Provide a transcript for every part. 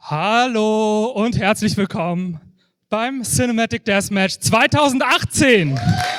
Hallo und herzlich willkommen beim Cinematic Deathmatch 2018.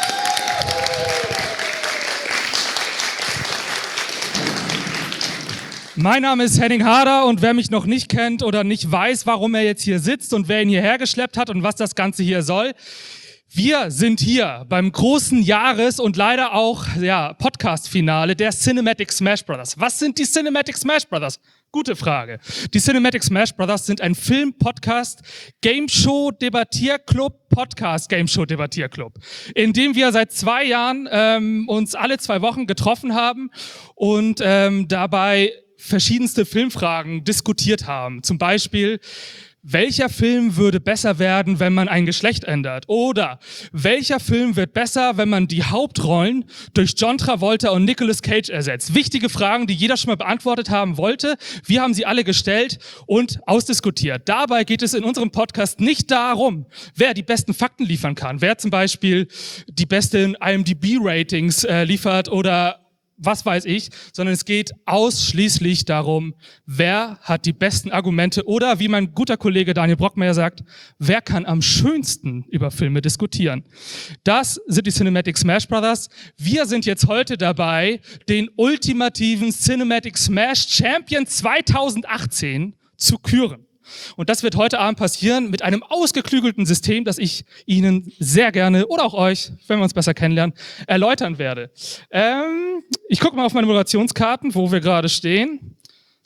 Mein Name ist Henning Harder und wer mich noch nicht kennt oder nicht weiß, warum er jetzt hier sitzt und wer ihn hierher geschleppt hat und was das Ganze hier soll, wir sind hier beim großen Jahres- und leider auch Podcast-Finale der Cinematic Smash Brothers. Was sind die Cinematic Smash Brothers? Gute Frage. Die Cinematic Smash Brothers sind ein Film-Podcast, Game-Show-Debattierclub, Podcast-Game-Show-Debattierclub, in dem wir seit 2 Jahren uns alle 2 Wochen getroffen haben und dabei verschiedenste Filmfragen diskutiert haben. Zum Beispiel: Welcher Film würde besser werden, wenn man ein Geschlecht ändert? Oder welcher Film wird besser, wenn man die Hauptrollen durch John Travolta und Nicolas Cage ersetzt? Wichtige Fragen, die jeder schon mal beantwortet haben wollte. Wir haben sie alle gestellt und ausdiskutiert. Dabei geht es in unserem Podcast nicht darum, wer die besten Fakten liefern kann, wer zum Beispiel die besten IMDb-Ratings liefert oder was weiß ich, sondern es geht ausschließlich darum, wer hat die besten Argumente oder, wie mein guter Kollege Daniel Brockmeier sagt, wer kann am schönsten über Filme diskutieren. Das sind die Cinematic Smash Brothers. Wir sind jetzt heute dabei, den ultimativen Cinematic Smash Champion 2018 zu küren. Und das wird heute Abend passieren mit einem ausgeklügelten System, das ich Ihnen sehr gerne oder auch euch, wenn wir uns besser kennenlernen, erläutern werde. Ich gucke mal auf meine Moderationskarten, wo wir gerade stehen.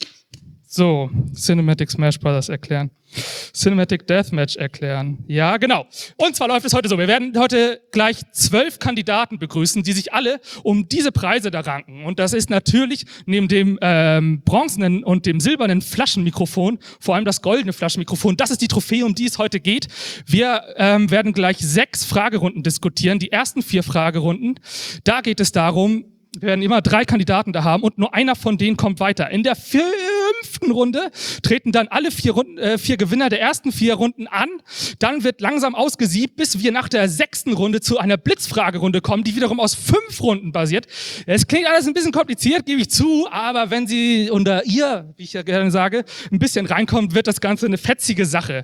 So, Cinematic Smash Brothers erklären. Cinematic Deathmatch erklären. Ja, genau. Und zwar läuft es heute so. Wir werden heute gleich 12 Kandidaten begrüßen, die sich alle um diese Preise da ranken. Und das ist natürlich neben dem bronzenen und dem silbernen Flaschenmikrofon, vor allem das goldene Flaschenmikrofon, das ist die Trophäe, um die es heute geht. Wir werden gleich 6 Fragerunden diskutieren. Die ersten 4 Fragerunden, da geht es darum, wir werden immer 3 Kandidaten da haben und nur einer von denen kommt weiter. In der 5. Runde treten dann alle 4 Gewinner der ersten 4 Runden an. Dann wird langsam ausgesiebt, bis wir nach der 6. Runde zu einer Blitzfragerunde kommen, die wiederum aus 5 Runden basiert. Es klingt alles ein bisschen kompliziert, gebe ich zu, aber wenn Sie unter ihr, wie ich ja gerne sage, ein bisschen reinkommt, wird das Ganze eine fetzige Sache.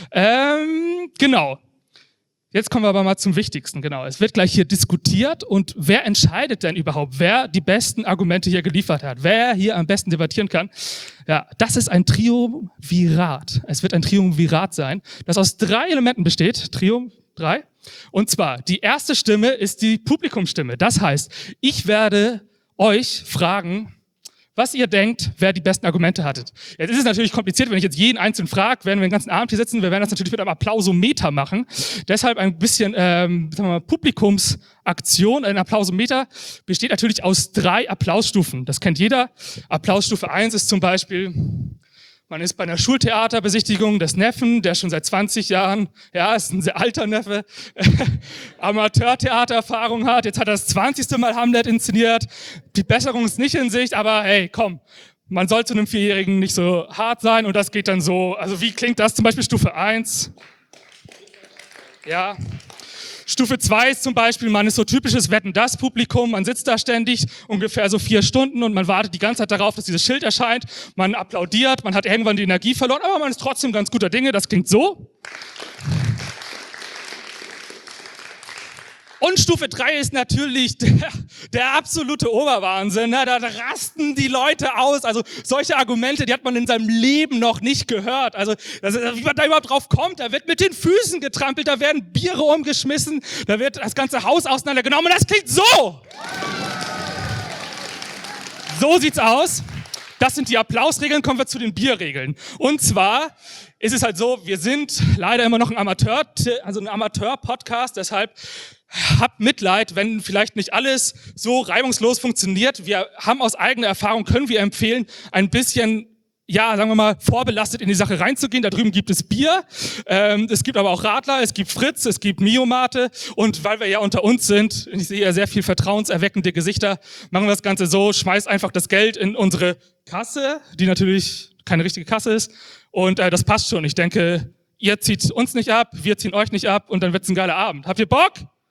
Genau. Jetzt kommen wir aber mal zum Wichtigsten, genau. Es wird gleich hier diskutiert und wer entscheidet denn überhaupt, wer die besten Argumente hier geliefert hat, wer hier am besten debattieren kann? Ja, das ist ein Triumvirat. Es wird ein Triumvirat sein, das aus 3 Elementen besteht. 3. Und zwar, die erste Stimme ist die Publikumsstimme. Das heißt, ich werde euch fragen, was ihr denkt, wer die besten Argumente hattet. Jetzt ist es natürlich kompliziert, wenn ich jetzt jeden einzelnen frage, werden wir den ganzen Abend hier sitzen, wir werden das natürlich mit einem Applausometer machen. Deshalb ein bisschen Publikumsaktion. Ein Applausometer besteht natürlich aus 3 Applausstufen. Das kennt jeder. Applausstufe 1 ist zum Beispiel: Man ist bei einer Schultheaterbesichtigung des Neffen, der schon seit 20 Jahren, ist ein sehr alter Neffe, Amateurtheatererfahrung hat. Jetzt hat er das 20. Mal Hamlet inszeniert. Die Besserung ist nicht in Sicht, aber hey, komm, man soll zu einem 4-Jährigen nicht so hart sein und das geht dann so. Also wie klingt das? Zum Beispiel Stufe 1. Ja. Stufe 2 ist zum Beispiel, man ist so typisches Wetten-das-Publikum, man sitzt da ständig, ungefähr so 4 Stunden und man wartet die ganze Zeit darauf, dass dieses Schild erscheint, man applaudiert, man hat irgendwann die Energie verloren, aber man ist trotzdem ganz guter Dinge, das klingt so. Und Stufe 3 ist natürlich der absolute Oberwahnsinn. Ne? Da rasten die Leute aus. Also solche Argumente, die hat man in seinem Leben noch nicht gehört. Also wie man da überhaupt drauf kommt, da wird mit den Füßen getrampelt, da werden Biere umgeschmissen, da wird das ganze Haus auseinandergenommen. Und das klingt so. So sieht's aus. Das sind die Applausregeln, kommen wir zu den Bierregeln. Und zwar ist es halt so, wir sind leider immer noch ein Amateur-Podcast, deshalb habt Mitleid, wenn vielleicht nicht alles so reibungslos funktioniert. Wir haben aus eigener Erfahrung, können wir empfehlen, ein bisschen, sagen wir mal, vorbelastet in die Sache reinzugehen. Da drüben gibt es Bier, es gibt aber auch Radler, es gibt Fritz, es gibt Mio-Mate und weil wir ja unter uns sind, ich sehe ja sehr viel vertrauenserweckende Gesichter, machen wir das Ganze so, schmeißt einfach das Geld in unsere Kasse, die natürlich keine richtige Kasse ist und das passt schon. Ich denke, ihr zieht uns nicht ab, wir ziehen euch nicht ab und dann wird's ein geiler Abend. Habt ihr Bock?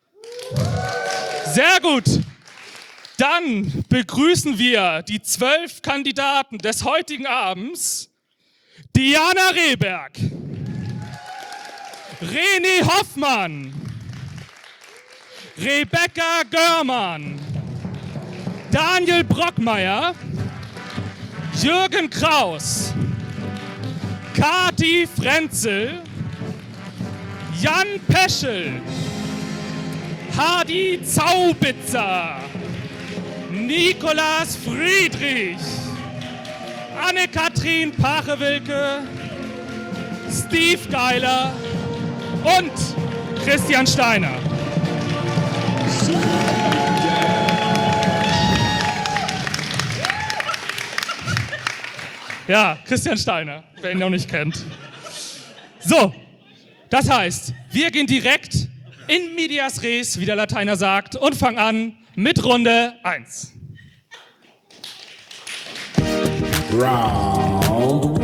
Sehr gut. Dann begrüßen wir die 12 Kandidaten des heutigen Abends. Diana Rehberg, René Hoffmann, Rebecca Görmann, Daniel Brockmeier, Jürgen Kraus, Kati Frenzel, Jan Peschel, Hadi Zaubitzer, Nikolaus Friedrich, Anne-Kathrin Pachewilke, Steve Geiler und Christian Steiner. Ja, Christian Steiner, wer ihn noch nicht kennt. So, das heißt, wir gehen direkt in medias res, wie der Lateiner sagt, und fangen an mit Runde 1. Round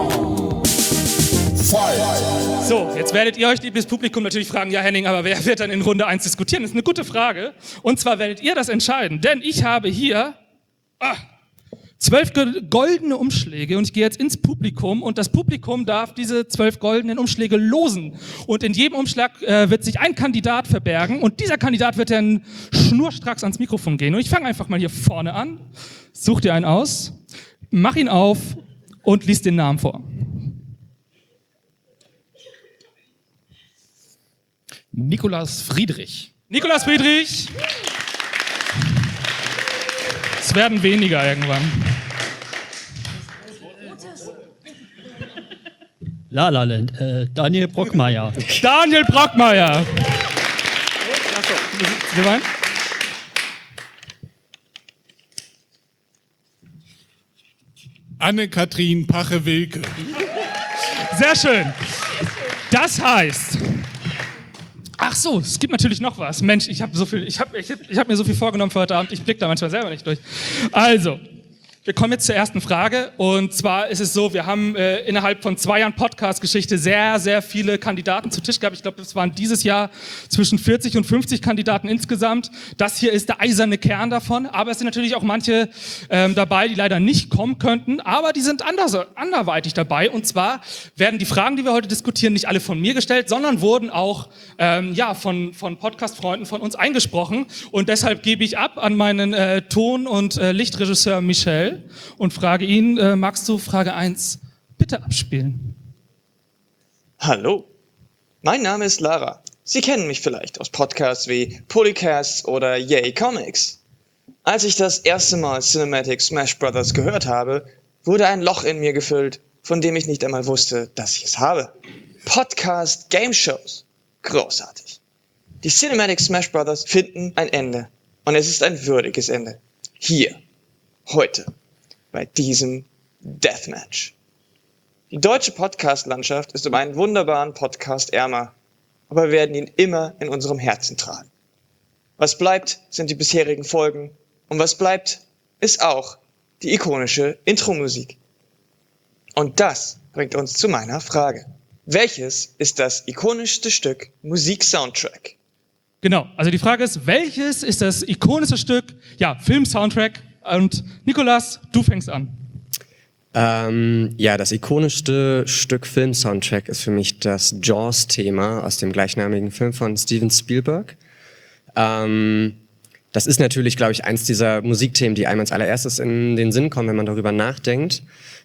1. Fight. So, jetzt werdet ihr euch, liebes Publikum, natürlich fragen, ja Henning, aber wer wird dann in Runde 1 diskutieren? Das ist eine gute Frage. Und zwar werdet ihr das entscheiden, denn ich habe hier 12 goldene Umschläge und ich gehe jetzt ins Publikum und das Publikum darf diese 12 goldenen Umschläge losen. Und in jedem Umschlag wird sich ein Kandidat verbergen und dieser Kandidat wird dann schnurstracks ans Mikrofon gehen. Und ich fange einfach mal hier vorne an, such dir einen aus, mach ihn auf und lies den Namen vor. Nikolaus Friedrich. Nikolaus Friedrich. Es werden weniger irgendwann. La La Land, Daniel Brockmeier. Daniel Brockmeier. Anne-Kathrin Pachewilke. Sehr schön. Das heißt... Ach so, es gibt natürlich noch was. Mensch, ich habe mir so viel vorgenommen für heute Abend, ich blicke da manchmal selber nicht durch. Also, wir kommen jetzt zur ersten Frage und zwar ist es so, wir haben innerhalb von 2 Jahren Podcast-Geschichte sehr, sehr viele Kandidaten zu Tisch gehabt. Ich glaube, es waren dieses Jahr zwischen 40 und 50 Kandidaten insgesamt. Das hier ist der eiserne Kern davon, aber es sind natürlich auch manche dabei, die leider nicht kommen könnten, aber die sind anderweitig dabei und zwar werden die Fragen, die wir heute diskutieren, nicht alle von mir gestellt, sondern wurden auch von Podcast-Freunden von uns eingesprochen und deshalb gebe ich ab an meinen Ton- und Lichtregisseur Michel und frage ihn, magst du Frage 1 bitte abspielen? Hallo, mein Name ist Lara. Sie kennen mich vielleicht aus Podcasts wie Polycasts oder Yay Comics. Als ich das erste Mal Cinematic Smash Bros. Gehört habe, wurde ein Loch in mir gefüllt, von dem ich nicht einmal wusste, dass ich es habe. Podcast Game Shows. Großartig. Die Cinematic Smash Bros. Finden ein Ende. Und es ist ein würdiges Ende. Hier. Heute. Bei diesem Deathmatch. Die deutsche Podcast-Landschaft ist um einen wunderbaren Podcast ärmer, aber wir werden ihn immer in unserem Herzen tragen. Was bleibt, sind die bisherigen Folgen und was bleibt, ist auch die ikonische Intro-Musik. Und das bringt uns zu meiner Frage. Welches ist das ikonischste Stück Musik-Soundtrack? Genau, also die Frage ist, welches ist das ikonische Stück, Film-Soundtrack? Und Nikolas, du fängst an. Das ikonischste Stück Film-Soundtrack ist für mich das Jaws-Thema aus dem gleichnamigen Film von Steven Spielberg. Das ist natürlich, glaube ich, eins dieser Musikthemen, die einem als allererstes in den Sinn kommen, wenn man darüber nachdenkt.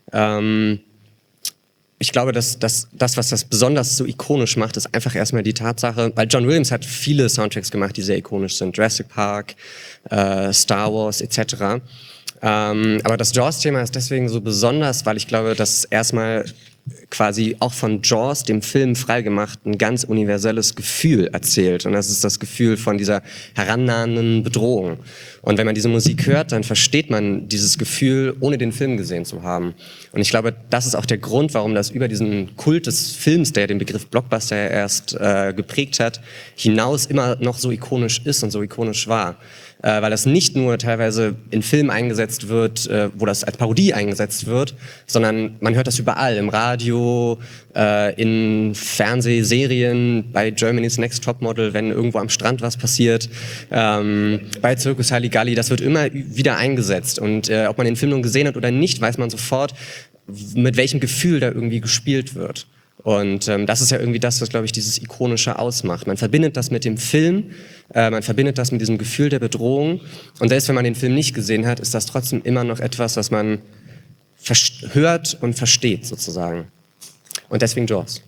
Ich glaube, dass das, was das besonders so ikonisch macht, ist einfach erstmal die Tatsache, weil John Williams hat viele Soundtracks gemacht, die sehr ikonisch sind. Jurassic Park, Star Wars etc. Aber das Jaws-Thema ist deswegen so besonders, weil ich glaube, dass erstmal quasi auch von Jaws, dem Film freigemacht, ein ganz universelles Gefühl erzählt. Und das ist das Gefühl von dieser herannahenden Bedrohung. Und wenn man diese Musik hört, dann versteht man dieses Gefühl, ohne den Film gesehen zu haben. Und ich glaube, das ist auch der Grund, warum das über diesen Kult des Films, der den Begriff Blockbuster erst geprägt hat, hinaus immer noch so ikonisch ist und so ikonisch war. Weil das nicht nur teilweise in Filmen eingesetzt wird, wo das als Parodie eingesetzt wird, sondern man hört das überall, im Radio, in Fernsehserien, bei Germany's Next Topmodel, wenn irgendwo am Strand was passiert, bei Circus Halligalli, das wird immer wieder eingesetzt. Und ob man den Film nun gesehen hat oder nicht, weiß man sofort, mit welchem Gefühl da irgendwie gespielt wird. Und das ist ja irgendwie das, was, glaube ich, dieses Ikonische ausmacht. Man verbindet das mit dem Film, man verbindet das mit diesem Gefühl der Bedrohung. Und selbst wenn man den Film nicht gesehen hat, ist das trotzdem immer noch etwas, was man hört und versteht, sozusagen. Und deswegen Jaws.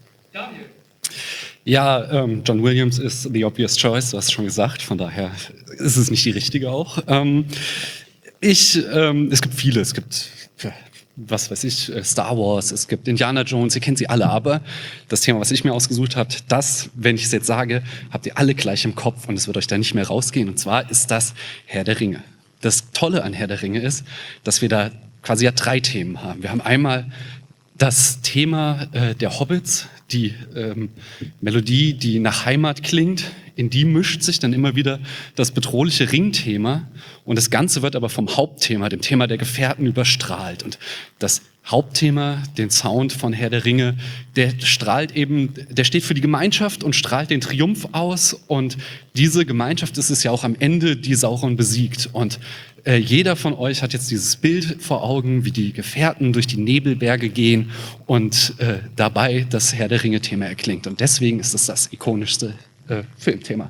Ja, John Williams ist the obvious choice, du hast es schon gesagt, von daher ist es nicht die richtige auch. Es gibt viele, es gibt, was weiß ich, Star Wars, es gibt Indiana Jones, ihr kennt sie alle, aber das Thema, was ich mir ausgesucht habe, das, wenn ich es jetzt sage, habt ihr alle gleich im Kopf und es wird euch da nicht mehr rausgehen, und zwar ist das Herr der Ringe. Das Tolle an Herr der Ringe ist, dass wir da quasi ja 3 Themen haben. Wir haben einmal das Thema der Hobbits, die Melodie, die nach Heimat klingt, in die mischt sich dann immer wieder das bedrohliche Ringthema, und das Ganze wird aber vom Hauptthema, dem Thema der Gefährten, überstrahlt. Und das Hauptthema, den Sound von Herr der Ringe, der steht für die Gemeinschaft und strahlt den Triumph aus, und diese Gemeinschaft ist es ja auch am Ende, die Sauron besiegt. Und jeder von euch hat jetzt dieses Bild vor Augen, wie die Gefährten durch die Nebelberge gehen und dabei das Herr der Ringe-Thema erklingt. Und deswegen ist es das ikonischste Filmthema.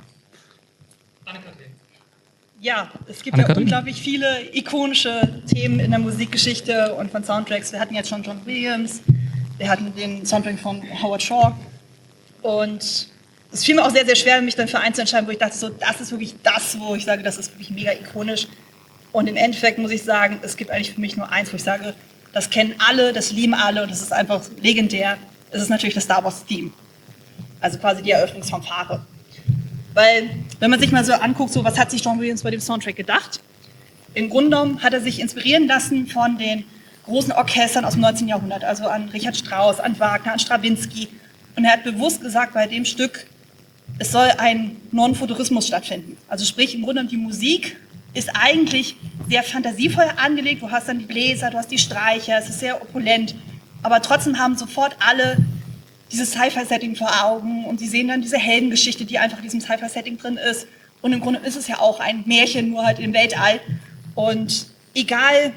Ja, es gibt ja unglaublich viele ikonische Themen in der Musikgeschichte und von Soundtracks. Wir hatten jetzt schon John Williams, wir hatten den Soundtrack von Howard Shore, und es fiel mir auch sehr, sehr schwer, mich dann für eins zu entscheiden, wo ich dachte, so, das ist wirklich das, wo ich sage, das ist wirklich mega ikonisch. Und im Endeffekt muss ich sagen, es gibt eigentlich für mich nur eins, wo ich sage, das kennen alle, das lieben alle und das ist einfach legendär. Es ist natürlich das Star Wars Theme. Also quasi die Eröffnungsfanfare. Weil, wenn man sich mal so anguckt, so, was hat sich John Williams bei dem Soundtrack gedacht? Im Grunde genommen hat er sich inspirieren lassen von den großen Orchestern aus dem 19. Jahrhundert, also an Richard Strauss, an Wagner, an Strawinsky. Und er hat bewusst gesagt bei dem Stück, es soll ein Non-Futurismus stattfinden. Also sprich, im Grunde genommen die Musik ist eigentlich sehr fantasievoll angelegt. Du hast dann die Bläser, du hast die Streicher, es ist sehr opulent. Aber trotzdem haben sofort alle dieses Sci-Fi-Setting vor Augen und sie sehen dann diese Heldengeschichte, die einfach in diesem Sci-Fi-Setting drin ist. Und im Grunde ist es ja auch ein Märchen, nur halt im Weltall. Und egal,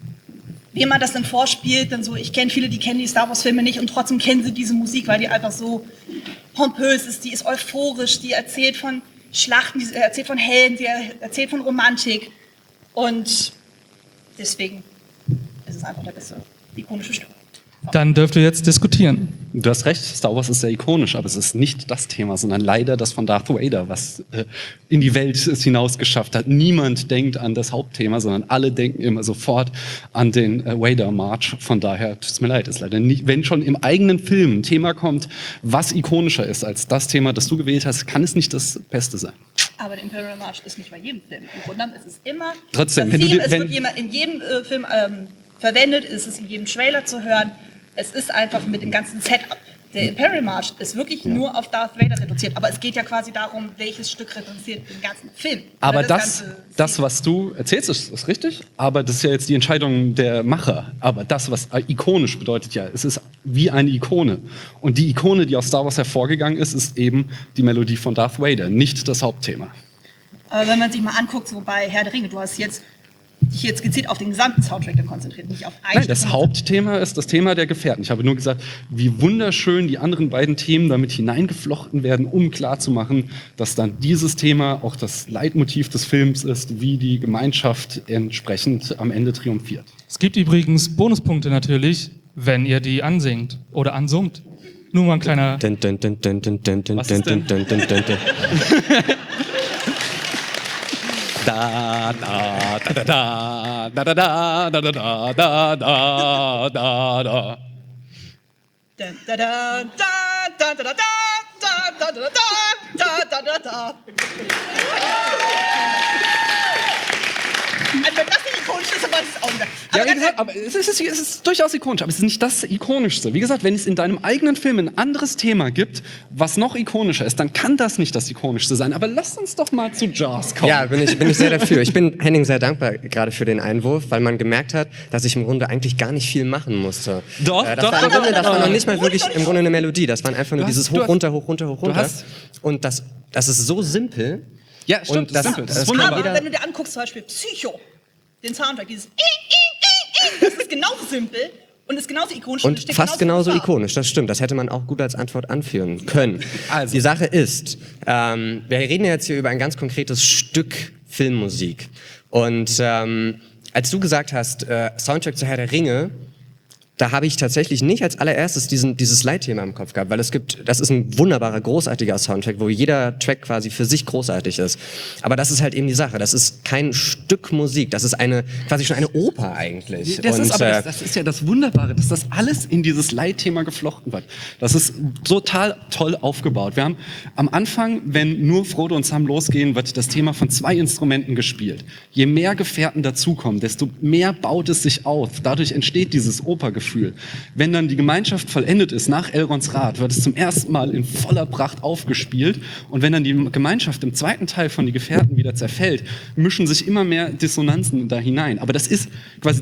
wem man das dann vorspielt, dann so, ich kenne viele, die kennen die Star Wars-Filme nicht und trotzdem kennen sie diese Musik, weil die einfach so pompös ist, die ist euphorisch, die erzählt von Schlachten, die erzählt von Helden, die erzählt von Romantik. Und deswegen ist es einfach der beste ikonische Stück. Dann dürft ihr jetzt diskutieren. Du hast recht, Star Wars ist sehr ikonisch, aber es ist nicht das Thema, sondern leider das von Darth Vader, was in die Welt es hinausgeschafft hat. Niemand denkt an das Hauptthema, sondern alle denken immer sofort an den Vader-March. Von daher, tut es mir leid, ist leider nicht. Wenn schon im eigenen Film ein Thema kommt, was ikonischer ist als das Thema, das du gewählt hast, kann es nicht das Beste sein. Aber der Imperial March ist nicht bei jedem Film. Im Grunde genommen ist es immer trotzdem, das Theme, es wird in jedem Film verwendet, es ist in jedem Trailer zu hören. Es ist einfach mit dem ganzen Setup. Der Imperial March ist wirklich nur auf Darth Vader reduziert. Aber es geht ja quasi darum, welches Stück repräsentiert den ganzen Film. Aber das was du erzählst, ist richtig. Aber das ist ja jetzt die Entscheidung der Macher. Aber das, was ikonisch bedeutet, ja, es ist wie eine Ikone. Und die Ikone, die aus Star Wars hervorgegangen ist, ist eben die Melodie von Darth Vader, nicht das Hauptthema. Aber wenn man sich mal anguckt, so bei Herr der Ringe, du hast dich jetzt gezielt auf den gesamten Soundtrack konzentriert, nicht auf ein. Nein, das Hauptthema ist das Thema der Gefährten. Ich habe nur gesagt, wie wunderschön die anderen beiden Themen damit hineingeflochten werden, um klarzumachen, dass dann dieses Thema auch das Leitmotiv des Films ist, wie die Gemeinschaft entsprechend am Ende triumphiert. Es gibt übrigens Bonuspunkte natürlich, wenn ihr die ansingt oder ansummt. Nur mal ein kleiner... Was ist denn? Da da da da da da da da da da da da da da. Da da da da da da da da da da da da da. Also wenn das nicht ikonisch ist, aber das ist auch wieder. Ja, wie gesagt, aber es ist durchaus ikonisch, aber es ist nicht das Ikonischste. Wie gesagt, wenn es in deinem eigenen Film ein anderes Thema gibt, was noch ikonischer ist, dann kann das nicht das Ikonischste sein. Aber lasst uns doch mal zu Jaws kommen. Ja, bin ich sehr dafür. Ich bin Henning sehr dankbar gerade für den Einwurf, weil man gemerkt hat, dass ich im Grunde eigentlich gar nicht viel machen musste. Doch, das war noch nicht mal wirklich im Grunde eine Melodie. Das waren einfach nur dieses hoch, runter, hoch, runter, hoch, runter. Und das ist so simpel. Ja, stimmt, und das ist wunderbar. Aber wenn du dir anguckst, zum Beispiel Psycho, den Soundtrack, dieses das ist genauso simpel Und ist genauso ikonisch. Und steht fast genauso da. ikonisch, das stimmt. Das hätte man auch gut als Antwort anführen können. Also. Die Sache ist, wir reden ja jetzt hier über ein ganz konkretes Stück Filmmusik. Und als du gesagt hast, Soundtrack zu Herr der Ringe, da habe ich tatsächlich nicht als allererstes dieses Leitthema im Kopf gehabt, weil das ist ein wunderbarer, großartiger Soundtrack, wo jeder Track quasi für sich großartig ist. Aber das ist halt eben die Sache. Das ist kein Stück Musik, das ist quasi schon eine Oper eigentlich. Das ist ja das Wunderbare, dass das alles in dieses Leitthema geflochten wird. Das ist total toll aufgebaut. Wir haben am Anfang, wenn nur Frodo und Sam losgehen, wird das Thema von 2 Instrumenten gespielt. Je mehr Gefährten dazukommen, desto mehr baut es sich auf. Dadurch entsteht dieses Opergefühl. Wenn dann die Gemeinschaft vollendet ist, nach Elrons Rat, wird es zum ersten Mal in voller Pracht aufgespielt. Und wenn dann die Gemeinschaft im zweiten Teil von die Gefährten wieder zerfällt, mischen sich immer mehr Dissonanzen da hinein. Aber das ist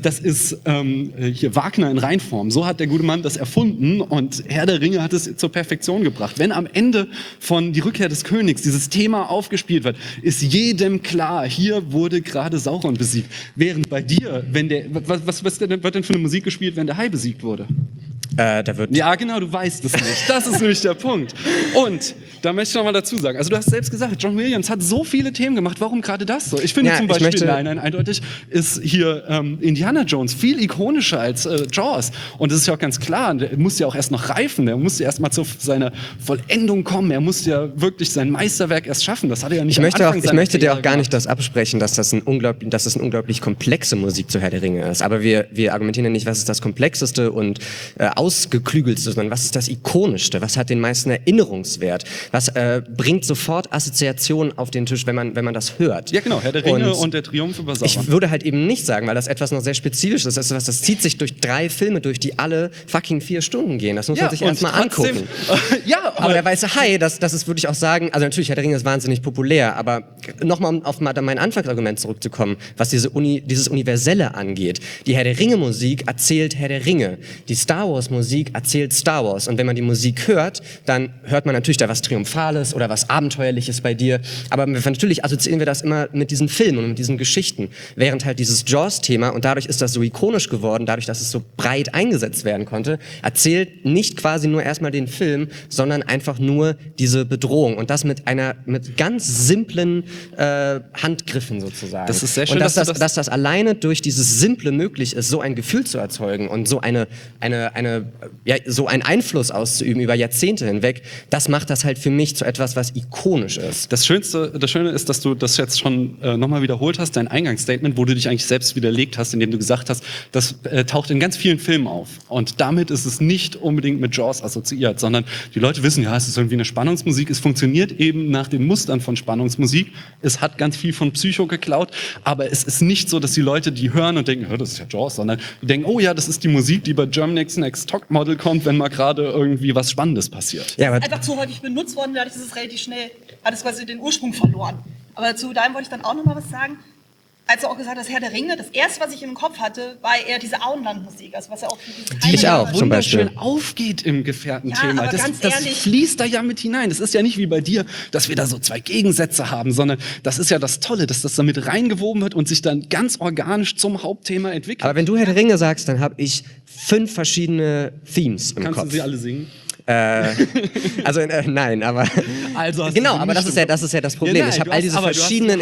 hier Wagner in Reinform. So hat der gute Mann das erfunden und Herr der Ringe hat es zur Perfektion gebracht. Wenn am Ende von Die Rückkehr des Königs dieses Thema aufgespielt wird, ist jedem klar, hier wurde gerade Sauron besiegt. Während bei dir, was wird denn für eine Musik gespielt, wenn der Hai besiegt wurde? Ja, genau, du weißt es nicht. Das ist nämlich der Punkt. Und da möchte ich noch mal dazu sagen, also du hast selbst gesagt, John Williams hat so viele Themen gemacht, warum gerade das so? Ich finde zum Beispiel, nein, eindeutig ist hier Indiana Jones viel ikonischer als Jaws. Und das ist ja auch ganz klar, der muss ja auch erst noch reifen, der muss ja erst mal zu seiner Vollendung kommen, er muss ja wirklich sein Meisterwerk erst schaffen. Das hat er ja nicht Ich möchte dir auch gar nicht das absprechen, dass das eine unglaublich komplexe Musik zu Herr der Ringe ist. Aber wir argumentieren ja nicht, was ist das komplexeste und ausgeklügelste, sondern was ist das ikonischste, was hat den meisten Erinnerungswert, was bringt sofort Assoziationen auf den Tisch, wenn man das hört. Ja genau, Herr der Ringe und der Triumph über Sauron. Ich würde halt eben nicht sagen, weil das etwas noch sehr Spezifisches ist, das zieht sich durch 3 Filme durch, die alle fucking 4 Stunden gehen. Das muss man sich erstmal angucken. Ja, aber der Weiße Hai, das ist, würde ich auch sagen, also natürlich, Herr der Ringe ist wahnsinnig populär, aber nochmal, um auf mein Anfangsargument zurückzukommen, was dieses Universelle angeht. Die Herr der Ringe Musik erzählt Herr der Ringe. Die Star Wars Musik erzählt Star Wars. Und wenn man die Musik hört, dann hört man natürlich da was Triumphales oder was Abenteuerliches bei dir. Aber natürlich assoziieren wir das immer mit diesen Filmen und mit diesen Geschichten. Während halt dieses Jaws-Thema, und dadurch ist das so ikonisch geworden, dadurch, dass es so breit eingesetzt werden konnte, erzählt nicht quasi nur erstmal den Film, sondern einfach nur diese Bedrohung. Und das mit ganz simplen Handgriffen sozusagen. Das ist sehr schön, und dass das alleine durch dieses Simple möglich ist, so ein Gefühl zu erzeugen und so so einen Einfluss auszuüben über Jahrzehnte hinweg, das macht das halt für mich zu etwas, was ikonisch ist. Das Schöne ist, dass du das jetzt schon nochmal wiederholt hast, dein Eingangsstatement, wo du dich eigentlich selbst widerlegt hast, indem du gesagt hast, das taucht in ganz vielen Filmen auf. Und damit ist es nicht unbedingt mit Jaws assoziiert, sondern die Leute wissen, ja, es ist irgendwie eine Spannungsmusik, es funktioniert eben nach den Mustern von Spannungsmusik, es hat ganz viel von Psycho geklaut, aber es ist nicht so, dass die Leute die hören und denken, das ist ja Jaws, sondern die denken, oh ja, das ist die Musik, die bei Germany's Next Topmodel kommt, wenn mal gerade irgendwie was Spannendes passiert. Ja, einfach zu häufig benutzt worden, dadurch ist es relativ schnell, hat es quasi den Ursprung verloren. Aber zu deinem wollte ich dann auch noch mal was sagen. Als du auch gesagt hast, Herr der Ringe, das erste, was ich im Kopf hatte, war eher diese Auenland-Musik, also was ja auch für diese Ich auch, zum Beispiel. Wunderschön aufgeht im Gefährtenthema. Ja, das fließt da ja mit hinein. Das ist ja nicht wie bei dir, dass wir da so 2 Gegensätze haben, sondern das ist ja das Tolle, dass das da mit reingewoben wird und sich dann ganz organisch zum Hauptthema entwickelt. Aber wenn du Herr der Ringe sagst, dann habe ich 5 verschiedene Themes im Kopf. Kannst du sie alle singen? Nein, aber genau, aber das ist ja das Problem. Ja, nein, ich habe all diese verschiedenen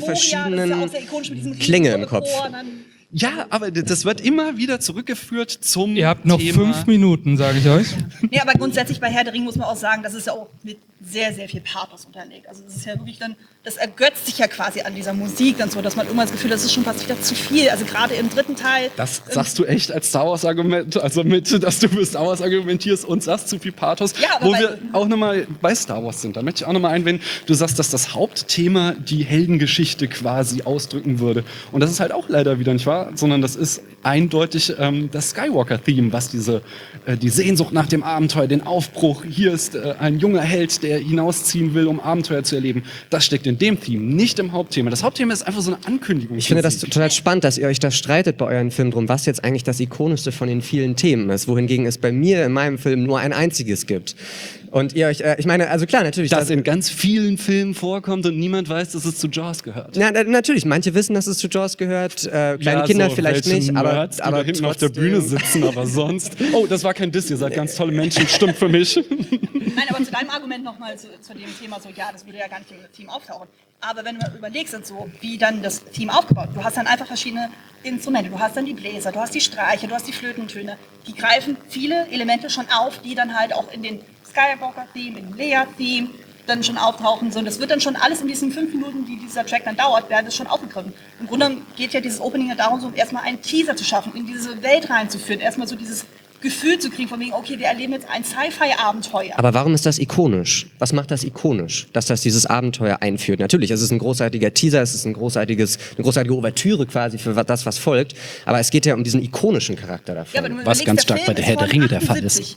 Klänge im Kopf. Ja, aber das wird immer wieder zurückgeführt zum Ihr habt noch Thema. 5 Minuten, sage ich euch. Nee, aber grundsätzlich bei Herr der Ringe muss man auch sagen, das ist ja auch mit sehr, sehr viel Pathos unterlegt. Also das ist ja wirklich dann, das ergötzt sich ja quasi an dieser Musik dann so, dass man immer das Gefühl hat, das ist schon fast wieder zu viel. Also gerade im 3. Teil. Das sagst du echt als Star Wars Argument, also dass du für Star Wars argumentierst und sagst zu viel Pathos, ja, wo wir auch nochmal bei Star Wars sind. Da möchte ich auch nochmal einwenden, du sagst, dass das Hauptthema die Heldengeschichte quasi ausdrücken würde. Und das ist halt auch leider wieder nicht wahr, sondern das ist eindeutig das Skywalker-Theme, was die Sehnsucht nach dem Abenteuer, den Aufbruch, hier ist ein junger Held, der hinausziehen will, um Abenteuer zu erleben. Das steckt in dem Theme, nicht im Hauptthema. Das Hauptthema ist einfach so eine Ankündigung. Ich finde das total spannend, dass ihr euch da streitet bei euren Filmen drum, was jetzt eigentlich das ikonischste von den vielen Themen ist, wohingegen es bei mir in meinem Film nur ein einziges gibt. Und ihr euch, ich meine, also klar, natürlich. Das in ganz vielen Filmen vorkommt und niemand weiß, dass es zu Jaws gehört. Natürlich, manche wissen, dass es zu Jaws gehört, kleine Kinder so vielleicht welche nicht, Nerds, die da hinten auf der Bühne sitzen, aber sonst... Oh, das war kein Diss, ihr seid ganz tolle Menschen, stimmt für mich. Nein, aber zu deinem Argument nochmal zu dem Thema so, ja, das würde ja gar nicht im Team auftauchen. Aber wenn du überlegst, so, wie dann das Team aufgebaut, du hast dann einfach verschiedene Instrumente, du hast dann die Bläser, du hast die Streicher, du hast die Flötentöne, die greifen viele Elemente schon auf, die dann halt auch in den Skywalker-Theme, in dem Leia-Theme dann schon auftauchen. So, und das wird dann schon alles in diesen 5 Minuten, die dieser Track dann dauert, werden das schon aufgegriffen. Im Grunde geht ja dieses Opening ja darum, so erstmal einen Teaser zu schaffen, in diese Welt reinzuführen, erstmal so dieses Gefühl zu kriegen, von wegen, okay, wir erleben jetzt ein Sci-Fi-Abenteuer. Aber warum ist das ikonisch? Was macht das ikonisch, dass das dieses Abenteuer einführt? Natürlich, es ist ein großartiger Teaser, es ist eine großartige Ouvertüre quasi für das, was folgt, aber es geht ja um diesen ikonischen Charakter davon. Ja, aber Was ganz stark bei der Herr der Ringe der Fall ist.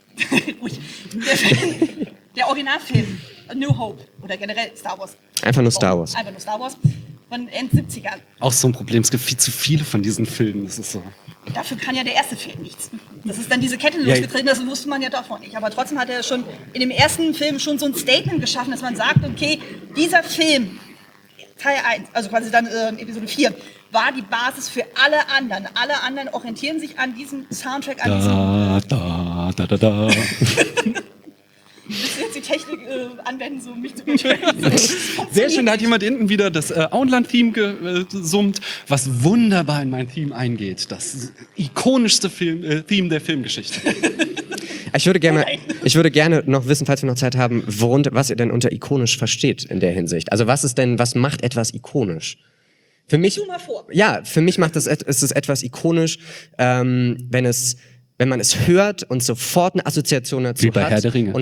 Der Originalfilm, A New Hope, oder generell Star Wars. Einfach nur Star Wars. Einfach nur Star Wars, von End 70ern. Auch so ein Problem, es gibt viel zu viele von diesen Filmen, das ist so... Dafür kann ja der erste Film nichts. Das ist dann diese Kette losgetreten, das wusste man ja davon nicht. Aber trotzdem hat er schon in dem ersten Film schon so ein Statement geschaffen, dass man sagt, okay, dieser Film, Teil 1, also quasi dann Episode 4, war die Basis für alle anderen. Alle anderen orientieren sich an diesem Soundtrack, an diesem... Willst du jetzt die Technik anwenden, so um mich zu übertönen? Sehr schön, da hat jemand hinten wieder das Auenland-Theme gesummt, was wunderbar in mein Theme eingeht. Das ikonischste Theme der Filmgeschichte. Ich würde gerne noch wissen, falls wir noch Zeit haben, was ihr denn unter ikonisch versteht in der Hinsicht. Also was macht etwas ikonisch? Für mich, ja, für mich macht ist es etwas ikonisch, wenn man es hört und sofort eine Assoziation dazu Wie bei hat. Herr der Ringe. Und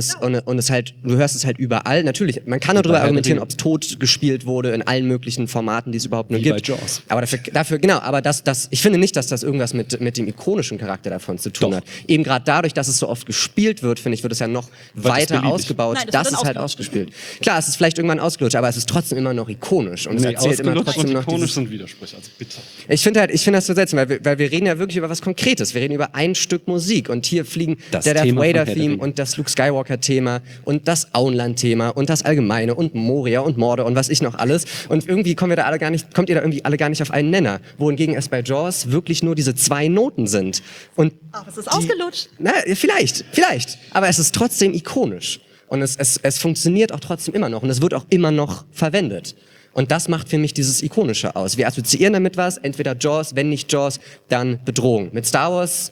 es halt, du hörst es halt überall. Natürlich, man kann darüber argumentieren, ob es tot gespielt wurde in allen möglichen Formaten, die es überhaupt nur gibt. Wie bei Jaws. Aber dafür, genau, aber ich finde nicht, dass das irgendwas mit dem ikonischen Charakter davon zu tun hat. Eben gerade dadurch, dass es so oft gespielt wird, finde ich, wird es ja noch weiter ausgebaut. Nein, das ist halt ausgespielt. Klar, es ist vielleicht irgendwann ausgelutscht, aber es ist trotzdem immer noch ikonisch. Und es erzählt immer trotzdem noch ikonisch sind Widersprüche, also bitte. Ich finde das so seltsam, weil wir reden ja wirklich über was Konkretes. Wir reden über ein Stück Musik und hier fliegen das der Darth Thema von Vader-Theme und das Luke Skywalker-Thema und das Auenland-Thema und das Allgemeine und Moria und Mordor und was ich noch alles. Und irgendwie kommt ihr da irgendwie alle gar nicht auf einen Nenner. Wohingegen es bei Jaws wirklich nur diese 2 Noten sind. Und Aber es ist ausgelutscht. na, vielleicht. Aber es ist trotzdem ikonisch. Und es funktioniert auch trotzdem immer noch und es wird auch immer noch verwendet. Und das macht für mich dieses Ikonische aus. Wir assoziieren damit was, entweder Jaws, wenn nicht Jaws, dann Bedrohung. Mit Star Wars,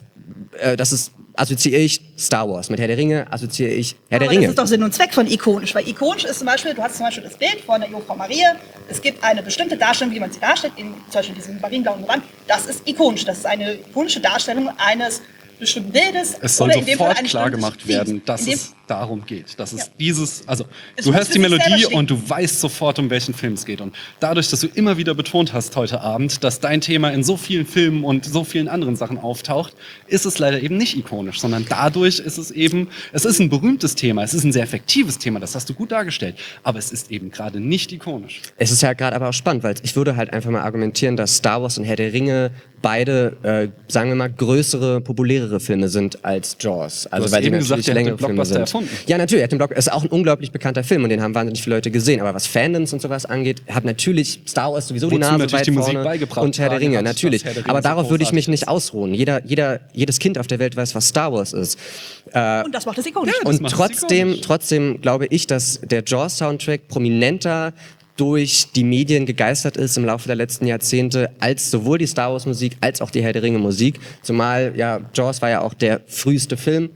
assoziiere ich Star Wars. Mit Herr der Ringe assoziiere ich Herr der Ringe. Das ist doch Sinn und Zweck von ikonisch, weil ikonisch ist zum Beispiel, du hast zum Beispiel das Bild von der Jungfrau Maria, es gibt eine bestimmte Darstellung, wie man sie darstellt, zum Beispiel diesem marineblauen Gewand, das ist ikonisch, das ist eine ikonische Darstellung eines bestimmten Bildes. Es soll oder in dem Fall sofort eines klar bestimmten gemacht werden, dass Themes. es darum geht. Dass es Ja. dieses, also Es du muss hörst für die sich selber Melodie stehen. und du weißt sofort, um welchen Film es geht. Und dadurch, dass du immer wieder betont hast heute Abend, dass dein Thema in so vielen Filmen und so vielen anderen Sachen auftaucht, ist es leider eben nicht ikonisch, sondern dadurch ist es eben, es ist ein berühmtes Thema, es ist ein sehr effektives Thema, das hast du gut dargestellt, aber es ist eben gerade nicht ikonisch. Es ist ja gerade aber auch spannend, weil ich würde halt einfach mal argumentieren, dass Star Wars und Herr der Ringe beide, sagen wir mal, größere, populärere Filme sind als Jaws. Also hast weil sie eben natürlich gesagt, der hat längere den Filme Blockbuster sind. erfunden. Ja, natürlich, er hat den Blockbuster, ist auch ein unglaublich bekannter Film und den haben wahnsinnig viele Leute gesehen. Aber was Fandoms und sowas angeht, hat natürlich Star Wars sowieso die Wozu Nase natürlich weit die Musik vorne beigebracht und Herr der Ringe, hat, natürlich. dass Herr der Ringe Aber so darauf würde ich mich großartig nicht ausruhen. Jedes Kind auf der Welt weiß, was Star Wars ist. Und das macht es ikonisch. Und macht es trotzdem glaube ich, dass der Jaws-Soundtrack prominenter durch die Medien gegeistert ist im Laufe der letzten Jahrzehnte als sowohl die Star Wars Musik als auch die Herr der Ringe Musik. Zumal, ja, Jaws war ja auch der früheste Film.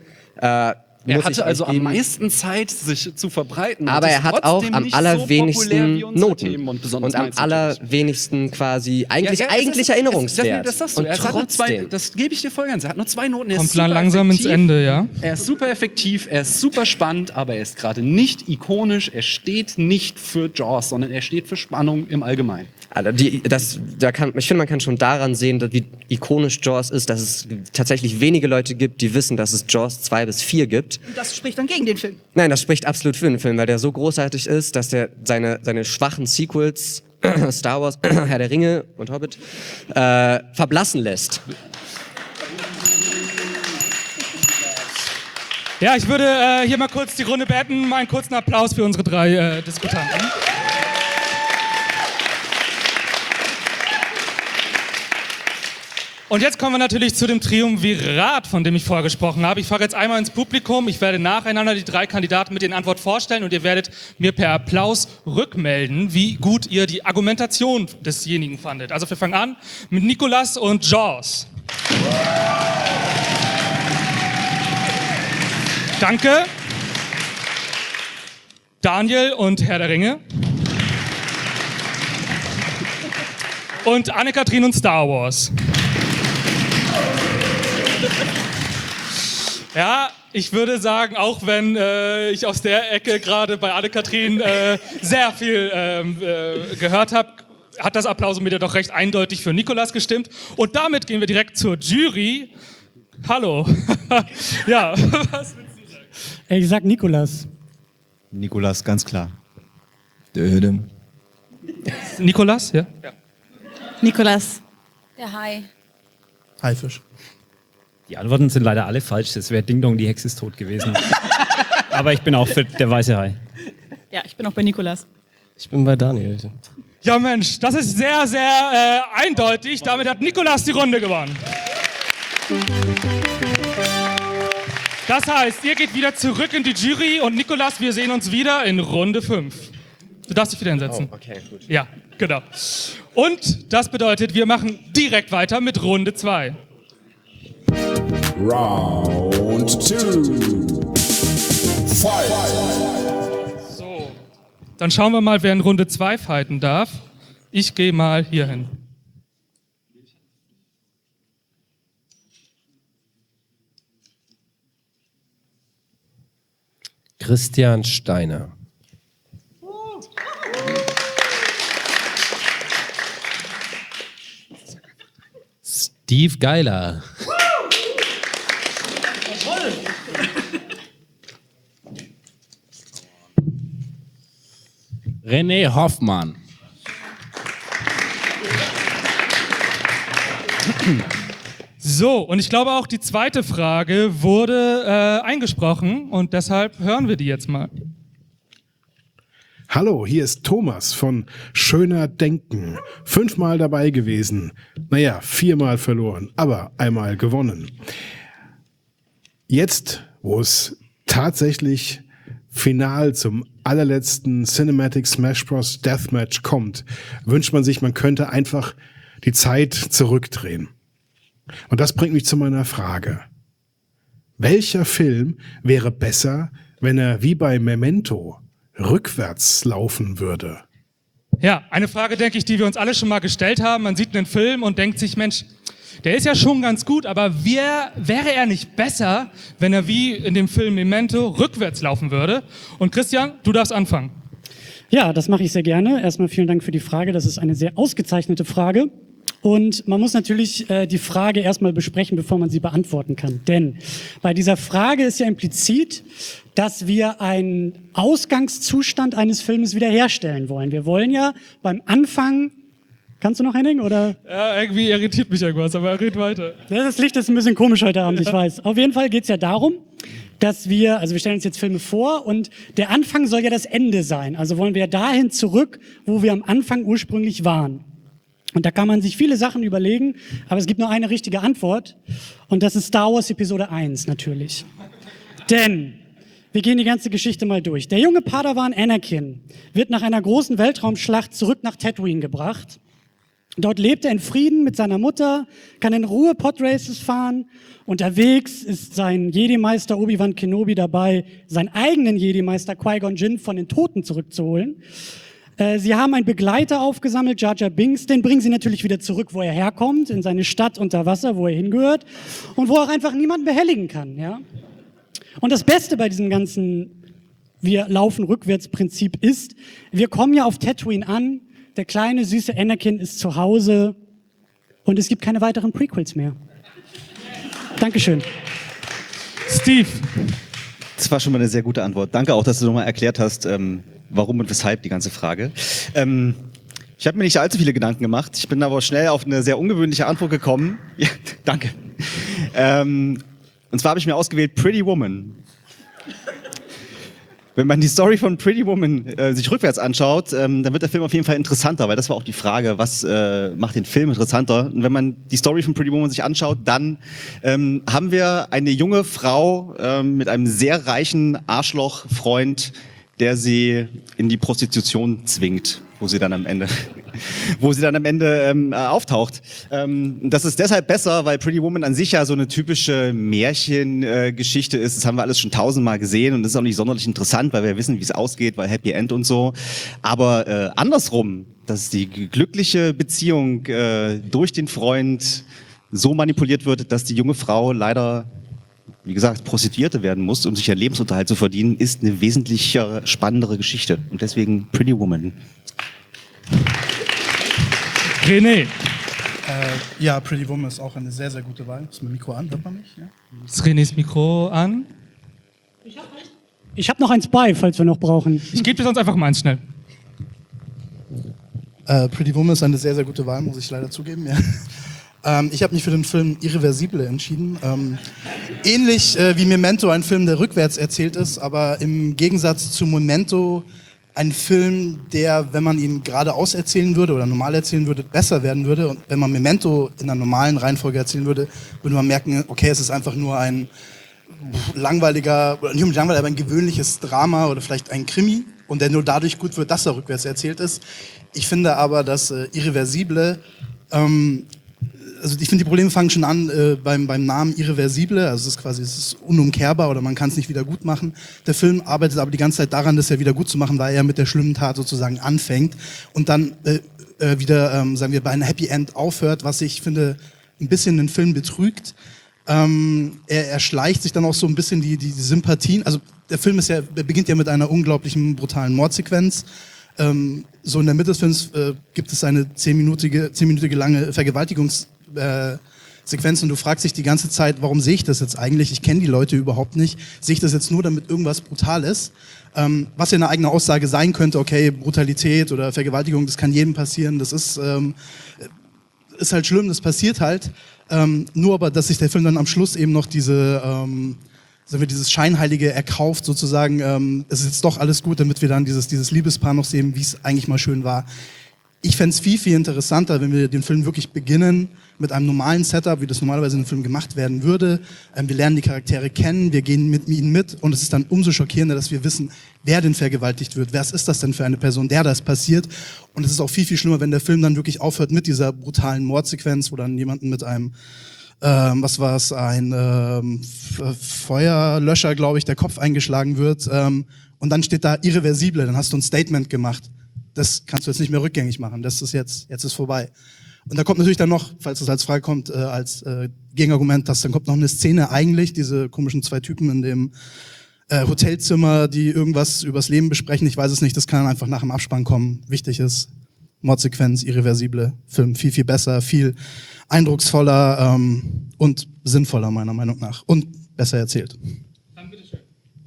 Er hatte also am meisten Zeit, sich zu verbreiten. Aber und er ist hat auch trotzdem am nicht allerwenigsten so populär wie unsere Noten Themen und besonders am meins natürlich. allerwenigsten quasi eigentlich es Erinnerungswert. Das sagst du. Und Er hat nur trotzdem. das gebe ich dir voll ganz. Er hat nur 2 Noten. Er Kommt ist super langsam ins effektiv. Ende, ja? Er ist super effektiv, er ist super spannend, aber er ist gerade nicht ikonisch. Er steht nicht für Jaws, sondern er steht für Spannung im Allgemeinen. Also ich finde, man kann schon daran sehen, wie ikonisch Jaws ist, dass es tatsächlich wenige Leute gibt, die wissen, dass es Jaws 2 bis 4 gibt. Und das spricht dann gegen den Film. Nein, das spricht absolut für den Film, weil der so großartig ist, dass der seine schwachen Sequels, Star Wars, Herr der Ringe und Hobbit, verblassen lässt. Ja, ich würde hier mal kurz die Runde beenden. Mal einen kurzen Applaus für unsere 3 Diskutanten. Und jetzt kommen wir natürlich zu dem Triumvirat, von dem ich vorher gesprochen habe. Ich frage jetzt einmal ins Publikum. Ich werde nacheinander die 3 Kandidaten mit den Antworten vorstellen und ihr werdet mir per Applaus rückmelden, wie gut ihr die Argumentation desjenigen fandet. Also wir fangen an mit Nicolas und Jaws. Danke. Daniel und Herr der Ringe. Und Anne-Kathrin und Star Wars. Ja, ich würde sagen, auch wenn ich aus der Ecke gerade bei Anne-Kathrin sehr viel gehört habe, hat das Applausometer doch recht eindeutig für Nicolas gestimmt. Und damit gehen wir direkt zur Jury. Hallo. Ja, was willst du sagen? Ich sag Nicolas. Nicolas, ganz klar. Nicolas, ja? Ja. Nicolas. Der Hai. Haifisch. Die Antworten sind leider alle falsch. Das wäre Ding Dong, die Hexe ist tot gewesen. Aber ich bin auch für der weiße Hai. Ja, ich bin auch bei Nicolas. Ich bin bei Daniel. Ja Mensch, das ist sehr, sehr eindeutig. Damit hat Nicolas die Runde gewonnen. Das heißt, ihr geht wieder zurück in die Jury und Nicolas, wir sehen uns wieder in Runde 5. Du darfst dich wieder hinsetzen. Oh, okay, gut. Ja, genau. Und das bedeutet, wir machen direkt weiter mit Runde 2. Round 2. Fight. So, dann schauen wir mal, wer in Runde 2 fighten darf. Ich gehe mal hier hin. Christian Steiner. Steve Geiler. René Hoffmann. So, und ich glaube auch die zweite Frage wurde eingesprochen und deshalb hören wir die jetzt mal. Hallo, hier ist Thomas von Schöner Denken. 5-mal dabei gewesen. Naja, 4-mal verloren, aber einmal gewonnen. Jetzt, wo es tatsächlich final zum allerletzten Cinematic Smash Bros. Deathmatch kommt, wünscht man sich, man könnte einfach die Zeit zurückdrehen. Und das bringt mich zu meiner Frage. Welcher Film wäre besser, wenn er wie bei Memento rückwärts laufen würde? Ja, eine Frage, denke ich, die wir uns alle schon mal gestellt haben. Man sieht einen Film und denkt sich, Mensch, der ist ja schon ganz gut, aber wäre er nicht besser, wenn er wie in dem Film Memento rückwärts laufen würde? Und Christian, du darfst anfangen. Ja, das mache ich sehr gerne. Erstmal vielen Dank für die Frage. Das ist eine sehr ausgezeichnete Frage. Und man muss natürlich die Frage erstmal besprechen, bevor man sie beantworten kann. Denn bei dieser Frage ist ja implizit, dass wir einen Ausgangszustand eines Filmes wiederherstellen wollen. Wir wollen ja beim Anfang... Kannst du noch, Henning, oder? Ja, irgendwie irritiert mich irgendwas, aber red weiter. Das Licht ist ein bisschen komisch heute Abend, ich weiß. Auf jeden Fall geht's ja darum, dass wir stellen uns jetzt Filme vor und der Anfang soll ja das Ende sein. Also wollen wir dahin zurück, wo wir am Anfang ursprünglich waren. Und da kann man sich viele Sachen überlegen, aber es gibt nur eine richtige Antwort und das ist Star Wars Episode 1 natürlich. Denn wir gehen die ganze Geschichte mal durch. Der junge Padawan Anakin wird nach einer großen Weltraumschlacht zurück nach Tatooine gebracht. Dort lebt er in Frieden mit seiner Mutter, kann in Ruhe Podraces fahren. Unterwegs ist sein Jedi-Meister Obi-Wan Kenobi dabei, seinen eigenen Jedi-Meister Qui-Gon Jinn von den Toten zurückzuholen. Sie haben einen Begleiter aufgesammelt, Jar Jar Binks. Den bringen sie natürlich wieder zurück, wo er herkommt, in seine Stadt unter Wasser, wo er hingehört und wo auch einfach niemand behelligen kann. Ja? Und das Beste bei diesem ganzen wir laufen rückwärts Prinzip ist, wir kommen ja auf Tatooine an, der kleine, süße Anakin ist zu Hause und es gibt keine weiteren Prequels mehr. Dankeschön. Steve. Das war schon mal eine sehr gute Antwort. Danke auch, dass du nochmal erklärt hast, warum und weshalb die ganze Frage. Ich habe mir nicht allzu viele Gedanken gemacht. Ich bin aber schnell auf eine sehr ungewöhnliche Antwort gekommen. Ja, danke. Und zwar habe ich mir ausgewählt Pretty Woman. Wenn man die Story von Pretty Woman sich rückwärts anschaut, dann wird der Film auf jeden Fall interessanter, weil das war auch die Frage, was macht den Film interessanter? Und wenn man die Story von Pretty Woman sich anschaut, dann haben wir eine junge Frau mit einem sehr reichen Arschloch-Freund, der sie in die Prostitution zwingt, wo sie dann am Ende auftaucht. Das ist deshalb besser, weil Pretty Woman an sich ja so eine typische Märchengeschichte ist. Das haben wir alles schon tausendmal gesehen und das ist auch nicht sonderlich interessant, weil wir wissen, wie es ausgeht, weil Happy End und so. Aber andersrum, dass die glückliche Beziehung durch den Freund so manipuliert wird, dass die junge Frau leider, wie gesagt, Prostituierte werden muss, um sich ihren Lebensunterhalt zu verdienen, ist eine wesentlich spannendere Geschichte. Und deswegen Pretty Woman. René. Ja, Pretty Woman ist auch eine sehr, sehr gute Wahl. Ist mein Mikro an? Hört man mich? Ja? Ist Renés Mikro an? Ich habe noch eins bei, falls wir noch brauchen. Ich gebe dir sonst einfach meins schnell. Pretty Woman ist eine sehr, sehr gute Wahl, muss ich leider zugeben. Ja. Ich habe mich für den Film Irreversible entschieden. Ähnlich wie Memento, ein Film, der rückwärts erzählt ist, aber im Gegensatz zu Memento ein Film, der, wenn man ihn geradeaus erzählen würde oder normal erzählen würde, besser werden würde. Und wenn man Memento in einer normalen Reihenfolge erzählen würde, würde man merken, okay, es ist einfach nur ein langweiliger, oder nicht langweilig, aber ein gewöhnliches Drama oder vielleicht ein Krimi und der nur dadurch gut wird, dass er rückwärts erzählt ist. Ich finde aber, dass Irreversible, also ich finde, die Probleme fangen schon an beim Namen Irreversible, also es ist unumkehrbar oder man kann es nicht wieder gut machen. Der Film arbeitet aber die ganze Zeit daran, das ja wieder gut zu machen, weil er mit der schlimmen Tat sozusagen anfängt und dann wieder, sagen wir, bei einem Happy End aufhört, was ich finde, ein bisschen den Film betrügt. Er schleicht sich dann auch so ein bisschen die Sympathien, also der Film beginnt ja mit einer unglaublichen brutalen Mordsequenz. So in der Mitte des Films gibt es eine 10-minütige lange Vergewaltigungssequenz und du fragst dich die ganze Zeit, warum sehe ich das jetzt eigentlich? Ich kenne die Leute überhaupt nicht. Sehe ich das jetzt nur, damit irgendwas brutal ist? Was ja eine eigene Aussage sein könnte, okay, Brutalität oder Vergewaltigung, das kann jedem passieren, das ist halt schlimm, das passiert halt. Nur aber, dass sich der Film dann am Schluss eben noch dieses Scheinheilige erkauft, sozusagen, es ist jetzt doch alles gut, damit wir dann dieses Liebespaar noch sehen, wie es eigentlich mal schön war. Ich fände es viel, viel interessanter, wenn wir den Film wirklich beginnen mit einem normalen Setup, wie das normalerweise in einem Film gemacht werden würde. Wir lernen die Charaktere kennen, wir gehen mit ihnen mit und es ist dann umso schockierender, dass wir wissen, wer denn vergewaltigt wird. Was ist das denn für eine Person, der das passiert? Und es ist auch viel, viel schlimmer, wenn der Film dann wirklich aufhört mit dieser brutalen Mordsequenz, wo dann jemanden mit einem ein Feuerlöscher, glaube ich, der Kopf eingeschlagen wird. Und dann steht da Irreversible, dann hast du ein Statement gemacht. Das kannst du jetzt nicht mehr rückgängig machen. Das ist jetzt ist vorbei. Und da kommt natürlich dann noch, falls das als Frage kommt, als Gegenargument, dann kommt noch eine Szene eigentlich, diese komischen zwei Typen in dem Hotelzimmer, die irgendwas übers Leben besprechen. Ich weiß es nicht, das kann einfach nach dem Abspann kommen. Wichtig ist, Mordsequenz, Irreversible, Film viel, viel besser, viel eindrucksvoller und sinnvoller meiner Meinung nach und besser erzählt. Dann bitteschön.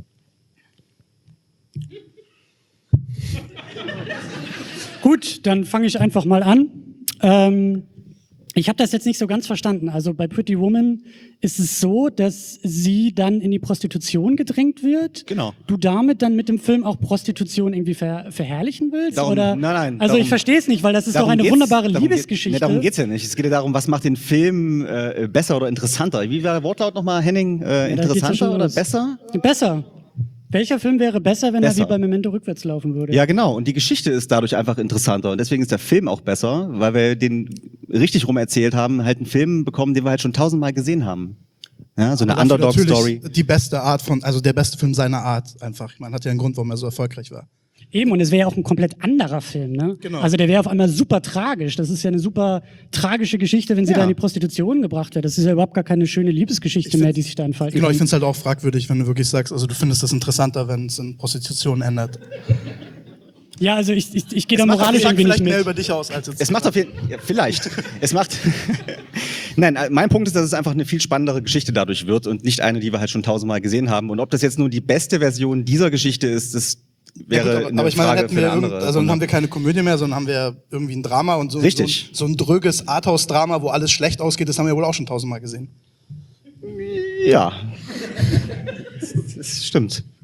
Gut, dann fange ich einfach mal an. Ich habe das jetzt nicht so ganz verstanden. Also bei Pretty Woman ist es so, dass sie dann in die Prostitution gedrängt wird. Genau. Du damit dann mit dem Film auch Prostitution irgendwie verherrlichen willst? Darum, oder? Nein. Also ich verstehe es nicht, weil das ist doch eine wunderbare Liebesgeschichte. Darum geht's ja nicht. Es geht ja darum, was macht den Film besser oder interessanter. Wie war der Wortlaut nochmal, Henning? Interessanter oder besser? Besser. Welcher Film wäre besser, wenn er wie bei Memento rückwärts laufen würde? Ja, genau. Und die Geschichte ist dadurch einfach interessanter. Und deswegen ist der Film auch besser, weil wir den richtig rum erzählt haben, halt einen Film bekommen, den wir halt schon 1000-mal gesehen haben. Ja, so eine Underdog-Story. Die beste Art also der beste Film seiner Art einfach. Man hat ja einen Grund, warum er so erfolgreich war. Eben, und es wäre ja auch ein komplett anderer Film, ne? Genau. Also der wäre auf einmal super tragisch. Das ist ja eine super tragische Geschichte, wenn sie da in die Prostitution gebracht wird. Das ist ja überhaupt gar keine schöne Liebesgeschichte mehr, die sich da entfaltet. Genau, ich finde es halt auch fragwürdig, wenn du wirklich sagst, also du findest das interessanter, wenn es in Prostitution ändert. Ja, also ich gehe da moralisch irgendwie nicht mit. Mehr über dich aus als jetzt. Es macht auf jeden Fall, ja, vielleicht. Es macht. Nein, mein Punkt ist, dass es einfach eine viel spannendere Geschichte dadurch wird und nicht eine, die wir halt schon 1000-mal gesehen haben. Und ob das jetzt nur die beste Version dieser Geschichte ist, das wäre eine Frage für eine andere. Also dann haben wir keine Komödie mehr, sondern haben wir irgendwie ein Drama und so. Richtig. So ein dröges Arthouse-Drama, wo alles schlecht ausgeht, das haben wir wohl auch schon 1000-mal gesehen. Ja. Das stimmt.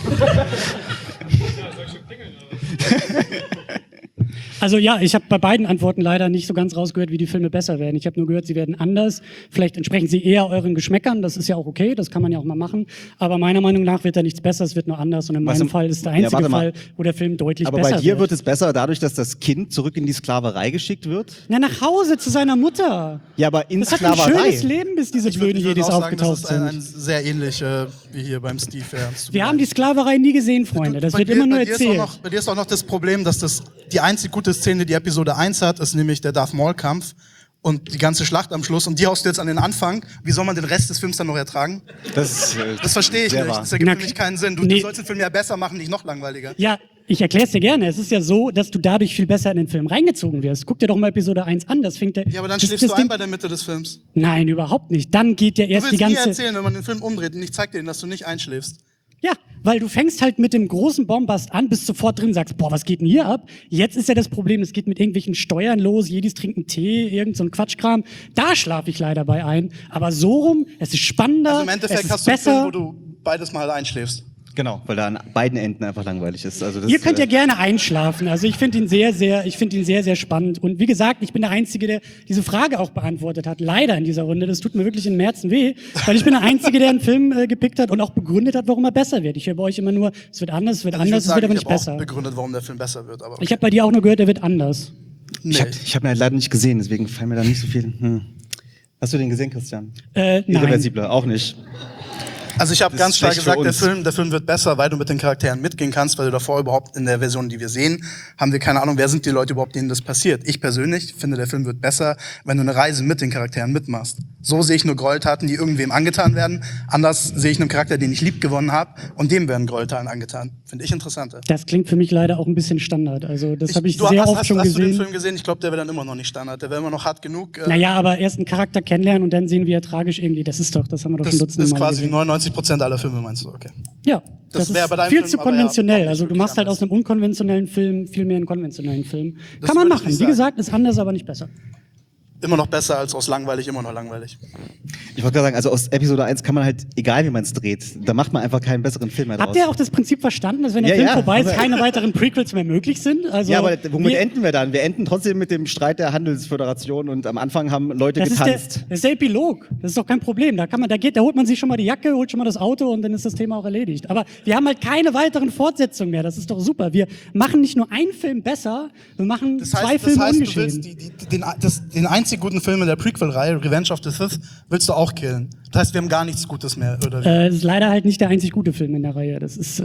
Also ja, ich habe bei beiden Antworten leider nicht so ganz rausgehört, wie die Filme besser werden. Ich habe nur gehört, sie werden anders. Vielleicht entsprechen sie eher euren Geschmäckern. Das ist ja auch okay, das kann man ja auch mal machen. Aber meiner Meinung nach wird da nichts besser, es wird nur anders. Und in meinem Fall ist der einzige Fall, wo der Film deutlich besser wird. Aber bei dir wird es besser dadurch, dass das Kind zurück in die Sklaverei geschickt wird? Na, nach Hause zu seiner Mutter. Ja, aber in das Sklaverei. Das hat ein schönes Leben, bis diese blöden Jedis aufgetaucht sind. Das ist sehr ähnlich wie hier beim Steve. Wir haben die Sklaverei nie gesehen, Freunde. Das wird immer nur erzählt. Bei dir ist auch noch das Problem, dass das die einzig gute Szene, die Episode 1 hat, ist nämlich der Darth Maul-Kampf und die ganze Schlacht am Schluss. Und die haust du jetzt an den Anfang. Wie soll man den Rest des Films dann noch ertragen? Das verstehe ich nicht. Das ergibt für mich keinen Sinn. Du sollst den Film ja besser machen, nicht noch langweiliger. Ja, ich erkläre es dir gerne. Es ist ja so, dass du dadurch viel besser in den Film reingezogen wirst. Guck dir doch mal Episode 1 an. Das fängt ja, aber dann schläfst du ein bei der Mitte des Films. Nein, überhaupt nicht. Dann geht ja erst die ganze... Du willst mir erzählen, wenn man den Film umdreht und ich zeig dir, dass du nicht einschläfst. Ja, weil du fängst halt mit dem großen Bombast an, bist sofort drin, sagst, boah, was geht denn hier ab? Jetzt ist ja das Problem, es geht mit irgendwelchen Steuern los, Jedis trinken Tee, irgend so ein Quatschkram. Da schlafe ich leider bei ein. Aber so rum, es ist spannender, also im Endeffekt hast du einen Film, wo du beides mal einschläfst. Genau, weil da an beiden Enden einfach langweilig ist. Also das, ihr könnt ja gerne einschlafen. Also ich finde ihn sehr, sehr spannend. Und wie gesagt, ich bin der Einzige, der diese Frage auch beantwortet hat. Leider in dieser Runde. Das tut mir wirklich im Herzen weh, weil ich bin der Einzige, der einen Film gepickt hat und auch begründet hat, warum er besser wird. Ich höre bei euch immer nur, es wird anders, es wird anders, es wird aber nicht besser. Ich habe begründet, warum der Film besser wird. Aber okay. Ich habe bei dir auch nur gehört, er wird anders. Nee. Ich hab ihn halt leider nicht gesehen, deswegen fallen mir da nicht so viel. Hast du den gesehen, Christian? Nein. Irreversible, auch nicht. Also ich habe ganz klar gesagt, der Film wird besser, weil du mit den Charakteren mitgehen kannst, weil du davor überhaupt in der Version, die wir sehen, haben wir keine Ahnung, wer sind die Leute überhaupt, denen das passiert. Ich persönlich finde, der Film wird besser, wenn du eine Reise mit den Charakteren mitmachst. So sehe ich nur Gräueltaten, die irgendwem angetan werden. Anders sehe ich einen Charakter, den ich lieb gewonnen habe, und dem werden Gräueltaten angetan. Finde ich interessanter. Das klingt für mich leider auch ein bisschen Standard. Also das habe ich sehr oft schon gesehen. Hast du den Film gesehen? Ich glaube, der wäre dann immer noch nicht Standard. Der wäre immer noch hart genug. Naja, aber erst einen Charakter kennenlernen und dann sehen, wie er tragisch irgendwie. Das haben wir doch schon dutzende Mal gesehen. Das ist quasi 99% aller Filme, meinst du? Okay. Ja, das ist viel zu konventionell. Also du machst halt aus einem unkonventionellen Film viel mehr einen konventionellen Film. Kann man machen. Wie gesagt, ist anders, aber nicht besser. Immer noch besser als aus langweilig, immer noch langweilig. Ich wollte gerade sagen, also aus Episode 1 kann man halt, egal wie man es dreht, da macht man einfach keinen besseren Film mehr draus. Habt ihr auch das Prinzip verstanden, dass wenn der Film vorbei ist, keine weiteren Prequels mehr möglich sind? Also, ja, aber womit enden wir dann? Wir enden trotzdem mit dem Streit der Handelsföderation und am Anfang haben Leute getanzt. Das ist der Epilog. Das ist doch kein Problem. Da holt man sich schon mal die Jacke, holt schon mal das Auto und dann ist das Thema auch erledigt. Aber wir haben halt keine weiteren Fortsetzungen mehr. Das ist doch super. Wir machen nicht nur einen Film besser, wir machen zwei Filme ungeschehen. Du willst den einzig guten Film in der Prequel-Reihe, Revenge of the Sith, willst du auch killen. Das heißt, wir haben gar nichts Gutes mehr, oder? Das ist leider halt nicht der einzig gute Film in der Reihe. Das ist,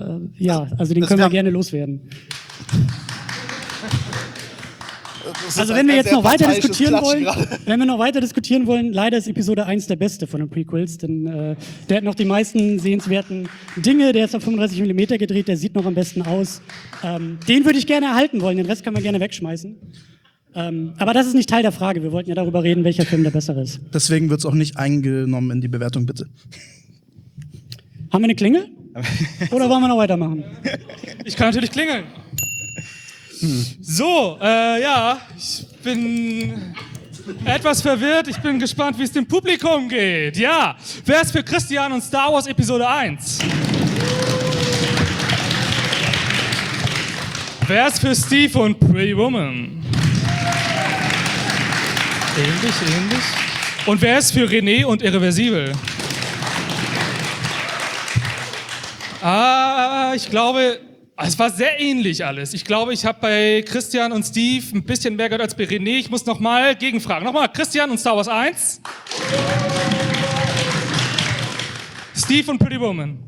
also den können wir gerne loswerden. Also wenn wir jetzt noch weiter diskutieren wollen, leider ist Episode 1 der beste von den Prequels, denn der hat noch die meisten sehenswerten Dinge, der ist auf 35 mm gedreht, der sieht noch am besten aus. Den würde ich gerne erhalten wollen, den Rest können wir gerne wegschmeißen. Aber das ist nicht Teil der Frage. Wir wollten ja darüber reden, welcher Film der bessere ist. Deswegen wird es auch nicht eingenommen in die Bewertung, bitte. Haben wir eine Klingel? Oder wollen wir noch weitermachen? Ich kann natürlich klingeln. So, ich bin etwas verwirrt. Ich bin gespannt, wie es dem Publikum geht. Ja, wer ist für Christian und Star Wars Episode 1? Wer ist für Steve und Pretty Woman? Ähnlich. Und wer ist für René und Irreversibel? Ich glaube, es war sehr ähnlich alles. Ich glaube, ich habe bei Christian und Steve ein bisschen mehr gehört als bei René. Ich muss nochmal gegenfragen. Nochmal, Christian und Star Wars 1. Steve und Pretty Woman.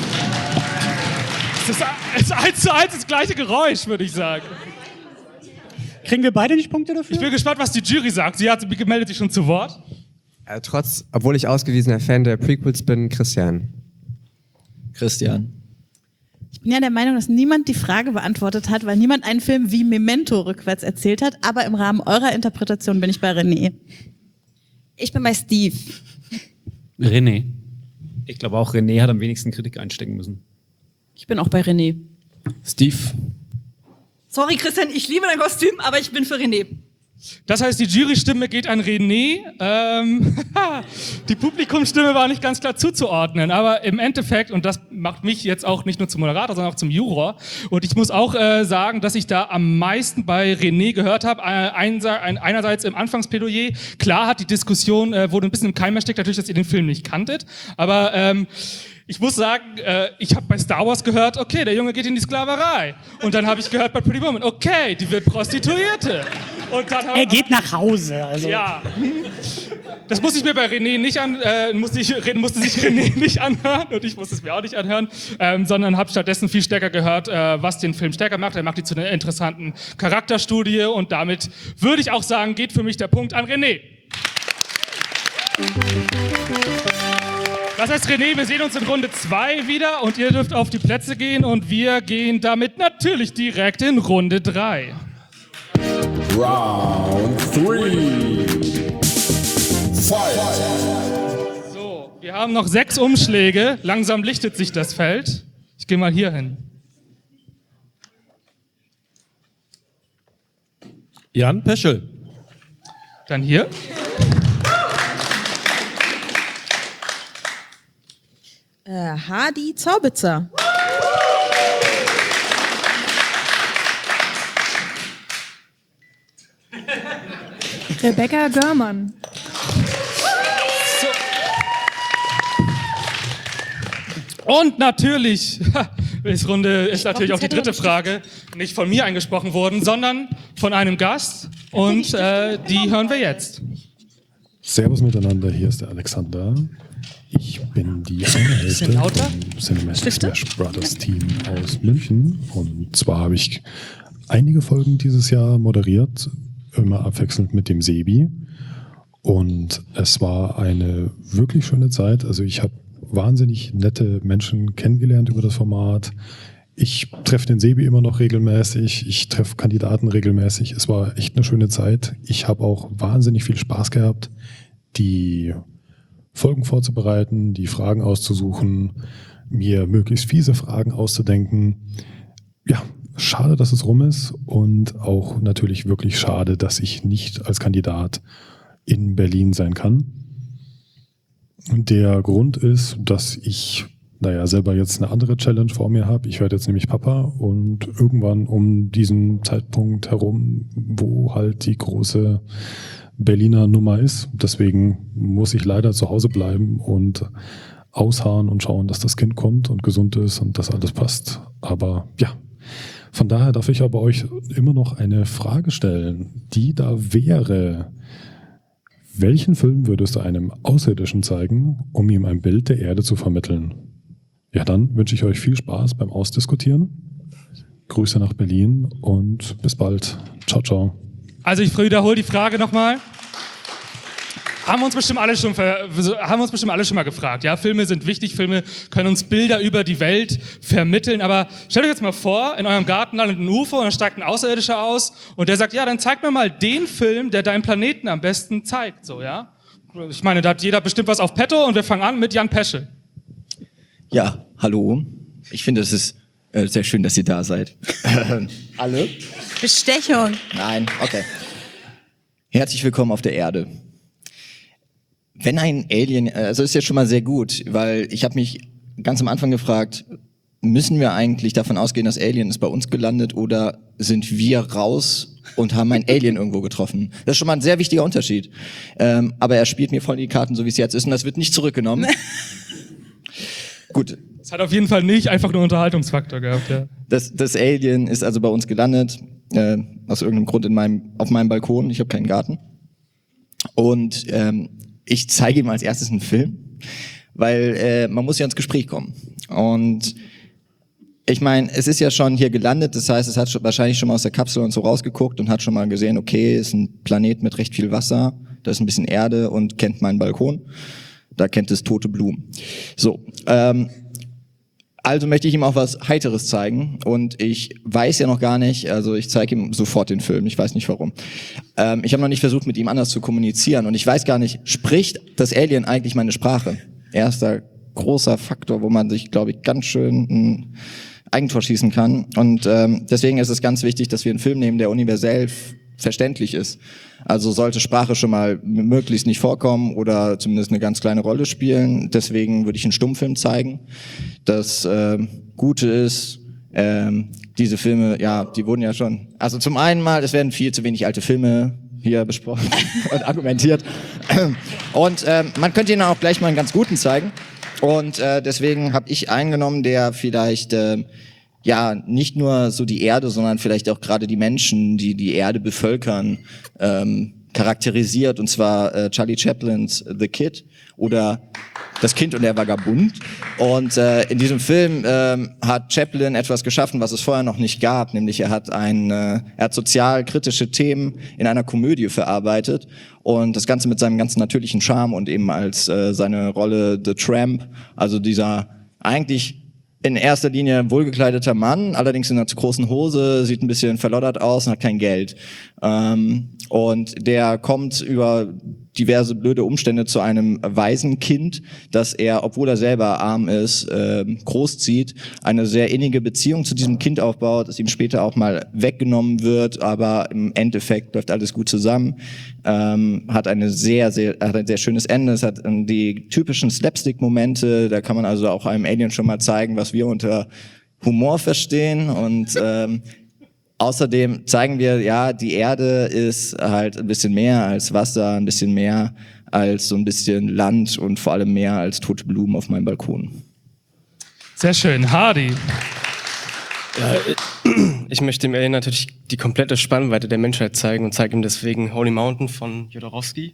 Es ist 1:1 das gleiche Geräusch, würde ich sagen. Kriegen wir beide nicht Punkte dafür? Ich bin gespannt, was die Jury sagt. Sie meldet sich schon zu Wort. Obwohl ich ausgewiesener Fan der Prequels bin, Christian. Ich bin ja der Meinung, dass niemand die Frage beantwortet hat, weil niemand einen Film wie Memento rückwärts erzählt hat. Aber im Rahmen eurer Interpretation bin ich bei René. Ich bin bei Steve. René. Ich glaube auch, René hat am wenigsten Kritik einstecken müssen. Ich bin auch bei René. Steve. Sorry, Christian, ich liebe dein Kostüm, aber ich bin für René. Das heißt, die Jurystimme geht an René. Die Publikumsstimme war nicht ganz klar zuzuordnen, aber im Endeffekt, und das macht mich jetzt auch nicht nur zum Moderator, sondern auch zum Juror, und ich muss auch sagen, dass ich da am meisten bei René gehört habe. Einerseits im Anfangsplädoyer, klar hat die Diskussion, wurde ein bisschen im Keim erstickt, natürlich, dass ihr den Film nicht kanntet, aber ich muss sagen, ich habe bei Star Wars gehört, okay, der Junge geht in die Sklaverei. Und dann habe ich gehört bei Pretty Woman, okay, die wird Prostituierte. Und dann er geht nach Hause. Also. Ja. Das musste ich mir bei René nicht musste sich René nicht anhören und ich musste es mir auch nicht anhören, sondern habe stattdessen viel stärker gehört, was den Film stärker macht. Er macht die zu einer interessanten Charakterstudie und damit würde ich auch sagen, geht für mich der Punkt an René. Das heißt, René, wir sehen uns in Runde 2 wieder und ihr dürft auf die Plätze gehen und wir gehen damit natürlich direkt in Runde 3. Round 3. Fight. So, wir haben noch 6 Umschläge. Langsam lichtet sich das Feld. Ich gehe mal hier hin. Jan Peschel. Dann hier. Hadi Zaubitzer. Rebecca Görmann. Und natürlich ist natürlich auch die dritte Frage nicht von mir eingesprochen worden, sondern von einem Gast und die hören wir jetzt. Servus miteinander, hier ist der Alexander. Ich bin die eine Hälfte vom Cinematic Smash Brothers Team aus München und zwar habe ich einige Folgen dieses Jahr moderiert, immer abwechselnd mit dem Sebi und es war eine wirklich schöne Zeit, also ich habe wahnsinnig nette Menschen kennengelernt über das Format. Ich treffe den Sebi immer noch regelmäßig, ich treffe Kandidaten regelmäßig, es war echt eine schöne Zeit. Ich habe auch wahnsinnig viel Spaß gehabt, die Folgen vorzubereiten, die Fragen auszusuchen, mir möglichst fiese Fragen auszudenken. Ja, schade, dass es rum ist und auch natürlich wirklich schade, dass ich nicht als Kandidat in Berlin sein kann. Der Grund ist, dass ich selber jetzt eine andere Challenge vor mir habe. Ich werde jetzt nämlich Papa und irgendwann um diesen Zeitpunkt herum, wo halt die große Berliner Nummer ist. Deswegen muss ich leider zu Hause bleiben und ausharren und schauen, dass das Kind kommt und gesund ist und dass alles passt. Aber ja, von daher darf ich aber euch immer noch eine Frage stellen, die da wäre: Welchen Film würdest du einem Außerirdischen zeigen, um ihm ein Bild der Erde zu vermitteln? Ja, dann wünsche ich euch viel Spaß beim Ausdiskutieren. Grüße nach Berlin und bis bald. Ciao, ciao. Also ich wiederhole die Frage nochmal. Haben wir uns bestimmt alle schon mal gefragt. Ja, Filme sind wichtig, Filme können uns Bilder über die Welt vermitteln, aber stellt euch jetzt mal vor, in eurem Garten landet ein UFO und dann steigt ein Außerirdischer aus und der sagt, ja, dann zeig mir mal den Film, der deinen Planeten am besten zeigt, so, ja. Ich meine, da hat jeder bestimmt was auf Petto und wir fangen an mit Jan Peschel. Ja, hallo. Ich finde, es ist sehr schön, dass ihr da seid. Alle? Bestechung. Nein, okay. Herzlich willkommen auf der Erde. Wenn ein Alien, also ist ja schon mal sehr gut, weil ich habe mich ganz am Anfang gefragt, müssen wir eigentlich davon ausgehen, dass Alien ist bei uns gelandet oder sind wir raus und haben ein Alien irgendwo getroffen? Das ist schon mal ein sehr wichtiger Unterschied. Aber er spielt mir voll die Karten, so wie es jetzt ist, und das wird nicht zurückgenommen. Gut. Es hat auf jeden Fall nicht einfach nur Unterhaltungsfaktor gehabt, ja. Das Alien ist also bei uns gelandet, aus irgendeinem Grund auf meinem Balkon. Ich habe keinen Garten. Und ich zeige ihm als erstes einen Film, weil man muss ja ins Gespräch kommen. Und ich meine, es ist ja schon hier gelandet, das heißt, es hat wahrscheinlich schon mal aus der Kapsel und so rausgeguckt und hat schon mal gesehen, okay, ist ein Planet mit recht viel Wasser, da ist ein bisschen Erde und kennt meinen Balkon. Da kennt es tote Blumen. So, also möchte ich ihm auch was Heiteres zeigen und ich weiß ja noch gar nicht, also ich zeige ihm sofort den Film, ich weiß nicht warum. Ich habe noch nicht versucht, mit ihm anders zu kommunizieren und ich weiß gar nicht, spricht das Alien eigentlich meine Sprache? Erster großer Faktor, wo man sich, glaube ich, ganz schön ein Eigentor schießen kann und deswegen ist es ganz wichtig, dass wir einen Film nehmen, der universell verständlich ist. Also sollte Sprache schon mal möglichst nicht vorkommen oder zumindest eine ganz kleine Rolle spielen. Deswegen würde ich einen Stummfilm zeigen. Das Gute ist, diese Filme, ja, die wurden ja schon, also zum einen mal, es werden viel zu wenig alte Filme hier besprochen und argumentiert. Und man könnte ihnen auch gleich mal einen ganz guten zeigen. Und deswegen habe ich einen genommen, der vielleicht ja nicht nur so die Erde, sondern vielleicht auch gerade die Menschen, die die Erde bevölkern, charakterisiert. Und zwar Charlie Chaplins The Kid oder Das Kind und der Vagabund. Und in diesem Film hat Chaplin etwas geschaffen, was es vorher noch nicht gab, nämlich er hat sozial-kritische Themen in einer Komödie verarbeitet und das Ganze mit seinem ganz natürlichen Charme und eben als seine Rolle The Tramp, also dieser eigentlich in erster Linie wohlgekleideter Mann, allerdings in einer zu großen Hose, sieht ein bisschen verloddert aus und hat kein Geld. Und der kommt über diverse blöde Umstände zu einem Waisenkind, das er, obwohl er selber arm ist, großzieht, eine sehr innige Beziehung zu diesem Kind aufbaut, das ihm später auch mal weggenommen wird, aber im Endeffekt läuft alles gut zusammen, hat ein sehr schönes Ende, es hat die typischen Slapstick-Momente, da kann man also auch einem Alien schon mal zeigen, was wir unter Humor verstehen und außerdem zeigen wir, ja, die Erde ist halt ein bisschen mehr als Wasser, ein bisschen mehr als so ein bisschen Land und vor allem mehr als tote Blumen auf meinem Balkon. Sehr schön. Hardy. Ja, ich möchte dem Alien natürlich die komplette Spannweite der Menschheit zeigen und zeige ihm deswegen Holy Mountain von Jodorowsky.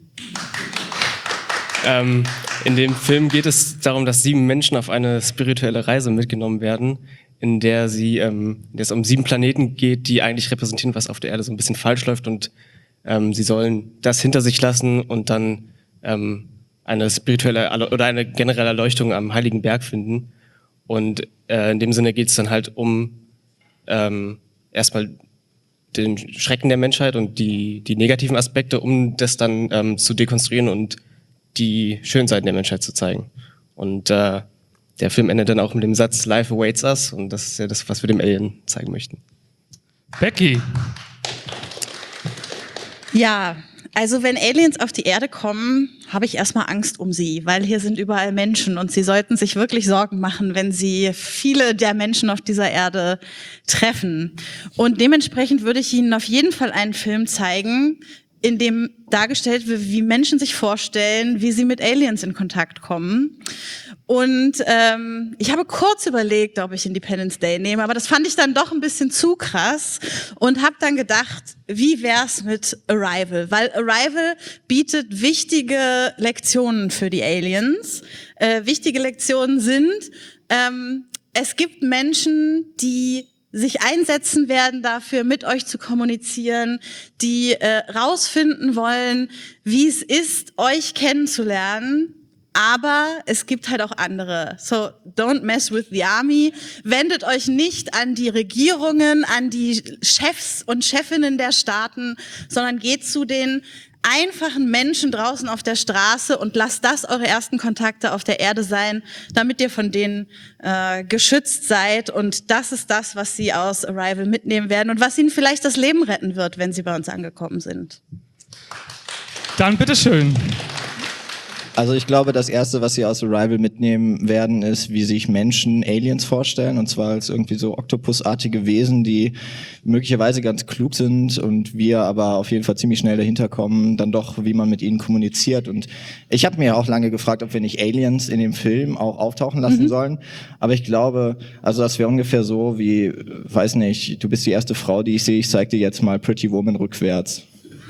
In dem Film geht es darum, dass 7 Menschen auf eine spirituelle Reise mitgenommen werden, in der es um 7 Planeten geht, die eigentlich repräsentieren, was auf der Erde so ein bisschen falsch läuft und sie sollen das hinter sich lassen und dann eine spirituelle oder eine generelle Erleuchtung am Heiligen Berg finden. Und in dem Sinne geht es dann halt um erstmal den Schrecken der Menschheit und die negativen Aspekte, um das dann zu dekonstruieren und die schönen Seiten der Menschheit zu zeigen. Und der Film endet dann auch mit dem Satz Life awaits us und das ist ja das, was wir dem Alien zeigen möchten. Becky. Ja, also wenn Aliens auf die Erde kommen, habe ich erstmal Angst um sie, weil hier sind überall Menschen und sie sollten sich wirklich Sorgen machen, wenn sie viele der Menschen auf dieser Erde treffen. Und dementsprechend würde ich Ihnen auf jeden Fall einen Film zeigen, in dem dargestellt wird, wie Menschen sich vorstellen, wie sie mit Aliens in Kontakt kommen. Und ich habe kurz überlegt, ob ich Independence Day nehme, aber das fand ich dann doch ein bisschen zu krass und habe dann gedacht, wie wär's mit Arrival? Weil Arrival bietet wichtige Lektionen für die Aliens. Wichtige Lektionen sind, es gibt Menschen, die sich einsetzen werden dafür, mit euch zu kommunizieren, die rausfinden wollen, wie es ist, euch kennenzulernen. Aber es gibt halt auch andere. So, don't mess with the army. Wendet euch nicht an die Regierungen, an die Chefs und Chefinnen der Staaten, sondern geht zu den einfachen Menschen draußen auf der Straße und lasst das eure ersten Kontakte auf der Erde sein, damit ihr von denen geschützt seid. Und das ist das, was sie aus Arrival mitnehmen werden und was ihnen vielleicht das Leben retten wird, wenn sie bei uns angekommen sind. Dann bitteschön. Also ich glaube, das Erste, was sie aus Arrival mitnehmen werden, ist, wie sich Menschen Aliens vorstellen. Und zwar als irgendwie so oktopusartige Wesen, die möglicherweise ganz klug sind und wir aber auf jeden Fall ziemlich schnell dahinter kommen, dann doch, wie man mit ihnen kommuniziert. Und ich habe mir auch lange gefragt, ob wir nicht Aliens in dem Film auch auftauchen lassen sollen. Aber ich glaube, also das wäre ungefähr so wie, weiß nicht, du bist die erste Frau, die ich sehe, ich zeig dir jetzt mal Pretty Woman rückwärts.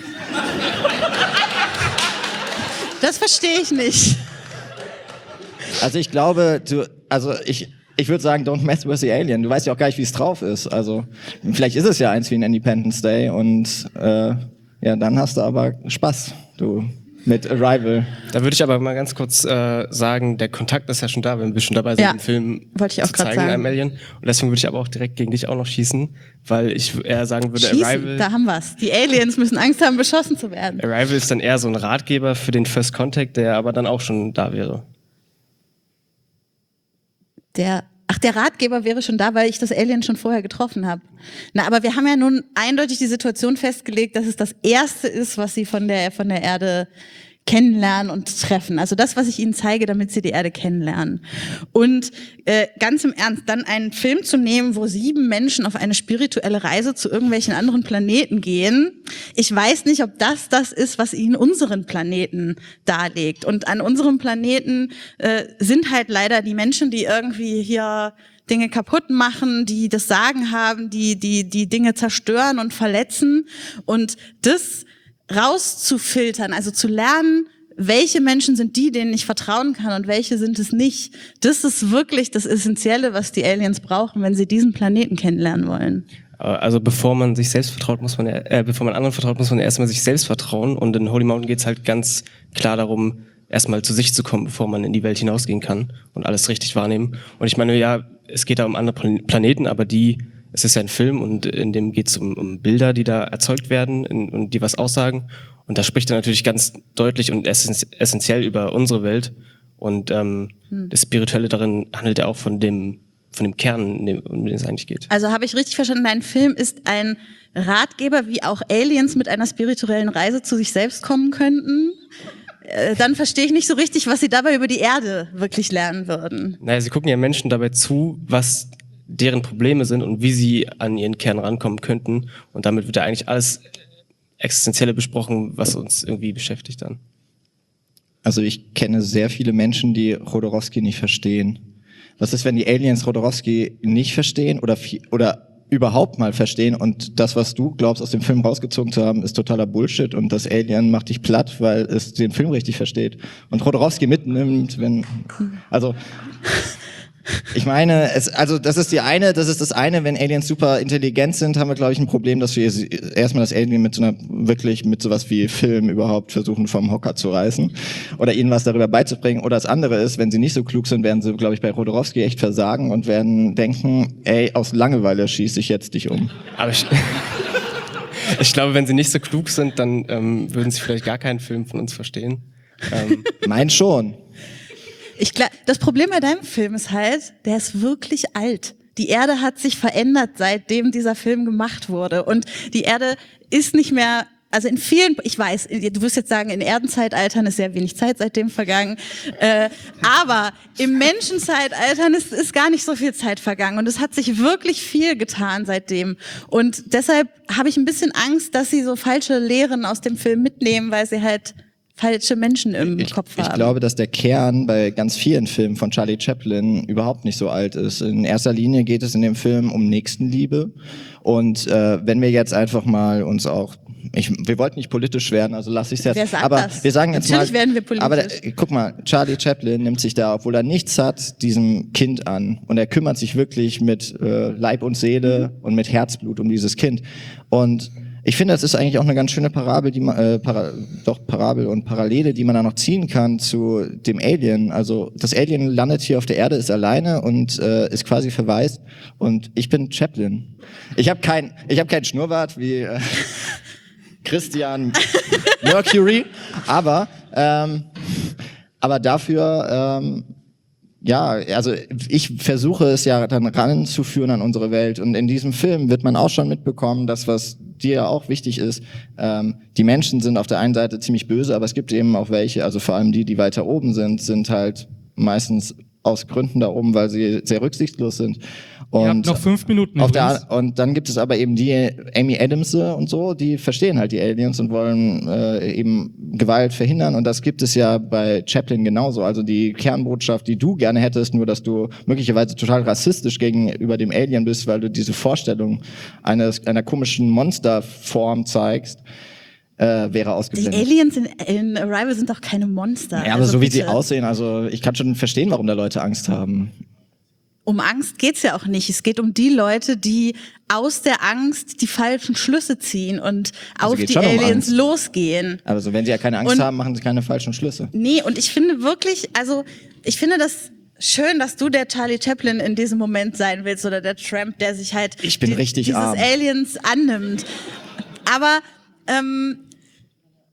Das verstehe ich nicht. Also ich glaube, ich würde sagen, don't mess with the alien. Du weißt ja auch gar nicht, wie es drauf ist. Also vielleicht ist es ja eins wie ein Independence Day und ja, dann hast du aber Spaß, du, mit Arrival. Da würde ich aber mal ganz kurz sagen, der Kontakt ist ja schon da, wenn wir schon dabei sind, den Film wollte ich auch zu zeigen, einem Alien. Und deswegen würde ich aber auch direkt gegen dich auch noch schießen, weil ich eher sagen würde, Arrival... Da haben wir's. Die Aliens müssen Angst haben, beschossen zu werden. Arrival ist dann eher so ein Ratgeber für den First Contact, der aber dann auch schon da wäre. Ach, der Ratgeber wäre schon da, weil ich das Alien schon vorher getroffen habe. Na, aber wir haben ja nun eindeutig die Situation festgelegt, dass es das Erste ist, was sie von der Erde kennenlernen und treffen. Also das, was ich ihnen zeige, damit sie die Erde kennenlernen. Und ganz im Ernst, dann einen Film zu nehmen, wo 7 Menschen auf eine spirituelle Reise zu irgendwelchen anderen Planeten gehen. Ich weiß nicht, ob das ist, was ihnen unseren Planeten darlegt. Und an unserem Planeten sind halt leider die Menschen, die irgendwie hier Dinge kaputt machen, die das Sagen haben, die Dinge zerstören und verletzen. Und das rauszufiltern, also zu lernen, welche Menschen sind die, denen ich vertrauen kann und welche sind es nicht. Das ist wirklich das Essentielle, was die Aliens brauchen, wenn sie diesen Planeten kennenlernen wollen. Also bevor man sich selbst vertraut, bevor man anderen vertraut, muss man erstmal sich selbst vertrauen. Und in Holy Mountain geht es halt ganz klar darum, erstmal zu sich zu kommen, bevor man in die Welt hinausgehen kann und alles richtig wahrnehmen. Und ich meine, ja, es geht da um andere Planeten, aber es ist ja ein Film und in dem geht es um Bilder, die da erzeugt werden und die was aussagen. Und da spricht er natürlich ganz deutlich und essentiell über unsere Welt. Und das Spirituelle darin handelt ja auch von dem Kern, um den es eigentlich geht. Also habe ich richtig verstanden, dein Film ist ein Ratgeber, wie auch Aliens mit einer spirituellen Reise zu sich selbst kommen könnten? Dann verstehe ich nicht so richtig, was sie dabei über die Erde wirklich lernen würden. Naja, sie gucken ja Menschen dabei zu, was deren Probleme sind und wie sie an ihren Kern rankommen könnten. Und damit wird ja eigentlich alles Existenzielle besprochen, was uns irgendwie beschäftigt dann. Also ich kenne sehr viele Menschen, die Jodorowsky nicht verstehen. Was ist, wenn die Aliens Jodorowsky nicht verstehen oder überhaupt mal verstehen und das, was du glaubst, aus dem Film rausgezogen zu haben, ist totaler Bullshit und das Alien macht dich platt, weil es den Film richtig versteht und Jodorowsky mitnimmt, ich meine, das ist das eine, wenn Aliens super intelligent sind, haben wir, glaube ich, ein Problem, dass wir erstmal das Alien mit sowas wie Film überhaupt versuchen vom Hocker zu reißen oder ihnen was darüber beizubringen. Oder das andere ist, wenn sie nicht so klug sind, werden sie, glaube ich, bei Jodorowsky echt versagen und werden denken, ey, aus Langeweile schieße ich jetzt dich um. Aber ich glaube, wenn sie nicht so klug sind, dann würden sie vielleicht gar keinen Film von uns verstehen. Mein schon. Das Problem bei deinem Film ist halt, der ist wirklich alt. Die Erde hat sich verändert, seitdem dieser Film gemacht wurde. Und die Erde ist nicht mehr, also in vielen, ich weiß, du wirst jetzt sagen, in Erdenzeitaltern ist sehr wenig Zeit seitdem vergangen. Aber im Menschenzeitaltern ist gar nicht so viel Zeit vergangen. Und es hat sich wirklich viel getan seitdem. Und deshalb habe ich ein bisschen Angst, dass sie so falsche Lehren aus dem Film mitnehmen, weil sie halt falsche Menschen im Kopf haben. Ich glaube, dass der Kern bei ganz vielen Filmen von Charlie Chaplin überhaupt nicht so alt ist. In erster Linie geht es in dem Film um Nächstenliebe. Und wenn wir jetzt einfach mal uns auch, wir wollten nicht politisch werden, also lass ich es jetzt. Wer sagt aber das? Wir sagen jetzt Natürlich mal, werden wir politisch. Aber guck mal, Charlie Chaplin nimmt sich da, obwohl er nichts hat, diesem Kind an. Und er kümmert sich wirklich mit Leib und Seele und mit Herzblut um dieses Kind. Und ich finde, das ist eigentlich auch eine ganz schöne Parabel, Parabel und Parallele, die man da noch ziehen kann zu dem Alien. Also das Alien landet hier auf der Erde, ist alleine und ist quasi verwaist. Und ich bin Chaplin. Ich habe kein Schnurrbart wie Christian Mercury, aber dafür ja, also ich versuche es ja dann ranzuführen an unsere Welt und in diesem Film wird man auch schon mitbekommen, dass was dir auch wichtig ist, die Menschen sind auf der einen Seite ziemlich böse, aber es gibt eben auch welche, also vor allem die weiter oben sind halt meistens aus Gründen da oben, weil sie sehr rücksichtslos sind. Und ihr habt noch 5 Minuten und dann gibt es aber eben die Amy Adams und so, die verstehen halt die Aliens und wollen eben Gewalt verhindern und das gibt es ja bei Chaplin genauso. Also die Kernbotschaft, die du gerne hättest, nur dass du möglicherweise total rassistisch gegenüber dem Alien bist, weil du diese Vorstellung einer komischen Monsterform zeigst, wäre ausgeblendet. Die Aliens in Arrival sind doch keine Monster. Ja, aber also so wie sie aussehen, also ich kann schon verstehen, warum da Leute Angst haben. Um Angst geht's ja auch nicht. Es geht um die Leute, die aus der Angst die falschen Schlüsse ziehen und auf die Aliens losgehen. Also wenn sie ja keine Angst haben, machen sie keine falschen Schlüsse. Nee, und ich finde wirklich, also ich finde das schön, dass du der Charlie Chaplin in diesem Moment sein willst oder der Tramp, der sich halt dieses arm. Aliens annimmt. Aber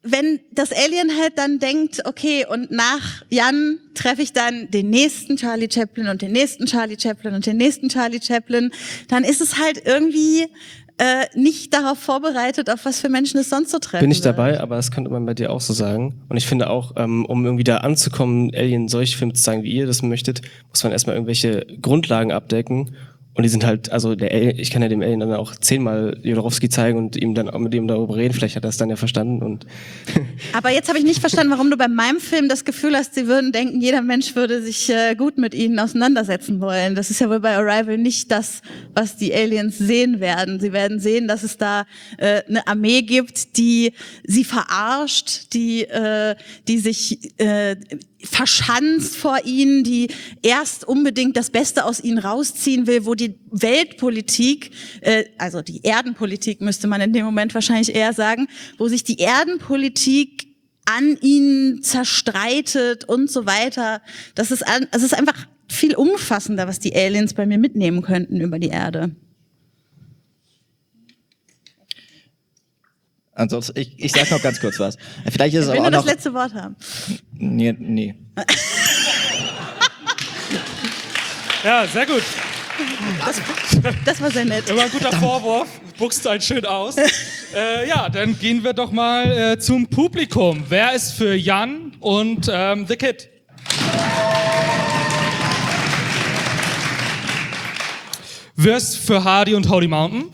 wenn das Alien halt dann denkt, okay, und nach Jan treffe ich dann den nächsten Charlie Chaplin und den nächsten Charlie Chaplin und den nächsten Charlie Chaplin, dann ist es halt irgendwie nicht darauf vorbereitet, auf was für Menschen es sonst so treffen Bin ich wird. dabei, aber das könnte man bei dir auch so sagen. Und ich finde auch, um irgendwie da anzukommen, Alien solche Filme zu zeigen, wie ihr das möchtet, muss man erstmal irgendwelche Grundlagen abdecken. Und die sind halt, also ich kann ja dem Alien dann auch 10-mal Jodorowsky zeigen und ihm dann auch mit ihm darüber reden. Vielleicht hat er es dann ja verstanden. Und Aber jetzt habe ich nicht verstanden, warum du bei meinem Film das Gefühl hast, sie würden denken, jeder Mensch würde sich gut mit ihnen auseinandersetzen wollen. Das ist ja wohl bei Arrival nicht das, was die Aliens sehen werden. Sie werden sehen, dass es da eine Armee gibt, die sie verarscht, die sich verschanzt vor ihnen, die erst unbedingt das Beste aus ihnen rausziehen will, wo die Weltpolitik, also die Erdenpolitik müsste man in dem Moment wahrscheinlich eher sagen, wo sich die Erdenpolitik an ihnen zerstreitet und so weiter. Das ist einfach viel umfassender, was die Aliens bei mir mitnehmen könnten über die Erde. Ansonsten, ich sag noch ganz kurz was. Vielleicht ist es Wenn aber auch wir das noch... letzte Wort haben. Nee. Ja, sehr gut. Das war sehr nett. Immer ein guter Vorwurf. Buchst einen schön aus. Ja, dann gehen wir doch mal zum Publikum. Wer ist für Jan und The Kid? Wer ist für Hardy und Holy Mountain?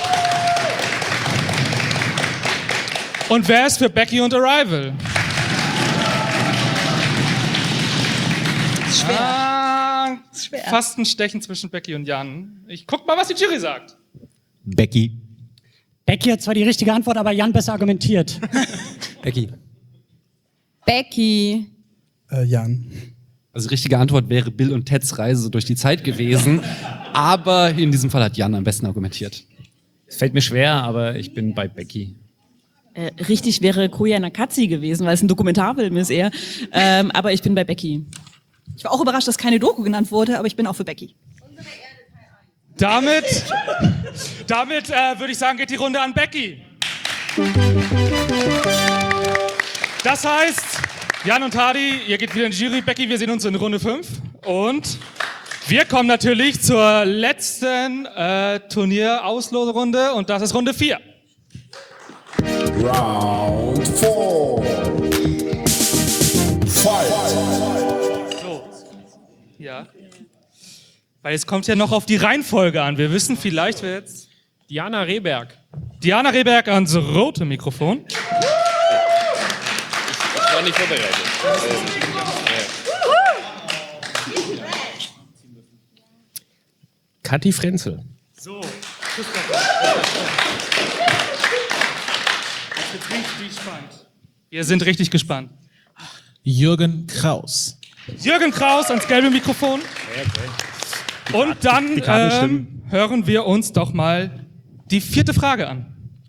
Und wer ist für Becky und Arrival? Schwer. Schwer. Fast ein Stechen zwischen Becky und Jan. Ich guck mal, was die Jury sagt. Becky. Becky hat zwar die richtige Antwort, aber Jan besser argumentiert. Becky. Becky. Jan. Also die richtige Antwort wäre Bill und Teds Reise durch die Zeit gewesen. Aber in diesem Fall hat Jan am besten argumentiert. Es fällt mir schwer, aber ich bin bei Becky. Richtig wäre Koya Nakatsu gewesen, weil es ein Dokumentarfilm ist eher. Aber ich bin bei Becky. Ich war auch überrascht, dass keine Doku genannt wurde, aber ich bin auch für Becky. Damit würde ich sagen, geht die Runde an Becky. Das heißt, Jan und Hardy, ihr geht wieder in die Jury. Becky, wir sehen uns in Runde 5. Und wir kommen natürlich zur letzten Turnier-Auslosrunde und das ist Runde 4. Round 4. Fight. So. Ja. Weil es kommt ja noch auf die Reihenfolge an. Wir wissen vielleicht, wer jetzt... Diana Rehberg. Diana Rehberg ans rote Mikrofon. Ich war nicht vorbereitet. Kathi Frenzel. So, Christoph. Das wird richtig spannend. Wir sind richtig gespannt. Jürgen Kraus. Jürgen Kraus ans gelbe Mikrofon. Und dann hören wir uns doch mal die 4. Frage an.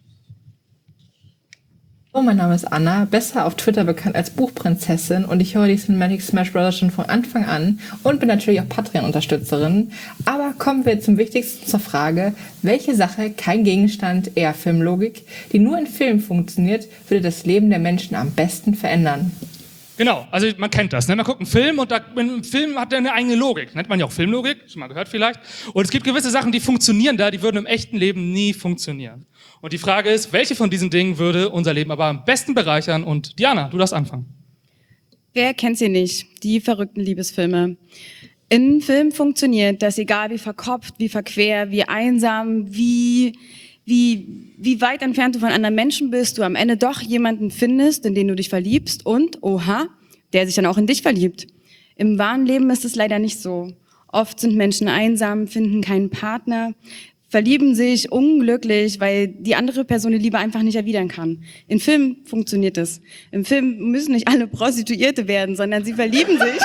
Oh, mein Name ist Anna, besser auf Twitter bekannt als Buchprinzessin und ich höre die Cinematic Smash Brothers schon von Anfang an und bin natürlich auch Patreon-Unterstützerin. Aber kommen wir zum Wichtigsten, zur Frage, welche Sache, kein Gegenstand, eher Filmlogik, die nur in Filmen funktioniert, würde das Leben der Menschen am besten verändern? Genau, also man kennt das, ne? Man guckt einen Film und ein Film hat eine eigene Logik. Nennt man ja auch Filmlogik, schon mal gehört vielleicht. Und es gibt gewisse Sachen, die funktionieren da, die würden im echten Leben nie funktionieren. Und die Frage ist, welche von diesen Dingen würde unser Leben aber am besten bereichern? Und Diana, du darfst anfangen. Wer kennt sie nicht? Die verrückten Liebesfilme. In Filmen funktioniert das, egal wie verkopft, wie verquer, wie einsam, wie weit entfernt du von anderen Menschen bist, du am Ende doch jemanden findest, in den du dich verliebst und, oha, der sich dann auch in dich verliebt. Im wahren Leben ist es leider nicht so. Oft sind Menschen einsam, finden keinen Partner, verlieben sich unglücklich, weil die andere Person die Liebe einfach nicht erwidern kann. In Filmen funktioniert es. Im Film müssen nicht alle Prostituierte werden, sondern sie verlieben sich.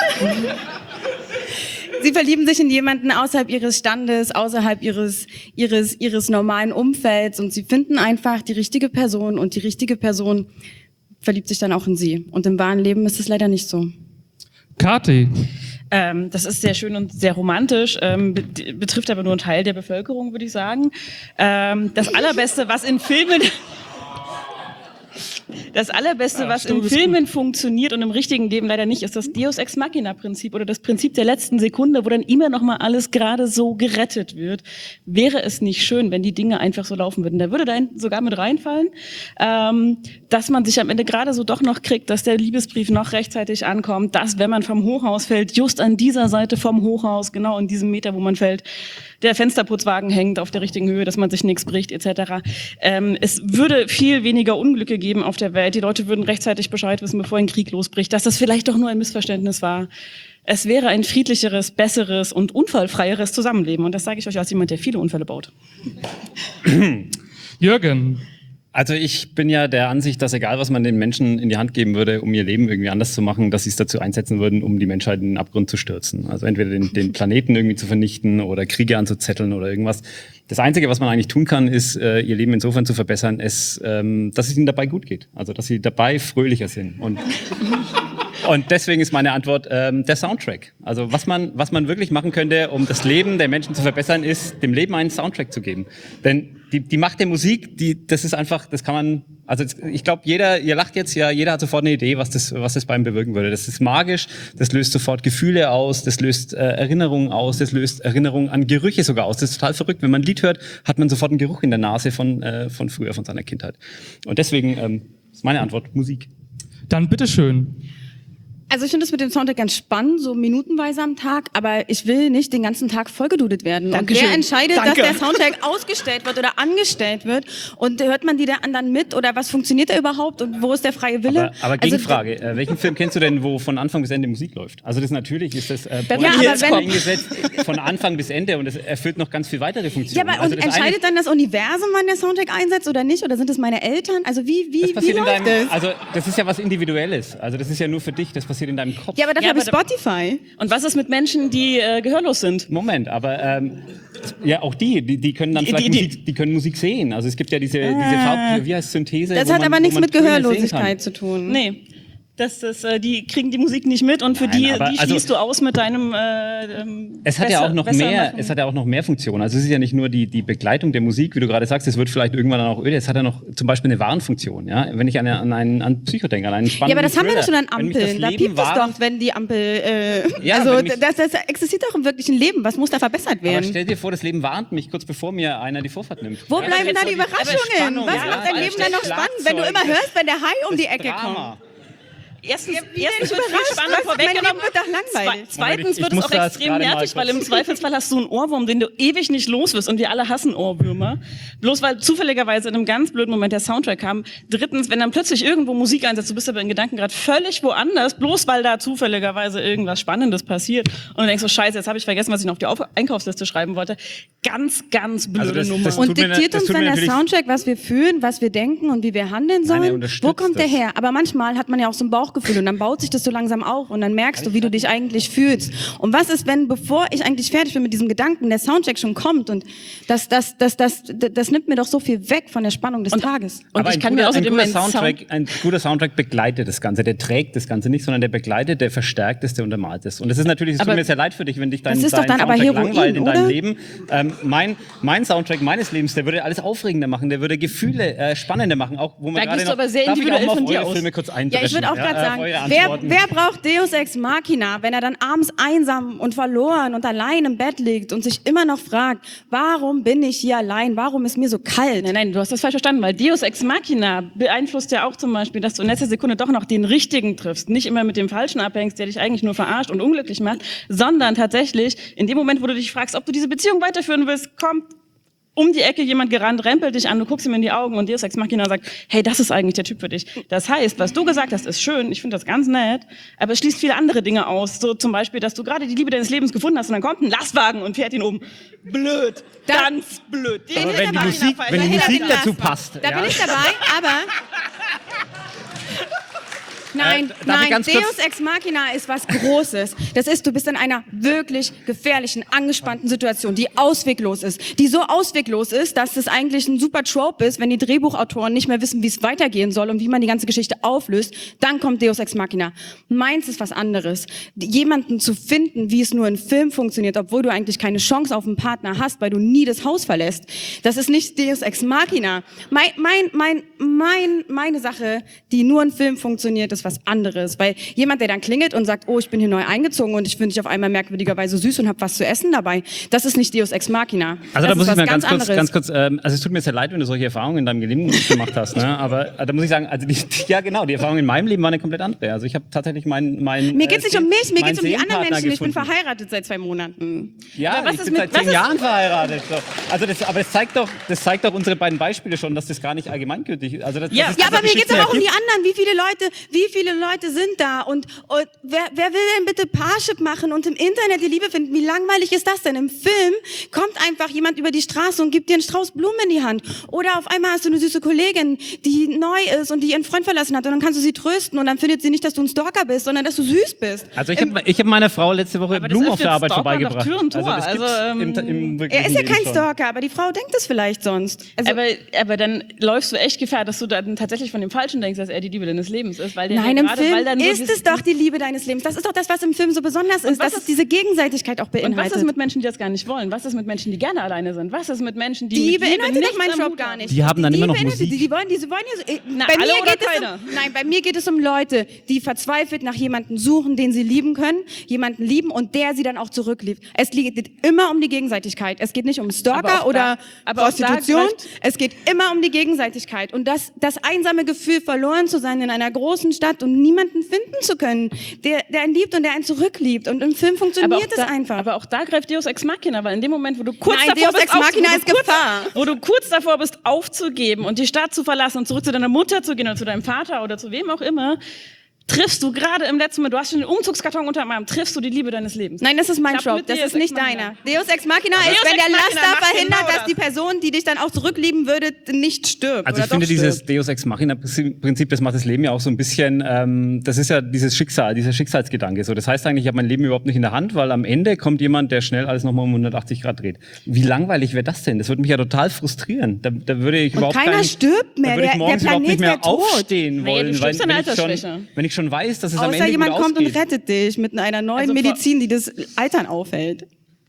Sie verlieben sich in jemanden außerhalb ihres Standes, außerhalb ihres normalen Umfelds und sie finden einfach die richtige Person und die richtige Person verliebt sich dann auch in sie. Und im wahren Leben ist es leider nicht so. Kathi. Das ist sehr schön und sehr romantisch, betrifft aber nur einen Teil der Bevölkerung, würde ich sagen. Das Allerbeste, was in Filmen... Das Allerbeste, was in Filmen funktioniert und im richtigen Leben leider nicht, ist das Deus Ex Machina Prinzip oder das Prinzip der letzten Sekunde, wo dann immer noch mal alles gerade so gerettet wird. Wäre es nicht schön, wenn die Dinge einfach so laufen würden? Da würde da sogar mit reinfallen, dass man sich am Ende gerade so doch noch kriegt, dass der Liebesbrief noch rechtzeitig ankommt, dass, wenn man vom Hochhaus fällt, just an dieser Seite vom Hochhaus, genau in diesem Meter, wo man fällt, der Fensterputzwagen hängt auf der richtigen Höhe, dass man sich nichts bricht, etc. Es würde viel weniger Unglücke geben auf der Welt. Die Leute würden rechtzeitig Bescheid wissen, bevor ein Krieg losbricht, dass das vielleicht doch nur ein Missverständnis war. Es wäre ein friedlicheres, besseres und unfallfreieres Zusammenleben. Und das sage ich euch als jemand, der viele Unfälle baut. Jürgen. Also ich bin ja der Ansicht, dass egal, was man den Menschen in die Hand geben würde, um ihr Leben irgendwie anders zu machen, dass sie es dazu einsetzen würden, um die Menschheit in den Abgrund zu stürzen. Also entweder den Planeten irgendwie zu vernichten oder Kriege anzuzetteln oder irgendwas. Das Einzige, was man eigentlich tun kann, ist, ihr Leben insofern zu verbessern, dass es ihnen dabei gut geht. Also dass sie dabei fröhlicher sind. Und deswegen ist meine Antwort der Soundtrack. Also was man wirklich machen könnte, um das Leben der Menschen zu verbessern, ist, dem Leben einen Soundtrack zu geben. Denn die Macht der Musik, das ist einfach, das kann man, also ich glaube, ihr lacht jetzt ja, jeder hat sofort eine Idee, was das bei ihm bewirken würde. Das ist magisch, das löst sofort Gefühle aus, das löst Erinnerungen aus, das löst Erinnerungen an Gerüche sogar aus. Das ist total verrückt. Wenn man ein Lied hört, hat man sofort einen Geruch in der Nase von früher, von seiner Kindheit. Und deswegen ist meine Antwort Musik. Dann bitteschön. Also ich finde das mit dem Soundtrack ganz spannend, so minutenweise am Tag, aber ich will nicht den ganzen Tag vollgedudet werden. Dankeschön. Und wer entscheidet, Danke. dass der Soundtrack ausgestellt wird oder angestellt wird? Und hört man die der anderen mit oder was funktioniert da überhaupt und wo ist der freie Wille? Aber Gegenfrage, welchen Film kennst du denn, wo von Anfang bis Ende Musik läuft? Also das natürlich ist das eingesetzt von Anfang bis Ende und es erfüllt noch ganz viel weitere Funktionen. Ja, aber also und entscheidet dann das Universum, wann der Soundtrack einsetzt oder nicht? Oder sind es meine Eltern? Also wie läuft das? Also das ist ja was Individuelles. Also das ist ja nur für dich, das passiert in deinem Kopf. Ja, aber dafür habe ich Spotify. Und was ist mit Menschen, die gehörlos sind? Moment, aber ja, auch die können dann vielleicht die können Musik sehen. Also es gibt ja diese wie heißt Synthese? Das hat aber nichts mit Gehörlosigkeit zu tun. Nee. Die kriegen die Musik nicht mit und für die schließt du aus mit deinem es hat ja auch noch mehr Funktionen. Also es ist ja nicht nur die Begleitung der Musik, wie du gerade sagst, es wird vielleicht irgendwann dann auch öde, es hat ja noch zum Beispiel eine Warnfunktion, ja? Wenn ich an Psycho denke, an einen spannenden Ja, aber das haben wir doch schon an Thriller. Ampeln. Da piept es doch, wenn die Ampel das existiert doch im wirklichen Leben. Was muss da verbessert werden? Aber stell dir vor, das Leben warnt mich kurz bevor mir einer die Vorfahrt nimmt. Wo bleiben da die Überraschungen? Was macht dein Leben dann noch spannend, wenn du immer hörst, wenn der Hai um die Ecke kommt? Erstens wird viel Spannung vorweggenommen. Wird doch langweilig. Zweitens wird es auch extrem nervig, weil im Zweifelsfall hast du einen Ohrwurm, den du ewig nicht los wirst und wir alle hassen Ohrwürmer. Bloß weil zufälligerweise in einem ganz blöden Moment der Soundtrack kam. Drittens, wenn dann plötzlich irgendwo Musik einsetzt, du bist aber in Gedanken gerade völlig woanders, bloß weil da zufälligerweise irgendwas Spannendes passiert und du denkst so, scheiße, jetzt habe ich vergessen, was ich noch auf die Einkaufsliste schreiben wollte. Ganz, ganz blöde Nummer. Und diktiert uns dann der Soundtrack, was wir fühlen, was wir denken und wie wir handeln sollen? Wo kommt der her? Aber manchmal hat man ja auch so ein Bauchgefühl und dann baut sich das so langsam auf und dann merkst du, wie du dich eigentlich fühlst. Und was ist, wenn, bevor ich eigentlich fertig bin mit diesem Gedanken, der Soundtrack schon kommt und das nimmt mir doch so viel weg von der Spannung des Tages. Und aber ich kann mir außerdem ein guter Soundtrack begleitet das Ganze, der trägt das Ganze nicht, sondern der begleitet, der verstärkt es, der untermalt es. Und das ist natürlich, es tut mir sehr leid für dich, wenn dich dein Soundtrack langweilt in deinem Leben. Mein Soundtrack meines Lebens, der würde alles aufregender machen, der würde Gefühle spannender machen, auch wo man gerade noch, aber sehr individuell von dir aus. Filme kurz eindreschen. Ja, ich würde auch gerade sagen, wer braucht Deus Ex Machina, wenn er dann abends einsam und verloren und allein im Bett liegt und sich immer noch fragt, warum bin ich hier allein, warum ist mir so kalt? Nein, du hast das falsch verstanden, weil Deus Ex Machina beeinflusst ja auch zum Beispiel, dass du in letzter Sekunde doch noch den Richtigen triffst, nicht immer mit dem Falschen abhängst, der dich eigentlich nur verarscht und unglücklich macht, sondern tatsächlich in dem Moment, wo du dich fragst, ob du diese Beziehung weiterführen willst, kommt um die Ecke jemand gerannt, rempelt dich an, du guckst ihm in die Augen und Deus Ex Machina sagt, hey, das ist eigentlich der Typ für dich. Das heißt, was du gesagt hast, ist schön, ich finde das ganz nett, aber es schließt viele andere Dinge aus. So zum Beispiel, dass du gerade die Liebe deines Lebens gefunden hast und dann kommt ein Lastwagen und fährt ihn um. Blöd, ganz blöd. Aber wenn die Musik dazu passt. Da bin ich dabei, aber Nein, Deus Ex Machina ist was Großes. Das ist, du bist in einer wirklich gefährlichen, angespannten Situation, die ausweglos ist. Die so ausweglos ist, dass es eigentlich ein super Trope ist, wenn die Drehbuchautoren nicht mehr wissen, wie es weitergehen soll und wie man die ganze Geschichte auflöst, dann kommt Deus Ex Machina. Meins ist was anderes. Jemanden zu finden, wie es nur in Film funktioniert, obwohl du eigentlich keine Chance auf einen Partner hast, weil du nie das Haus verlässt. Das ist nicht Deus Ex Machina. Meine Sache, die nur in Film funktioniert, ist was anderes. Weil jemand, der dann klingelt und sagt, oh, ich bin hier neu eingezogen und ich finde dich auf einmal merkwürdigerweise süß und habe was zu essen dabei, das ist nicht Deus Ex Machina. Also da das muss ist ich mal was ganz kurz, also es tut mir sehr leid, wenn du solche Erfahrungen in deinem Leben gemacht hast, ne? Aber da muss ich sagen, also ja genau, die Erfahrung in meinem Leben war eine komplett andere. Also ich habe tatsächlich mir geht's nicht um mich, mir geht's um die anderen Menschen. Gefunden. Ich bin verheiratet seit 2 Monaten. Ja, ich bin seit 10 Jahren verheiratet. So. Also aber das zeigt doch unsere beiden Beispiele schon, dass das gar nicht allgemeingültig ist. Also das ist aber mir geht's aber auch um die anderen. Wie viele Leute sind da? Und wer will denn bitte Parship machen und im Internet die Liebe finden? Wie langweilig ist das denn? Im Film kommt einfach jemand über die Straße und gibt dir einen Strauß Blumen in die Hand. Oder auf einmal hast du eine süße Kollegin, die neu ist und die ihren Freund verlassen hat. Und dann kannst du sie trösten und dann findet sie nicht, dass du ein Stalker bist, sondern dass du süß bist. Also ich hab meiner Frau letzte Woche Blumen auf der Arbeit vorbeigebracht. Er ist ja kein Stalker, aber die Frau denkt es vielleicht sonst. Also, aber dann läufst du echt Gefahr, dass du dann tatsächlich von dem Falschen denkst, dass er die Liebe deines Lebens ist. Weil nein, im Film ist es doch die Liebe deines Lebens. Das ist doch das, was im Film so besonders ist, dass es diese Gegenseitigkeit auch beinhaltet. Und was ist mit Menschen, die das gar nicht wollen? Was ist mit Menschen, die gerne alleine sind? Was ist mit Menschen, die Die mit Liebe beinhaltet nicht doch mein am Job Hut gar nicht. Die haben dann immer noch Musik. Die wollen ja so. Na, Bei alle mir oder geht keiner? Bei mir geht es um Leute, die verzweifelt nach jemandem suchen, den sie lieben können, jemanden lieben und der sie dann auch zurückliebt. Es geht immer um die Gegenseitigkeit. Es geht nicht um Stalker oder Prostitution. Es geht immer um die Gegenseitigkeit. Und das einsame Gefühl, verloren zu sein in einer großen Stadt und niemanden finden zu können, der einen liebt und der einen zurückliebt. Und im Film funktioniert es einfach. Aber auch da greift Deus Ex Machina, weil in dem Moment, wo du kurz davor Deus bist, Ex Machina ist Gefahr. Wo du kurz davor bist, aufzugeben und die Stadt zu verlassen und zurück zu deiner Mutter zu gehen oder zu deinem Vater oder zu wem auch immer, triffst du gerade im letzten Moment, du hast schon den Umzugskarton unter dem Arm, triffst du die Liebe deines Lebens. Nein, das ist mein Job, das ist nicht deiner. Deus Ex Machina ist, wenn der Laster verhindert, dass die Person, die dich dann auch zurücklieben würde, nicht stirbt. Also ich finde dieses Deus Ex Machina Prinzip, das macht das Leben ja auch so ein bisschen, das ist ja dieses Schicksal, dieser Schicksalsgedanke. So, das heißt eigentlich, ich habe mein Leben überhaupt nicht in der Hand, weil am Ende kommt jemand, der schnell alles nochmal um 180 Grad dreht. Wie langweilig wäre das denn? Das würde mich ja total frustrieren. Da würde ich überhaupt keiner stirbt mehr, da würde ich morgens überhaupt nicht mehr aufstehen wollen, du stirbst an Altersschwäche. wenn ich schon weiß, dass es am Ende Außer jemand kommt ausgeht. und rettet dich mit einer neuen Medizin, die das Altern aufhält.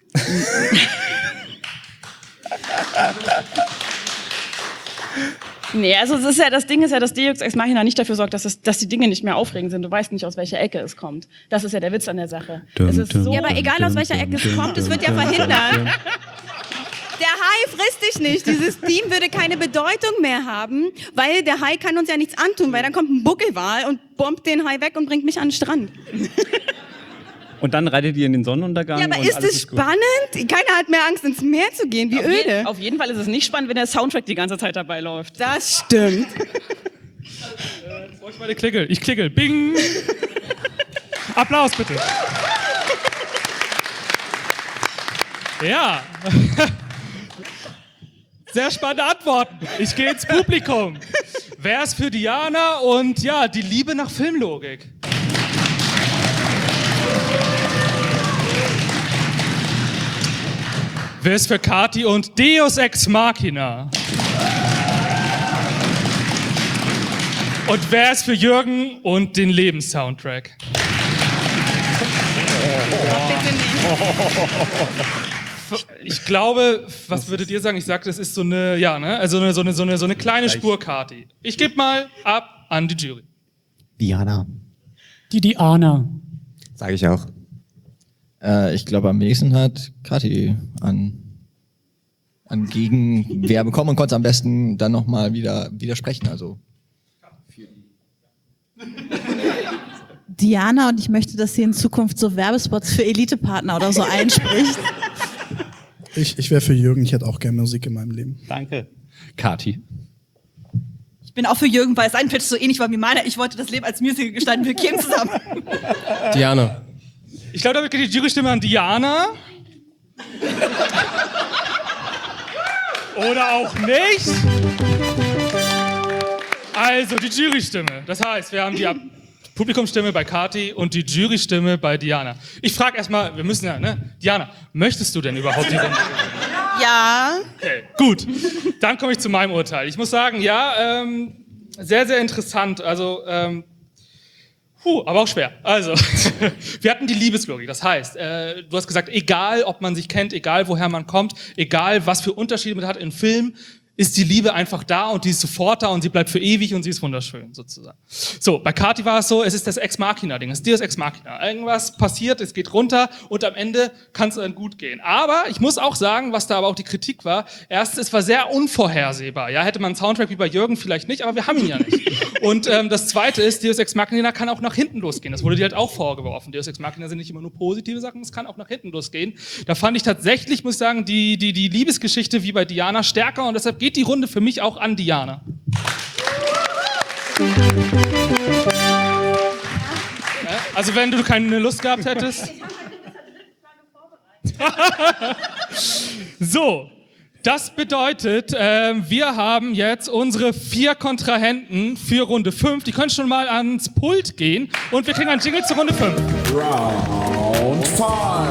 Nee, also das Ding ist ja, dass Deus Ex Machina nicht dafür sorgt, dass die Dinge nicht mehr aufregend sind. Du weißt nicht, aus welcher Ecke es kommt. Das ist ja der Witz an der Sache. Es ist so, ja, aber egal aus welcher Ecke es kommt, es wird ja verhindert. Der Hai frisst dich nicht. Dieses Team würde keine Bedeutung mehr haben, weil der Hai kann uns ja nichts antun, weil dann kommt ein Buckelwal und bombt den Hai weg und bringt mich an den Strand. Und dann reitet ihr in den Sonnenuntergang. Ja, aber und ist alles es ist gut. spannend? Keiner hat mehr Angst, ins Meer zu gehen, wie öde. Auf jeden Fall ist es nicht spannend, wenn der Soundtrack die ganze Zeit dabei läuft. Das stimmt. Ich meine Klingel. Ich klingel. Bing! Applaus bitte. Ja. Sehr spannende Antworten. Ich gehe ins Publikum. Wer ist für Diana und ja, die Liebe nach Filmlogik? Wer ist für Kati und Deus Ex Machina? Und wer ist für Jürgen und den Lebenssoundtrack? Ich glaube, was würdet ihr sagen? Ich sag, das ist so eine, ja, ne? Also so eine kleine Spur Kati. Ich gebe mal ab an die Jury. Diana. Die Diana. Sage ich auch. Ich glaube, am wenigsten hat Kathi an Gegenwehr bekommen und konnte am besten dann nochmal widersprechen. Also. Diana, und ich möchte, dass sie in Zukunft so Werbespots für Elite-Partner oder so einspricht. Ich wäre für Jürgen, ich hätte auch gerne Musik in meinem Leben. Danke. Kathi. Ich bin auch für Jürgen, weil sein Pitch so ähnlich war wie meiner. Ich wollte das Leben als Musical gestalten, wir kämen zusammen. Diana. Ich glaube, damit geht die Jurystimme an Diana. Oder auch nicht. Also, die Jurystimme. Das heißt, wir haben die Publikumsstimme bei Kati und die Jurystimme bei Diana. Ich frage erstmal, wir müssen ja, ne? Diana, möchtest du denn überhaupt die Runde? Ja. Okay, gut. Dann komme ich zu meinem Urteil. Ich muss sagen, ja, sehr, sehr interessant. Also, aber auch schwer. Also, wir hatten die Liebeslogik. Das heißt, du hast gesagt, egal ob man sich kennt, egal woher man kommt, egal was für Unterschiede man hat im Film, ist die Liebe einfach da und die ist sofort da und sie bleibt für ewig und sie ist wunderschön, sozusagen. So, bei Kati war es so, es ist das Ex-Machina-Ding, es ist Deus Ex-Machina. Irgendwas passiert, es geht runter und am Ende kann es dann gut gehen. Aber ich muss auch sagen, was da aber auch die Kritik war, erstens, es war sehr unvorhersehbar. Ja, hätte man einen Soundtrack wie bei Jürgen vielleicht nicht, aber wir haben ihn ja nicht. Und das Zweite ist, Deus Ex-Machina kann auch nach hinten losgehen. Das wurde dir halt auch vorgeworfen. Deus Ex-Machina sind nicht immer nur positive Sachen, es kann auch nach hinten losgehen. Da fand ich tatsächlich, muss ich sagen, die Liebesgeschichte wie bei Diana stärker und deshalb geht die Runde für mich auch an Diana. Also wenn du keine Lust gehabt hättest. So, das bedeutet, wir haben jetzt unsere 4 Kontrahenten für Runde 5. Die können schon mal ans Pult gehen und wir kriegen einen Jingle zur Runde 5. Round 5.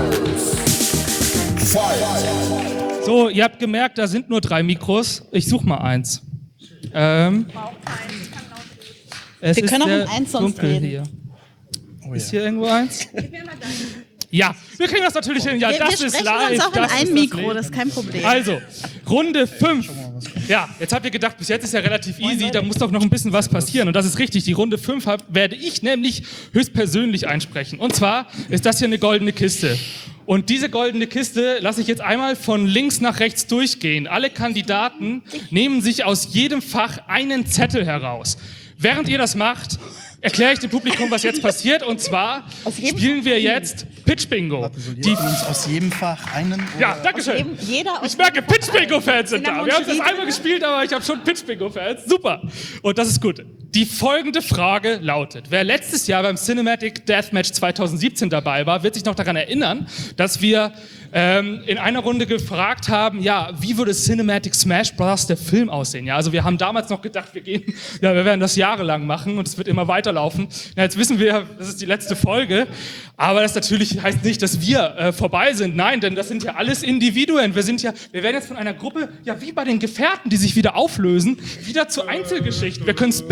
So, ihr habt gemerkt, da sind nur 3 Mikros. Ich suche mal eins. Wir können auch in eins sonst reden. Hier. Ist hier irgendwo eins? Ja, wir kriegen das natürlich hin. Ja, das ist live. Wir sprechen uns auch in ein Mikro, das ist kein Problem. Also, Runde 5. Ja, jetzt habt ihr gedacht, bis jetzt ist ja relativ easy, da muss doch noch ein bisschen was passieren. Und das ist richtig, die Runde 5 werde ich nämlich höchstpersönlich einsprechen. Und zwar ist das hier eine goldene Kiste. Und diese goldene Kiste lasse ich jetzt einmal von links nach rechts durchgehen. Alle Kandidaten nehmen sich aus jedem Fach einen Zettel heraus. Während ihr das macht, erkläre ich dem Publikum, was jetzt passiert. Und zwar spielen wir jetzt Pitch Bingo. Die uns aus jedem Fach einen. Ja, danke schön. Ich merke, Pitch Bingo-Fans sind da. Wir haben das einmal gespielt, aber ich habe schon Pitch Bingo-Fans. Super. Und das ist gut. Die folgende Frage lautet: Wer letztes Jahr beim Cinematic Deathmatch 2017 dabei war, wird sich noch daran erinnern, dass wir in einer Runde gefragt haben, ja, wie würde Cinematic Smash Bros. Der Film aussehen? Ja, also wir haben damals noch gedacht, wir werden das jahrelang machen und es wird immer weiterlaufen. Ja, jetzt wissen wir, das ist die letzte Folge, aber das natürlich heißt nicht, dass wir vorbei sind. Nein, denn das sind ja alles Individuen. Wir werden jetzt von einer Gruppe, ja, wie bei den Gefährten, die sich wieder auflösen, wieder zu Einzelgeschichten. Wir können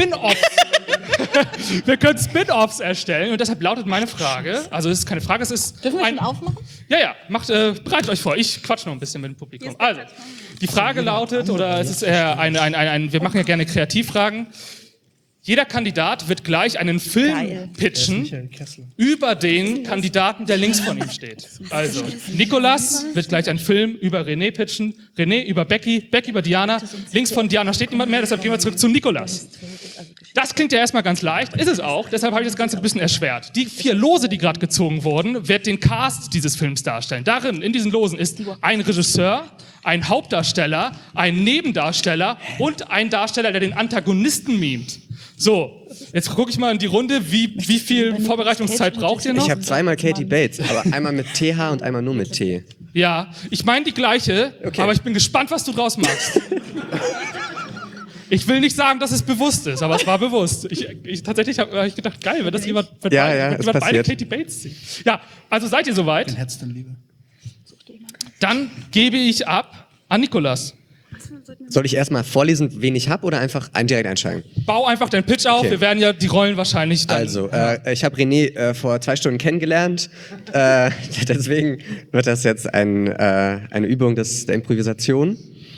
Spin-Offs erstellen und deshalb lautet meine Frage, also es ist keine Frage, es ist Dürfen wir schon aufmachen? Ja, bereitet euch vor, ich quatsch noch ein bisschen mit dem Publikum. Also, die Frage lautet, oder es ist eher wir machen ja gerne Kreativfragen. Jeder Kandidat wird gleich einen Film pitchen über den Kandidaten, der links von ihm steht. Also, Nikolas wird gleich einen Film über René pitchen, René über Becky, Becky über Diana. Links von Diana steht niemand mehr, deshalb gehen wir zurück zu Nikolas. Das klingt ja erstmal ganz leicht, ist es auch, deshalb habe ich das Ganze ein bisschen erschwert. Die 4 Lose, die gerade gezogen wurden, wird den Cast dieses Films darstellen. Darin, in diesen Losen, ist ein Regisseur, ein Hauptdarsteller, ein Nebendarsteller und ein Darsteller, der den Antagonisten mimt. So, jetzt gucke ich mal in die Runde, wie viel Vorbereitungszeit braucht ihr noch? Ich habe zweimal Katie Bates, aber einmal mit TH und einmal nur mit T. Ja, ich meine die gleiche, aber ich bin gespannt, was du draus machst. Ich will nicht sagen, dass es bewusst ist, aber es war bewusst. Tatsächlich habe ich gedacht, geil, wenn das jemand beide Katie Bates zieht. Ja, also seid ihr soweit? Wen hättest du denn lieber? Dann gebe ich ab an Nikolas. Soll ich erstmal vorlesen, wen ich habe, oder einfach direkt einsteigen? Bau einfach deinen Pitch auf, Okay. wir werden ja die Rollen wahrscheinlich dann... Also, ich habe René vor 2 Stunden kennengelernt, deswegen wird das jetzt eine Übung der Improvisation.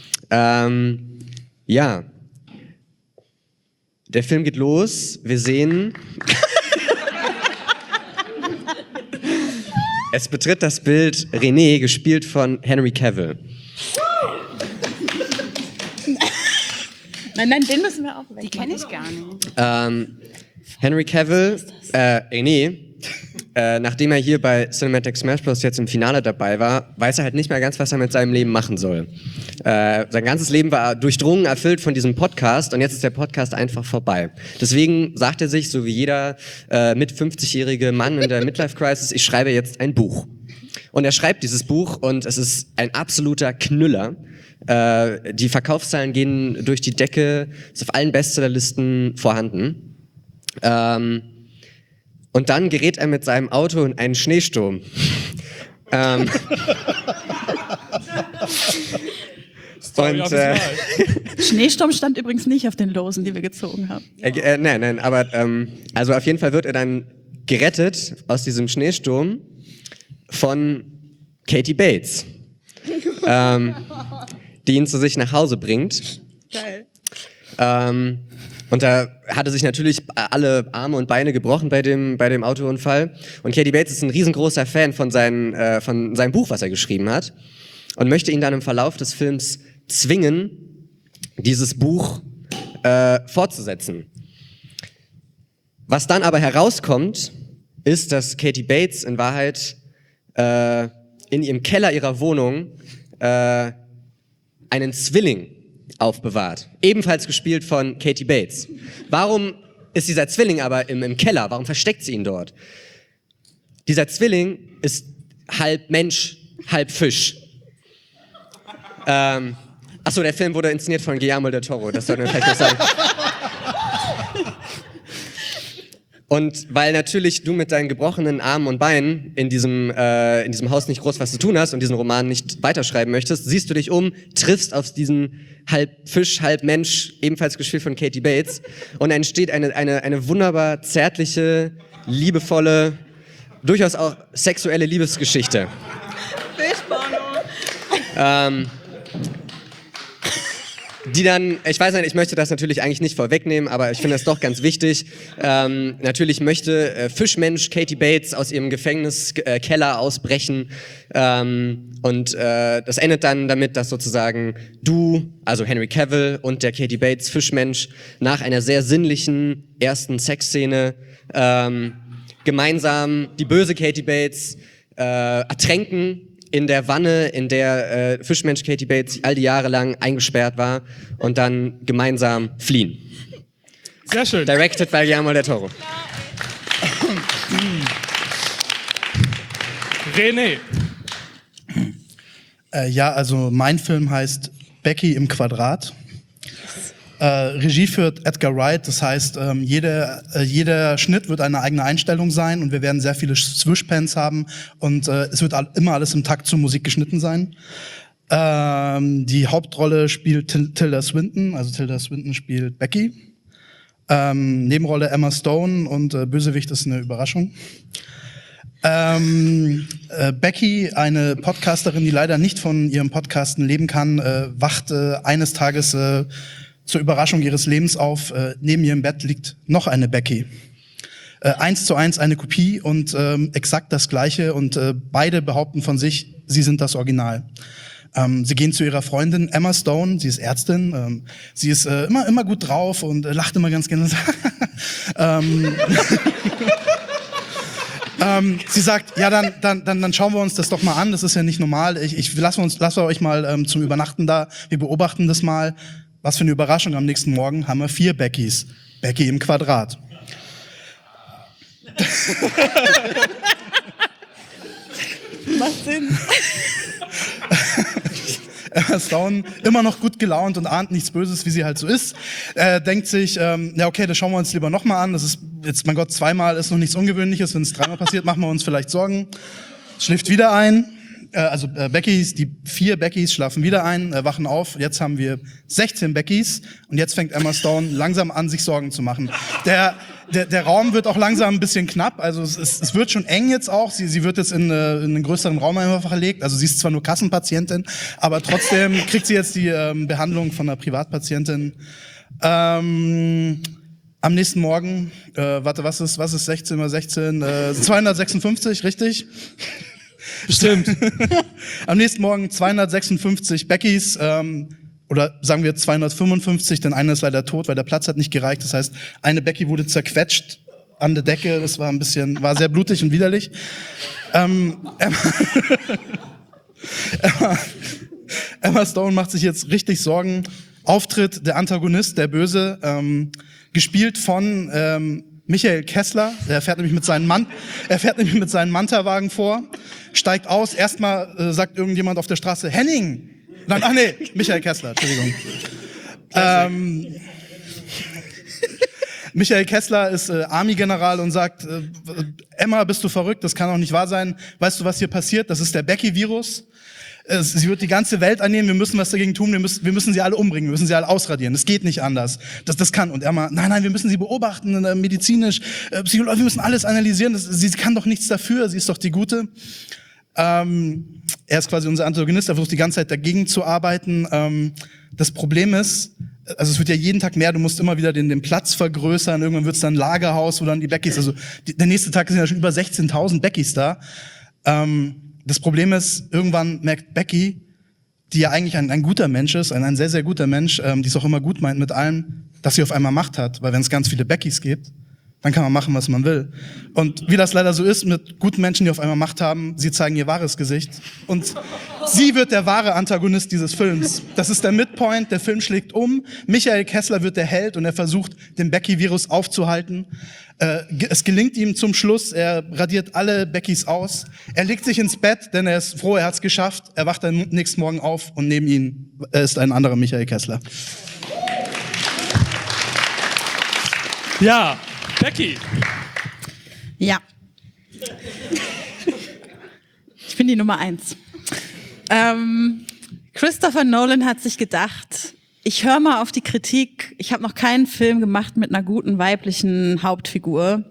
Ja, der Film geht los, wir sehen... Es betritt das Bild René, gespielt von Henry Cavill. Nein, den müssen wir auch weg. Die kenne ich gar nicht. Henry Cavill, René, nachdem er hier bei Cinematic Smash Bros. Jetzt im Finale dabei war, weiß er halt nicht mehr ganz, was er mit seinem Leben machen soll. Sein ganzes Leben war durchdrungen, erfüllt von diesem Podcast und jetzt ist der Podcast einfach vorbei. Deswegen sagt er sich, so wie jeder mit 50-jährige Mann in der Midlife-Crisis, ich schreibe jetzt ein Buch. Und er schreibt dieses Buch und es ist ein absoluter Knüller. Die Verkaufszahlen gehen durch die Decke, ist auf allen Bestsellerlisten vorhanden. Und dann gerät er mit seinem Auto in einen Schneesturm. Schneesturm stand übrigens nicht auf den Losen, die wir gezogen haben. Nein, aber also auf jeden Fall wird er dann gerettet aus diesem Schneesturm von Katie Bates, die ihn zu sich nach Hause bringt. Geil. Und da hatte sich natürlich alle Arme und Beine gebrochen bei dem Autounfall. Und Katie Bates ist ein riesengroßer Fan von seinem Buch, was er geschrieben hat. Und möchte ihn dann im Verlauf des Films zwingen, dieses Buch fortzusetzen. Was dann aber herauskommt, ist, dass Katie Bates in Wahrheit in ihrem Keller ihrer Wohnung einen Zwilling aufbewahrt. Ebenfalls gespielt von Katie Bates. Warum ist dieser Zwilling aber im Keller? Warum versteckt sie ihn dort? Dieser Zwilling ist halb Mensch, halb Fisch. Achso, der Film wurde inszeniert von Guillermo del Toro, das sollte man vielleicht noch sagen. Und weil natürlich du mit deinen gebrochenen Armen und Beinen in diesem Haus nicht groß was zu tun hast und diesen Roman nicht weiterschreiben möchtest, siehst du dich um, triffst auf diesen halb Fisch, halb Mensch, ebenfalls gespielt von Katie Bates, und entsteht eine wunderbar zärtliche, liebevolle, durchaus auch sexuelle Liebesgeschichte. Die dann, ich weiß nicht, ich möchte das natürlich eigentlich nicht vorwegnehmen, aber ich finde das doch ganz wichtig. Natürlich möchte Fischmensch Katie Bates aus ihrem Gefängniskeller ausbrechen. Und das endet dann damit, dass sozusagen du, also Henry Cavill und der Katie Bates Fischmensch, nach einer sehr sinnlichen ersten Sexszene gemeinsam die böse Katie Bates ertränken in der Wanne, in der Fischmensch Katie Bates all die Jahre lang eingesperrt war, und dann gemeinsam fliehen. Sehr schön. Directed by Guillermo del Toro. René. Ja, also mein Film heißt Becky im Quadrat. Regie führt Edgar Wright, das heißt, jeder Schnitt wird eine eigene Einstellung sein und wir werden sehr viele Swishpans haben und es wird immer alles im Takt zur Musik geschnitten sein. Die Hauptrolle spielt Tilda Swinton, also Tilda Swinton spielt Becky. Nebenrolle Emma Stone und Bösewicht ist eine Überraschung. Becky, eine Podcasterin, die leider nicht von ihrem Podcasten leben kann, wacht eines Tages zur Überraschung ihres Lebens auf. Neben ihrem Bett liegt noch eine Becky. 1:1 eine Kopie und exakt das Gleiche, und beide behaupten von sich, sie sind das Original. Sie gehen zu ihrer Freundin Emma Stone, sie ist Ärztin, sie ist immer gut drauf und lacht immer ganz gerne. Sie sagt, ja, dann schauen wir uns das doch mal an, das ist ja nicht normal. Lassen wir euch mal zum Übernachten da, wir beobachten das mal. Was für eine Überraschung, am nächsten Morgen haben wir 4 Beckys. Becky im Quadrat. Macht Sinn. Emma Stone, immer noch gut gelaunt und ahnt nichts Böses, wie sie halt so ist. Denkt sich, ja okay, das schauen wir uns lieber nochmal an. Das ist jetzt, mein Gott, 2-mal ist noch nichts Ungewöhnliches. Wenn es 3-mal passiert, machen wir uns vielleicht Sorgen. Schläft wieder ein. Die 4 Beckys schlafen wieder ein, wachen auf. Jetzt haben wir 16 Beckys und jetzt fängt Emma Stone langsam an, sich Sorgen zu machen. Der Raum wird auch langsam ein bisschen knapp, also es wird schon eng jetzt auch. Sie wird jetzt in einen größeren Raum einfach verlegt. Also sie ist zwar nur Kassenpatientin, aber trotzdem kriegt sie jetzt die Behandlung von einer Privatpatientin. Am nächsten Morgen, was ist 16 mal 16? 256, richtig? Stimmt. Am nächsten Morgen 256 Beckys, oder sagen wir 255, denn eine ist leider tot, weil der Platz hat nicht gereicht. Das heißt, eine Becky wurde zerquetscht an der Decke. Das war war sehr blutig und widerlich. Emma Stone macht sich jetzt richtig Sorgen. Auftritt der Antagonist, der Böse, gespielt von Michael Kessler. Er fährt nämlich mit seinem Manta-Wagen vor, steigt aus. Erstmal sagt irgendjemand auf der Straße, Henning! Michael Kessler, Entschuldigung. Michael Kessler ist Army-General und sagt, Emma, bist du verrückt? Das kann doch nicht wahr sein. Weißt du, was hier passiert? Das ist der Becky-Virus. Sie wird die ganze Welt annehmen, wir müssen was dagegen tun, wir müssen sie alle umbringen, wir müssen sie alle ausradieren. Das geht nicht anders. Das kann. Und Emma, nein, wir müssen sie beobachten, medizinisch, psychologisch, wir müssen alles analysieren. Sie kann doch nichts dafür, sie ist doch die Gute. Er ist quasi unser Antagonist, er versucht die ganze Zeit dagegen zu arbeiten. Das Problem ist, also es wird ja jeden Tag mehr, du musst immer wieder den Platz vergrößern, irgendwann wird es dann ein Lagerhaus, wo dann die Beckys, also der nächste Tag sind ja schon über 16.000 Beckys da. Das Problem ist, irgendwann merkt Becky, die ja eigentlich ein guter Mensch ist, ein sehr, sehr guter Mensch, die es auch immer gut meint mit allem, dass sie auf einmal Macht hat. Weil wenn es ganz viele Beckys gibt, dann kann man machen, was man will. Und wie das leider so ist mit guten Menschen, die auf einmal Macht haben, sie zeigen ihr wahres Gesicht. Und sie wird der wahre Antagonist dieses Films. Das ist der Midpoint, der Film schlägt um. Michael Kessler wird der Held und er versucht, den Becky-Virus aufzuhalten. Es gelingt ihm zum Schluss, er radiert alle Beckys aus. Er legt sich ins Bett, denn er ist froh, er hat's geschafft. Er wacht dann nächsten Morgen auf und neben ihm ist ein anderer Michael Kessler. Ja, Becky. Ja. Ich bin die Nummer 1. Christopher Nolan hat sich gedacht, ich höre mal auf die Kritik. Ich habe noch keinen Film gemacht mit einer guten weiblichen Hauptfigur.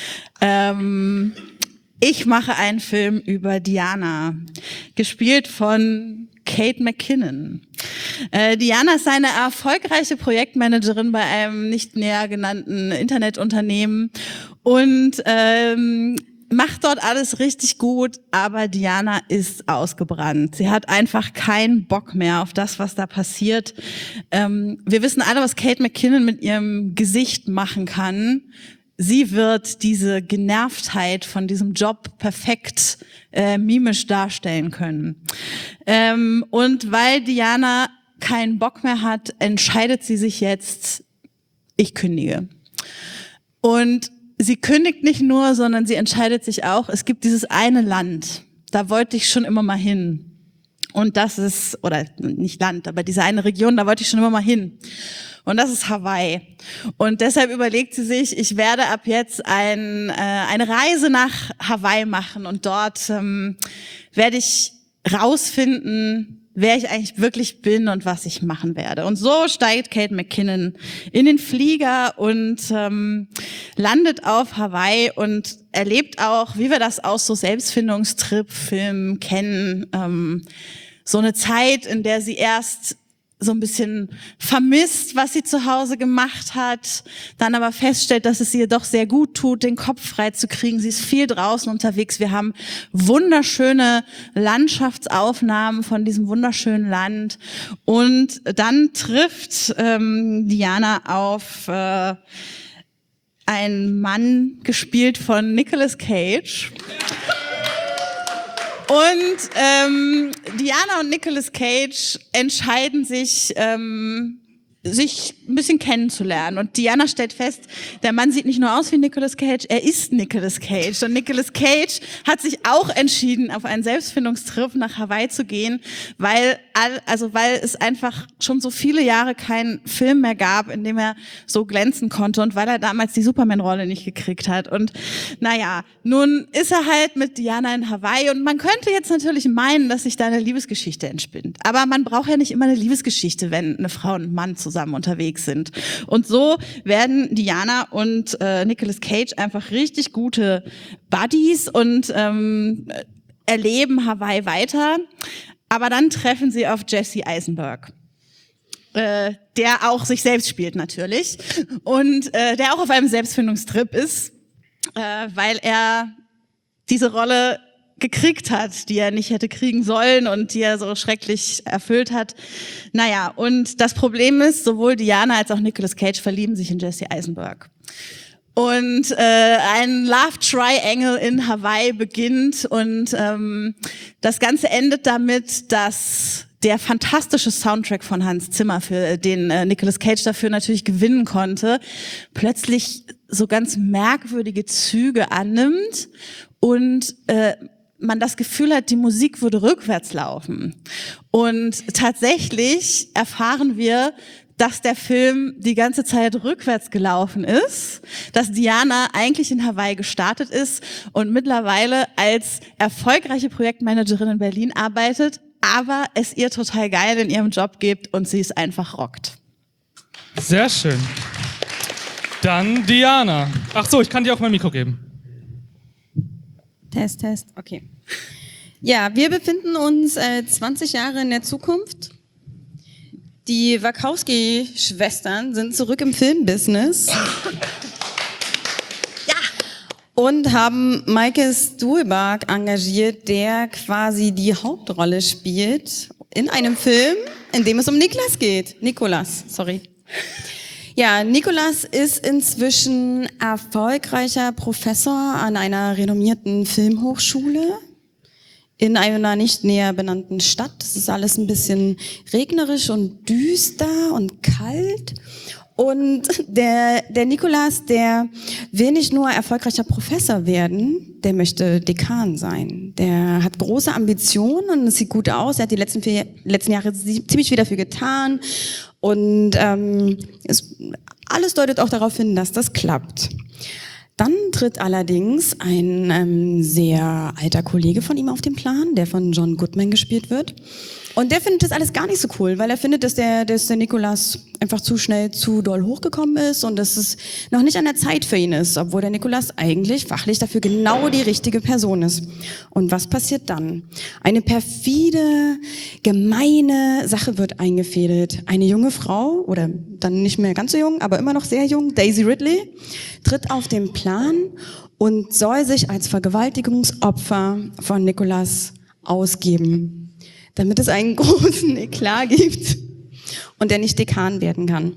Ich mache einen Film über Diana, gespielt von Kate McKinnon. Diana ist eine erfolgreiche Projektmanagerin bei einem nicht näher genannten Internetunternehmen und macht dort alles richtig gut, aber Diana ist ausgebrannt. Sie hat einfach keinen Bock mehr auf das, was da passiert. Wir wissen alle, was Kate McKinnon mit ihrem Gesicht machen kann. Sie wird diese Genervtheit von diesem Job perfekt mimisch darstellen können. Und weil Diana keinen Bock mehr hat, entscheidet sie sich jetzt, ich kündige. Und sie kündigt nicht nur, sondern sie entscheidet sich auch, es gibt dieses eine Land, da wollte ich schon immer mal hin. Und das ist, oder nicht Land, aber diese eine Region, da wollte ich schon immer mal hin. Und das ist Hawaii. Und deshalb überlegt sie sich, ich werde ab jetzt eine Reise nach Hawaii machen und dort werde ich rausfinden, wer ich eigentlich wirklich bin und was ich machen werde. Und so steigt Kate McKinnon in den Flieger und landet auf Hawaii und erlebt auch, wie wir das aus so Selbstfindungstrip-Filmen kennen, so eine Zeit, in der sie erst so ein bisschen vermisst, was sie zu Hause gemacht hat, dann aber feststellt, dass es ihr doch sehr gut tut, den Kopf frei zu kriegen. Sie ist viel draußen unterwegs. Wir haben wunderschöne Landschaftsaufnahmen von diesem wunderschönen Land. Und dann trifft Diana auf einen Mann, gespielt von Nicolas Cage. Und Diana und Nicolas Cage entscheiden sich, sich ein bisschen kennenzulernen. Und Diana stellt fest, der Mann sieht nicht nur aus wie Nicolas Cage, er ist Nicolas Cage. Und Nicolas Cage hat sich auch entschieden, auf einen Selbstfindungstrip nach Hawaii zu gehen, weil es einfach schon so viele Jahre keinen Film mehr gab, in dem er so glänzen konnte und weil er damals die Superman-Rolle nicht gekriegt hat. Und naja, nun ist er halt mit Diana in Hawaii und man könnte jetzt natürlich meinen, dass sich da eine Liebesgeschichte entspinnt. Aber man braucht ja nicht immer eine Liebesgeschichte, wenn eine Frau und ein Mann zusammen unterwegs sind. Und so werden Diana und Nicolas Cage einfach richtig gute Buddies und erleben Hawaii weiter. Aber dann treffen sie auf Jesse Eisenberg, der auch sich selbst spielt natürlich und der auch auf einem Selbstfindungstrip ist, weil er diese Rolle gekriegt hat, die er nicht hätte kriegen sollen und die er so schrecklich erfüllt hat. Naja, und das Problem ist, sowohl Diana als auch Nicolas Cage verlieben sich in Jesse Eisenberg. Und ein Love Triangle in Hawaii beginnt und das Ganze endet damit, dass der fantastische Soundtrack von Hans Zimmer, für den Nicolas Cage dafür natürlich gewinnen konnte, plötzlich so ganz merkwürdige Züge annimmt und man das Gefühl hat, die Musik würde rückwärts laufen. Und tatsächlich erfahren wir, dass der Film die ganze Zeit rückwärts gelaufen ist, dass Diana eigentlich in Hawaii gestartet ist und mittlerweile als erfolgreiche Projektmanagerin in Berlin arbeitet, aber es ihr total geil in ihrem Job gibt und sie es einfach rockt. Sehr schön. Dann Diana. Ach so, ich kann dir auch mein Mikro geben. Test, okay. Ja, wir befinden uns 20 Jahre in der Zukunft. Die Wachowski-Schwestern sind zurück im Filmbusiness. Ja. Und haben Michael Stuhlbarg engagiert, der quasi die Hauptrolle spielt in einem Film, in dem es um Nikolas, sorry. Ja, Nikolas ist inzwischen erfolgreicher Professor an einer renommierten Filmhochschule in einer nicht näher benannten Stadt. Es ist alles ein bisschen regnerisch und düster und kalt. Und der Nikolas, der will nicht nur erfolgreicher Professor werden, der möchte Dekan sein. Der hat große Ambitionen und es sieht gut aus. Er hat die letzten Jahre ziemlich viel dafür getan. Und alles deutet auch darauf hin, dass das klappt. Dann tritt allerdings ein sehr alter Kollege von ihm auf den Plan, der von John Goodman gespielt wird. Und der findet das alles gar nicht so cool, weil er findet, dass der Nikolas einfach zu schnell zu doll hochgekommen ist und dass es noch nicht an der Zeit für ihn ist, obwohl der Nikolas eigentlich fachlich dafür genau die richtige Person ist. Und was passiert dann? Eine perfide, gemeine Sache wird eingefädelt. Eine junge Frau, oder dann nicht mehr ganz so jung, aber immer noch sehr jung, Daisy Ridley, tritt auf den Plan und soll sich als Vergewaltigungsopfer von Nikolas ausgeben, damit es einen großen Eklat gibt und er nicht Dekan werden kann.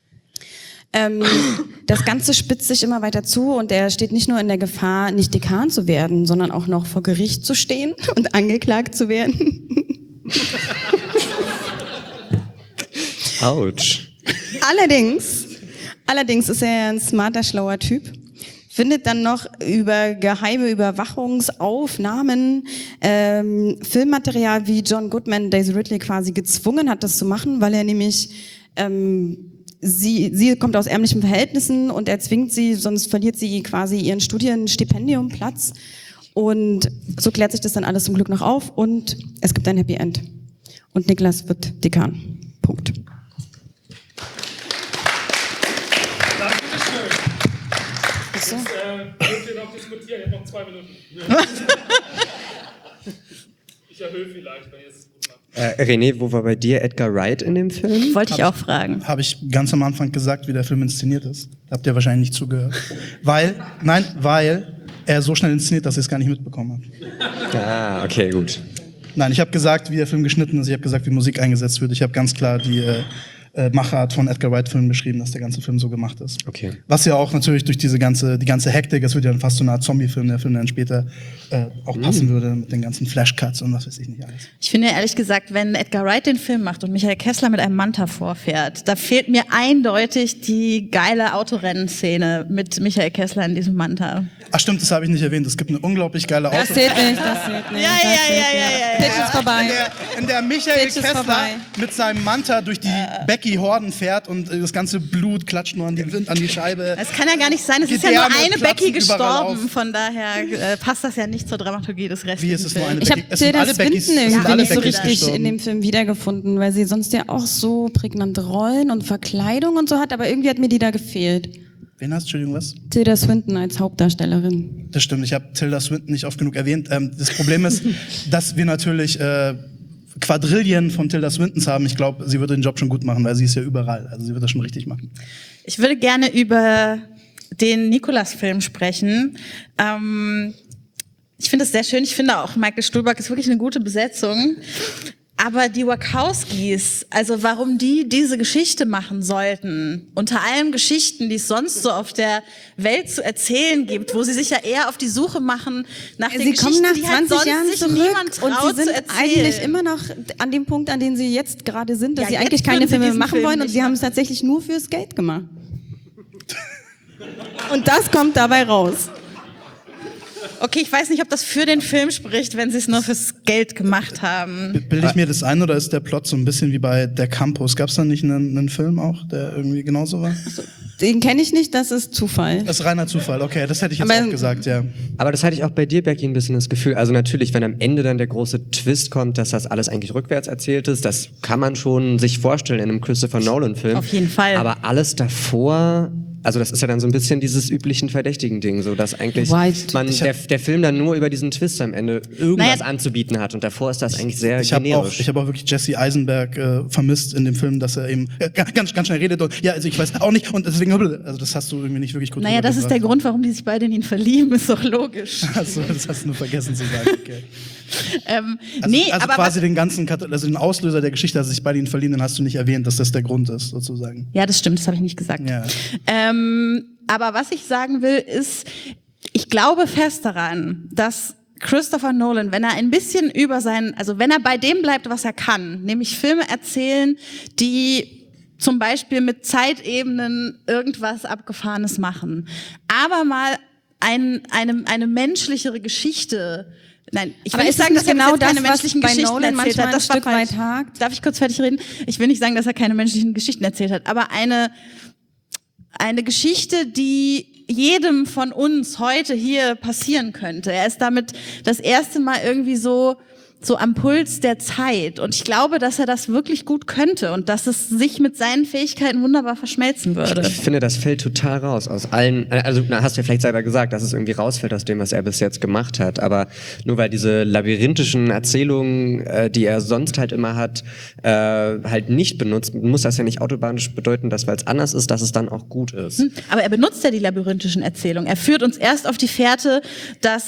Das Ganze spitzt sich immer weiter zu und er steht nicht nur in der Gefahr, nicht Dekan zu werden, sondern auch noch vor Gericht zu stehen und angeklagt zu werden. Autsch. Allerdings ist er ein smarter, schlauer Typ. Findet dann noch über geheime Überwachungsaufnahmen Filmmaterial, wie John Goodman Daisy Ridley quasi gezwungen hat, das zu machen, weil er nämlich sie kommt aus ärmlichen Verhältnissen und er zwingt sie, sonst verliert sie quasi ihren Studienstipendiumplatz. Und so klärt sich das dann alles zum Glück noch auf und es gibt ein Happy End. Und Niklas wird Dekan. Punkt. Jetzt dürft ihr noch diskutieren, ihr habt noch 2 Minuten. Ich erhöhe vielleicht, wenn ihr es gut macht. René, wo war bei dir Edgar Wright in dem Film? Wollte ich auch fragen. Habe ich ganz am Anfang gesagt, wie der Film inszeniert ist. Da habt ihr wahrscheinlich nicht zugehört. Weil er so schnell inszeniert, dass ihr es gar nicht mitbekommen habt. Ah, okay, gut. Nein, ich habe gesagt, wie der Film geschnitten ist. Ich habe gesagt, wie Musik eingesetzt wird. Ich habe ganz klar die Machart von Edgar Wright-Filmen beschrieben, dass der ganze Film so gemacht ist. Okay. Was ja auch natürlich durch die ganze Hektik, es wird ja fast so eine Art Zombie-Film, der Film dann später auch passen würde mit den ganzen Flashcuts und was weiß ich nicht alles. Ich finde ehrlich gesagt, wenn Edgar Wright den Film macht und Michael Kessler mit einem Manta vorfährt, da fehlt mir eindeutig die geile Autorennen-Szene mit Michael Kessler in diesem Manta. Ach stimmt, das habe ich nicht erwähnt. Es gibt eine unglaublich geile Das zählt nicht. Ja. Pitch ist vorbei. In der Michael Pitch ist Kessler vorbei. mit seinem Manta durch die Becky-Horden fährt und das ganze Blut klatscht nur an die Scheibe. Das kann ja gar nicht sein. Es ist ja Gedärme nur eine Becky platzen überall gestorben. auf. Von daher passt das ja nicht zur Dramaturgie des Restlichen. Wie ist es nur eine Ich habe Becky? Es sind alle Tilda Beckys- Swinton es sind irgendwie alle nicht so Beckys richtig gestorben. in dem Film wiedergefunden, weil sie sonst ja auch so prägnante Rollen und Verkleidung und so hat, aber irgendwie hat mir die da gefehlt. Wen hast du, Entschuldigung, was? Tilda Swinton als Hauptdarstellerin. Das stimmt, ich habe Tilda Swinton nicht oft genug erwähnt. Das Problem ist, dass wir natürlich Quadrillen von Tilda Swintons haben. Ich glaube, sie würde den Job schon gut machen, weil sie ist ja überall. Also sie wird das schon richtig machen. Ich würde gerne über den Nikolas-Film sprechen. Ich finde es sehr schön. Ich finde auch, Michael Stuhlbarg ist wirklich eine gute Besetzung. Aber die Wachowskis, also warum die diese Geschichte machen sollten, unter allen Geschichten, die es sonst so auf der Welt zu erzählen gibt, wo sie sich ja eher auf die Suche machen nach den Sie kommen Geschichten, nach die halt 20 sonst Jahren sich zurück niemand und traut sie sind zu erzählen. eigentlich immer noch an dem Punkt, an dem sie jetzt gerade sind, dass Ja, sie jetzt eigentlich keine würden sie Filme diesen machen Film wollen und nicht sie haben es tatsächlich nur fürs Geld gemacht. Und das kommt dabei raus. Okay, ich weiß nicht, ob das für den Film spricht, wenn sie es nur fürs Geld gemacht haben. Bilde ich mir das ein oder ist der Plot so ein bisschen wie bei Der Campus? Gab es da nicht einen Film auch, der irgendwie genauso war? Den kenne ich nicht, das ist Zufall. Das ist reiner Zufall, okay, das hätte ich jetzt auch gesagt, ja. Aber das hatte ich auch bei dir, Becky, ein bisschen das Gefühl. Also natürlich, wenn am Ende dann der große Twist kommt, dass das alles eigentlich rückwärts erzählt ist, das kann man schon sich vorstellen in einem Christopher Nolan-Film. Auf jeden Fall. Aber alles davor, also das ist ja dann so ein bisschen dieses üblichen Verdächtigen-Ding, so dass eigentlich der Film dann nur über diesen Twist am Ende irgendwas anzubieten hat und davor ist das eigentlich sehr generisch. Ich habe auch wirklich Jesse Eisenberg vermisst in dem Film, dass er eben ganz schnell redet und ja, also ich weiß auch nicht und deswegen, also das hast du irgendwie nicht wirklich gut Naja, das ist der Grund, warum die sich beide in ihn verlieben, ist doch logisch. Achso, das hast du nur vergessen zu sagen, okay. Aber quasi den ganzen, also den Auslöser der Geschichte, dass sie sich beide in ihn verlieben, den hast du nicht erwähnt, dass das der Grund ist, sozusagen. Ja, das stimmt, das habe ich nicht gesagt. Ja. Aber was ich sagen will, ist, ich glaube fest daran, dass Christopher Nolan, wenn er ein bisschen wenn er bei dem bleibt, was er kann, nämlich Filme erzählen, die zum Beispiel mit Zeitebenen irgendwas Abgefahrenes machen, aber mal eine menschlichere Geschichte. Nein, ich will nicht sagen, dass er genau keine menschlichen Geschichten erzählt hat. Das war falsch. Darf ich kurz fertig reden? Ich will nicht sagen, dass er keine menschlichen Geschichten erzählt hat, aber eine Geschichte, die jedem von uns heute hier passieren könnte. Er ist damit das erste Mal irgendwie so am Puls der Zeit. Und ich glaube, dass er das wirklich gut könnte und dass es sich mit seinen Fähigkeiten wunderbar verschmelzen würde. Ich finde, das fällt total raus aus allen, also hast du ja vielleicht selber gesagt, dass es irgendwie rausfällt aus dem, was er bis jetzt gemacht hat, aber nur weil diese labyrinthischen Erzählungen, die er sonst halt immer hat, halt nicht benutzt, muss das ja nicht automatisch bedeuten, dass weil es anders ist, dass es dann auch gut ist. Aber er benutzt ja die labyrinthischen Erzählungen. Er führt uns erst auf die Fährte, dass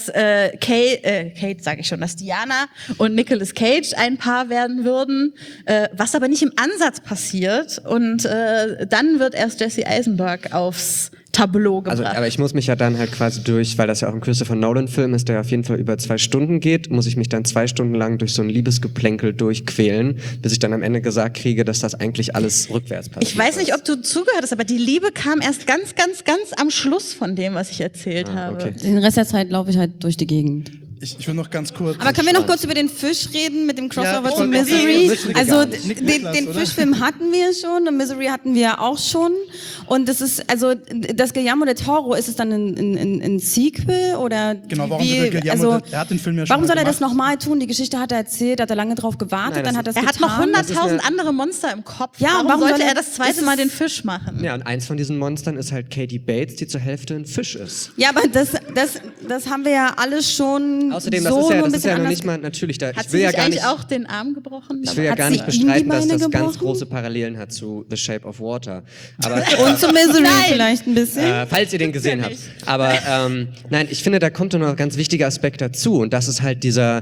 Kate, sage ich schon, dass Diana und Nicolas Cage ein Paar werden würden, was aber nicht im Ansatz passiert. Und dann wird erst Jesse Eisenberg aufs Tableau gebracht. Also, aber ich muss mich ja dann halt quasi weil das ja auch ein Christopher Nolan-Film ist, der auf jeden Fall über 2 Stunden geht, muss ich mich dann 2 Stunden lang durch so ein Liebesgeplänkel durchquälen, bis ich dann am Ende gesagt kriege, dass das eigentlich alles rückwärts passiert. Ich weiß nicht, ob du zugehört hast, aber die Liebe kam erst ganz am Schluss von dem, was ich erzählt habe. Okay. Den Rest der Zeit laufe ich halt durch die Gegend. Ich will noch ganz kurz... Aber können wir noch kurz über den Fisch reden mit dem Crossover zu Misery? Also den Fischfilm hatten wir schon und Misery hatten wir auch schon. Und das ist, also das Guillermo del Toro, ist es dann ein Sequel oder genau, warum Guillermo, er hat den Film ja schon warum soll er gemacht. das nochmal tun? Die Geschichte hat er erzählt, hat er lange drauf gewartet, dann hat er es hat noch 100.000 andere Monster im Kopf. Ja, warum sollte er das zweite Mal den Fisch machen? Ja, und eins von diesen Monstern ist halt Katie Bates, die zur Hälfte ein Fisch ist. Ja, aber das haben wir ja alles schon. Außerdem, so das ist ja noch nicht mal natürlich da. Hat sie sich eigentlich auch den Arm gebrochen? Ich will ja gar nicht bestreiten, dass das ganz große Parallelen hat zu The Shape of Water. Aber, und zu Misery vielleicht ein bisschen. Falls ihr den gesehen habt. Aber nein, ich finde, da kommt noch ein ganz wichtiger Aspekt dazu. Und das ist halt dass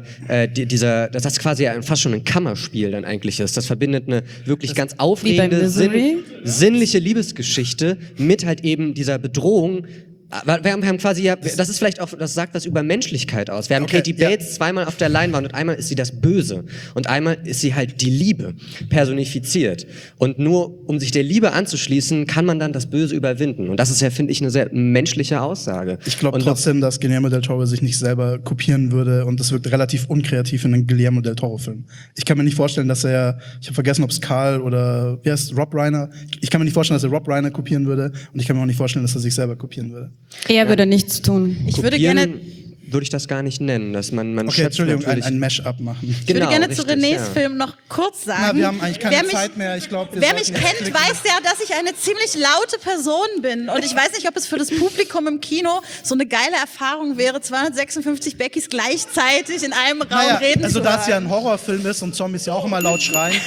das quasi fast schon ein Kammerspiel dann eigentlich ist. Das verbindet eine wirklich ganz aufregende, sinnliche Liebesgeschichte mit halt eben dieser Bedrohung. Wir haben quasi, das ist vielleicht auch, das sagt was über Menschlichkeit aus. Wir haben Katie Bates zweimal auf der Leinwand und einmal ist sie das Böse und einmal ist sie halt die Liebe personifiziert. Und nur um sich der Liebe anzuschließen, kann man dann das Böse überwinden. Und das ist ja, finde ich, eine sehr menschliche Aussage. Ich glaube trotzdem, dass Guillermo del Toro sich nicht selber kopieren würde und das wirkt relativ unkreativ in einem Guillermo del Toro-Film. Ich kann mir nicht vorstellen, dass er, ich habe vergessen, ob es Carl oder, wie heißt Rob Reiner? Ich kann mir nicht vorstellen, dass er Rob Reiner kopieren würde und ich kann mir auch nicht vorstellen, dass er sich selber kopieren würde. Er würde nichts tun. Ich würde gerne... Würde ich das gar nicht nennen, dass man okay, Entschuldigung, ein Mash-up machen. Ich würde gerne zu Renés Film noch kurz sagen. Na, wir haben eigentlich keine Zeit mehr. Ich glaub, wer mich kennt, weiß ja, dass ich eine ziemlich laute Person bin. Und ich weiß nicht, ob es für das Publikum im Kino so eine geile Erfahrung wäre, 256 Beckys gleichzeitig in einem Raum reden also zu hören. Also da es ja ein Horrorfilm ist und Zombies ja auch immer laut schreien.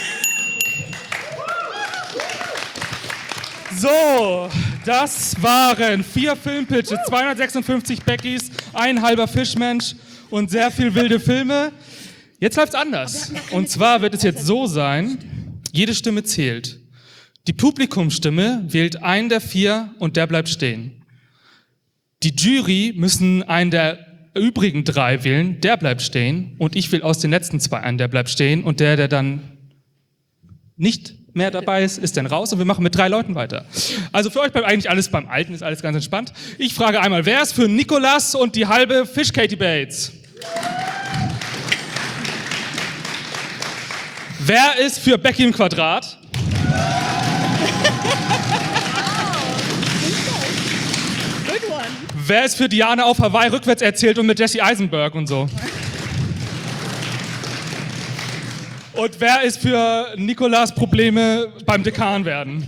So, das waren 4 Filmpitches, 256 Beckys, ein halber Fischmensch und sehr viel wilde Filme. Jetzt läuft's anders. Und zwar wird es jetzt so sein, jede Stimme zählt. Die Publikumsstimme wählt einen der 4 und der bleibt stehen. Die Jury müssen einen der übrigen 3 wählen, der bleibt stehen. Und ich wähle aus den letzten 2 einen, der bleibt stehen. Und der dann nicht mehr dabei ist dann raus und wir machen mit 3 Leuten weiter. Also für euch bleibt eigentlich alles beim Alten, ist alles ganz entspannt. Ich frage einmal, wer ist für Nicolas und die halbe Fish Katie Bates? Wer ist für Becky im Quadrat? Wer ist für Diana auf Hawaii rückwärts erzählt und mit Jesse Eisenberg und so? Und wer ist für Nicolas Probleme beim Dekan werden?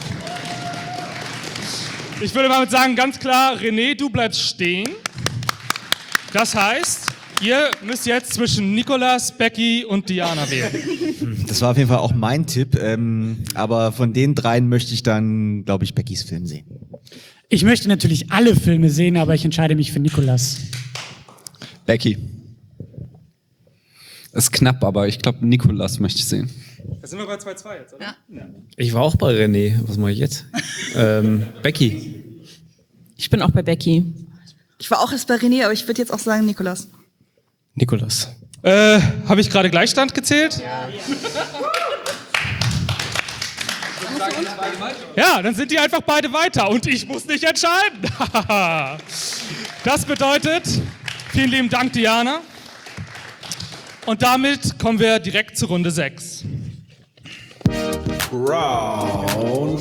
Ich würde mal sagen, ganz klar, René, du bleibst stehen. Das heißt, ihr müsst jetzt zwischen Nicolas, Becky und Diana wählen. Das war auf jeden Fall auch mein Tipp, aber von den 3 möchte ich dann, glaube ich, Beckys Film sehen. Ich möchte natürlich alle Filme sehen, aber ich entscheide mich für Nicolas. Becky. Ist knapp, aber ich glaube, Nicolas möchte ich sehen. Da sind wir bei 2-2 jetzt, oder? Ja. Ich war auch bei René. Was mache ich jetzt? Becky. Ich bin auch bei Becky. Ich war auch erst bei René, aber ich würde jetzt auch sagen Nicolas. Nicolas. Habe ich gerade Gleichstand gezählt? Ja, dann sind die einfach beide weiter und ich muss nicht entscheiden. Das bedeutet, vielen lieben Dank, Diana. Und damit kommen wir direkt zu Runde 6. Round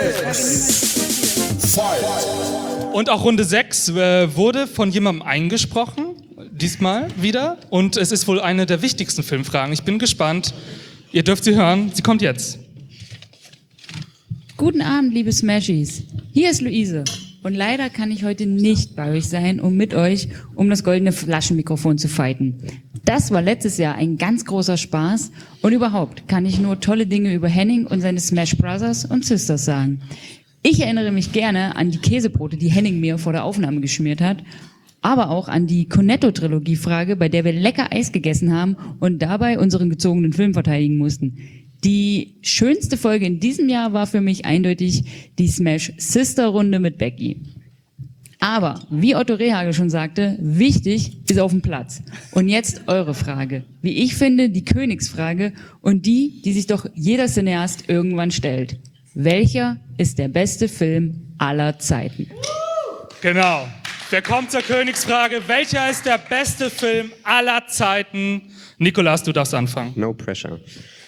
6. Fight. Und auch Runde 6 wurde von jemandem eingesprochen, diesmal wieder. Und es ist wohl eine der wichtigsten Filmfragen. Ich bin gespannt. Ihr dürft sie hören. Sie kommt jetzt. Guten Abend, liebe Smashies. Hier ist Luise. Und leider kann ich heute nicht bei euch sein, um mit euch um das goldene Flaschenmikrofon zu fighten. Das war letztes Jahr ein ganz großer Spaß und überhaupt kann ich nur tolle Dinge über Henning und seine Smash Brothers und Sisters sagen. Ich erinnere mich gerne an die Käsebrote, die Henning mir vor der Aufnahme geschmiert hat, aber auch an die Cornetto-Trilogie-Frage, bei der wir lecker Eis gegessen haben und dabei unseren gezogenen Film verteidigen mussten. Die schönste Folge in diesem Jahr war für mich eindeutig die Smash-Sister-Runde mit Becky. Aber, wie Otto Rehhagel schon sagte, wichtig ist auf dem Platz. Und jetzt eure Frage. Wie ich finde, die Königsfrage und die sich doch jeder Cineast irgendwann stellt. Welcher ist der beste Film aller Zeiten? Genau. Wir kommen zur Königsfrage. Welcher ist der beste Film aller Zeiten? Nicolas, du darfst anfangen. No pressure.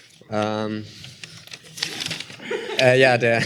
Ja, der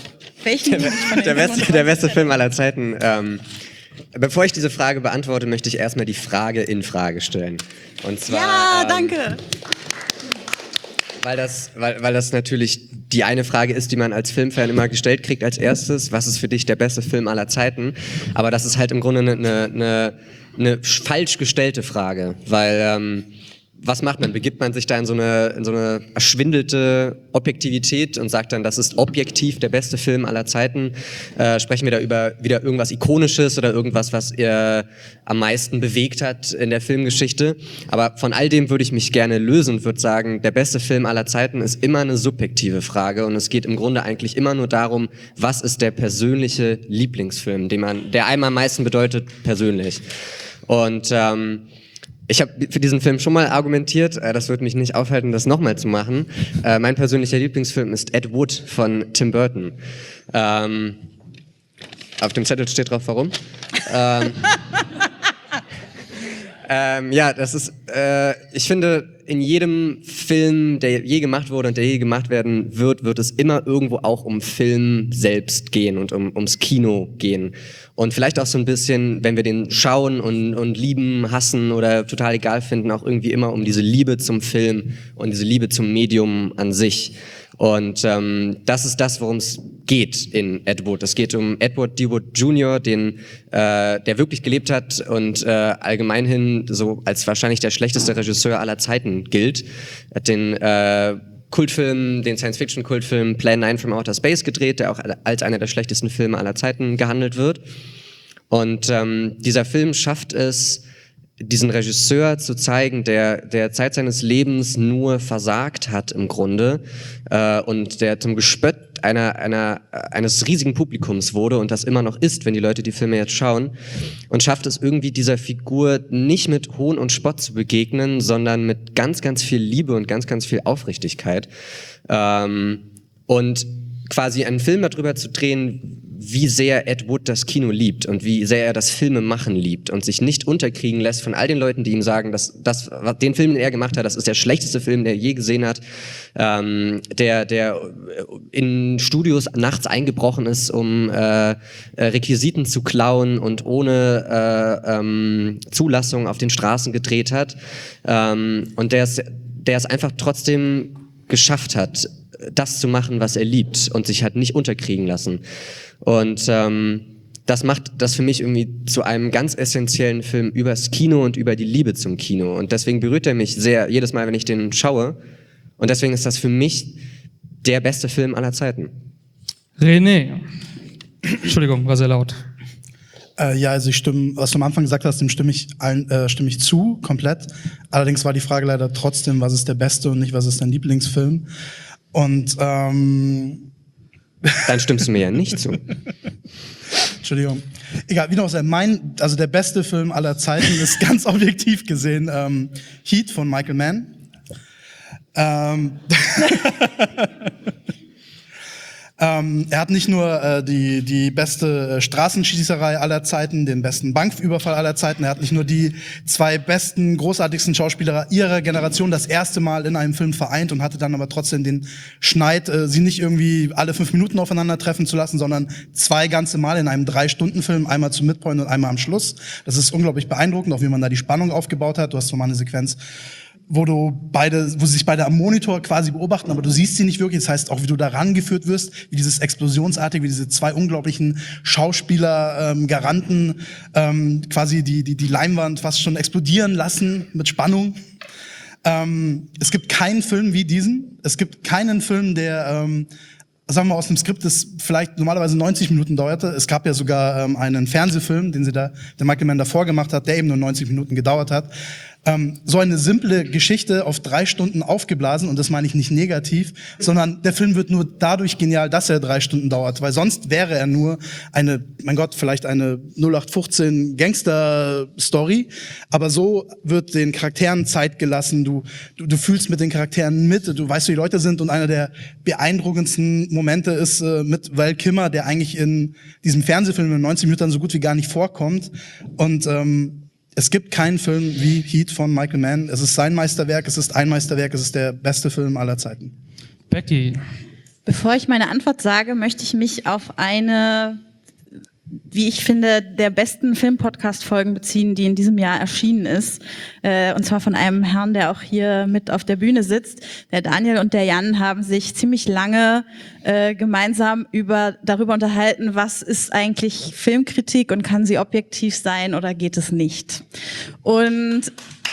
beste Film aller Zeiten. Bevor ich diese Frage beantworte, möchte ich erstmal die Frage in Frage stellen. Und zwar, ja, danke. Weil das natürlich die eine Frage ist, die man als Filmfan immer gestellt kriegt als erstes. Was ist für dich der beste Film aller Zeiten? Aber das ist halt im Grunde eine falsch gestellte Frage, weil was macht man? Begibt man sich da in so eine erschwindelte Objektivität und sagt dann, das ist objektiv der beste Film aller Zeiten? Sprechen wir da über wieder irgendwas Ikonisches oder irgendwas, was ihr am meisten bewegt hat in der Filmgeschichte? Aber von all dem würde ich mich gerne lösen und würde sagen, der beste Film aller Zeiten ist immer eine subjektive Frage und es geht im Grunde eigentlich immer nur darum, was ist der persönliche Lieblingsfilm, der einem am meisten bedeutet persönlich. Und ich habe für diesen Film schon mal argumentiert, das wird mich nicht aufhalten, das nochmal zu machen. Mein persönlicher Lieblingsfilm ist Ed Wood von Tim Burton. Auf dem Zettel steht drauf, warum. Ja, das ist, ich finde, in jedem Film, der je gemacht wurde und der je gemacht werden wird es immer irgendwo auch um Film selbst gehen und ums Kino gehen. Und vielleicht auch so ein bisschen, wenn wir den schauen und lieben, hassen oder total egal finden, auch irgendwie immer um diese Liebe zum Film und diese Liebe zum Medium an sich. Und das ist das, worum es geht in Ed Wood. Es geht um Edward D. Wood Jr., der wirklich gelebt hat und allgemeinhin so als wahrscheinlich der schlechteste Regisseur aller Zeiten gilt. Er hat den Kultfilm, den Science-Fiction-Kultfilm Plan 9 from Outer Space gedreht, der auch als einer der schlechtesten Filme aller Zeiten gehandelt wird. Und dieser Film schafft es, diesen Regisseur zu zeigen, der Zeit seines Lebens nur versagt hat im Grunde und der zum Gespött eines riesigen Publikums wurde und das immer noch ist, wenn die Leute die Filme jetzt schauen, und schafft es irgendwie dieser Figur nicht mit Hohn und Spott zu begegnen, sondern mit ganz, ganz viel Liebe und ganz, ganz viel Aufrichtigkeit. Und quasi einen Film darüber zu drehen, wie sehr Ed Wood das Kino liebt und wie sehr er das Filmemachen liebt und sich nicht unterkriegen lässt von all den Leuten, die ihm sagen, dass den Film, den er gemacht hat, das ist der schlechteste Film, der er je gesehen hat, der in Studios nachts eingebrochen ist, um Requisiten zu klauen und ohne Zulassung auf den Straßen gedreht hat, und der es einfach trotzdem geschafft hat, das zu machen, was er liebt und sich hat nicht unterkriegen lassen. Und das macht das für mich irgendwie zu einem ganz essentiellen Film übers Kino und über die Liebe zum Kino. Und deswegen berührt er mich sehr jedes Mal, wenn ich den schaue. Und deswegen ist das für mich der beste Film aller Zeiten. René. Entschuldigung, war sehr laut. Ja, also ich stimme, was du am Anfang gesagt hast, dem stimme ich zu, komplett. Allerdings war die Frage leider trotzdem, was ist der beste und nicht, was ist dein Lieblingsfilm? Und dann stimmst du mir ja nicht zu. Entschuldigung. Egal, wie noch sein, also der beste Film aller Zeiten ist ganz objektiv gesehen Heat von Michael Mann. Er hat nicht nur die beste Straßenschießerei aller Zeiten, den besten Banküberfall aller Zeiten, er hat nicht nur die 2 besten, großartigsten Schauspieler ihrer Generation das erste Mal in einem Film vereint und hatte dann aber trotzdem den Schneid, sie nicht irgendwie alle 5 Minuten aufeinandertreffen zu lassen, sondern 2 ganze Mal in einem 3-Stunden-Film, einmal zum Midpoint und einmal am Schluss. Das ist unglaublich beeindruckend, auch wie man da die Spannung aufgebaut hat. Du hast so mal eine Sequenz, wo sie sich beide am Monitor quasi beobachten, aber du siehst sie nicht wirklich. Das heißt auch, wie du da rangeführt wirst, wie dieses Explosionsartige, wie diese 2 unglaublichen Schauspieler, Garanten, quasi die Leinwand fast schon explodieren lassen mit Spannung. Es gibt keinen Film wie diesen. Es gibt keinen Film, der, sagen wir mal, aus dem Skript, das vielleicht normalerweise 90 Minuten dauerte. Es gab ja sogar einen Fernsehfilm, den der Michael Mann davor gemacht hat, der eben nur 90 Minuten gedauert hat. So eine simple Geschichte auf 3 Stunden aufgeblasen, und das meine ich nicht negativ, sondern der Film wird nur dadurch genial, dass er 3 Stunden dauert, weil sonst wäre er nur vielleicht eine 0815 Gangster-Story, aber so wird den Charakteren Zeit gelassen, du fühlst mit den Charakteren mit, du weißt, wie die Leute sind, und einer der beeindruckendsten Momente ist mit Val Kilmer, der eigentlich in diesem Fernsehfilm in 90 Minuten so gut wie gar nicht vorkommt, und es gibt keinen Film wie Heat von Michael Mann. Es ist sein Meisterwerk, es ist ein Meisterwerk, es ist der beste Film aller Zeiten. Becky. Bevor ich meine Antwort sage, möchte ich mich auf eine, wie ich finde, der besten Film-Podcast-Folgen beziehen, die in diesem Jahr erschienen ist. Und zwar von einem Herrn, der auch hier mit auf der Bühne sitzt. Der Daniel und der Jan haben sich ziemlich lange gemeinsam darüber unterhalten, was ist eigentlich Filmkritik und kann sie objektiv sein oder geht es nicht. Und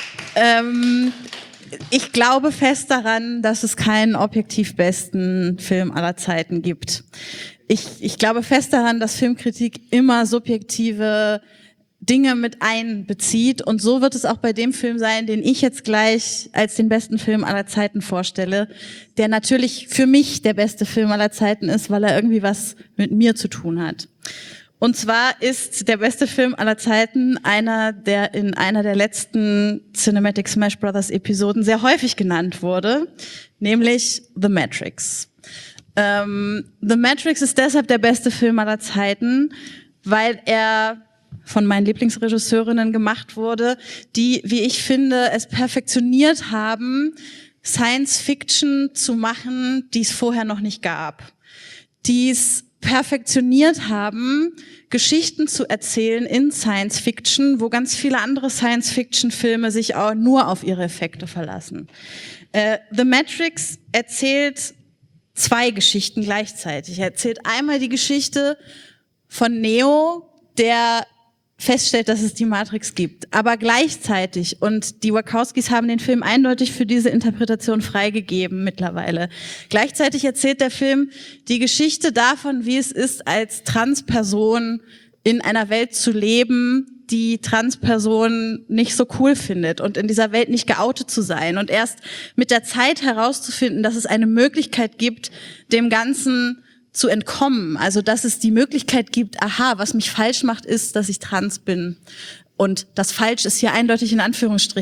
ich glaube fest daran, dass es keinen objektiv besten Film aller Zeiten gibt. Ich glaube fest daran, dass Filmkritik immer subjektive Dinge mit einbezieht, und so wird es auch bei dem Film sein, den ich jetzt gleich als den besten Film aller Zeiten vorstelle, der natürlich für mich der beste Film aller Zeiten ist, weil er irgendwie was mit mir zu tun hat. Und zwar ist der beste Film aller Zeiten einer, der in einer der letzten Cinematic Smash Brothers Episoden sehr häufig genannt wurde, nämlich The Matrix. The Matrix ist deshalb der beste Film aller Zeiten, weil er von meinen Lieblingsregisseurinnen gemacht wurde, die, wie ich finde, es perfektioniert haben, Science-Fiction zu machen, die es vorher noch nicht gab. Die es perfektioniert haben, Geschichten zu erzählen in Science-Fiction, wo ganz viele andere Science-Fiction-Filme sich auch nur auf ihre Effekte verlassen. The Matrix erzählt 2 Geschichten gleichzeitig. Er erzählt einmal die Geschichte von Neo, der feststellt, dass es die Matrix gibt. Aber gleichzeitig, und die Wachowskis haben den Film eindeutig für diese Interpretation freigegeben mittlerweile, gleichzeitig erzählt der Film die Geschichte davon, wie es ist, als Transperson in einer Welt zu leben, die Transperson nicht so cool findet und in dieser Welt nicht geoutet zu sein. Und erst mit der Zeit herauszufinden, dass es eine Möglichkeit gibt, dem Ganzen zu entkommen. Also, dass es die Möglichkeit gibt, aha, was mich falsch macht, ist, dass ich trans bin. Und das falsch ist hier eindeutig in Anführungsstrichen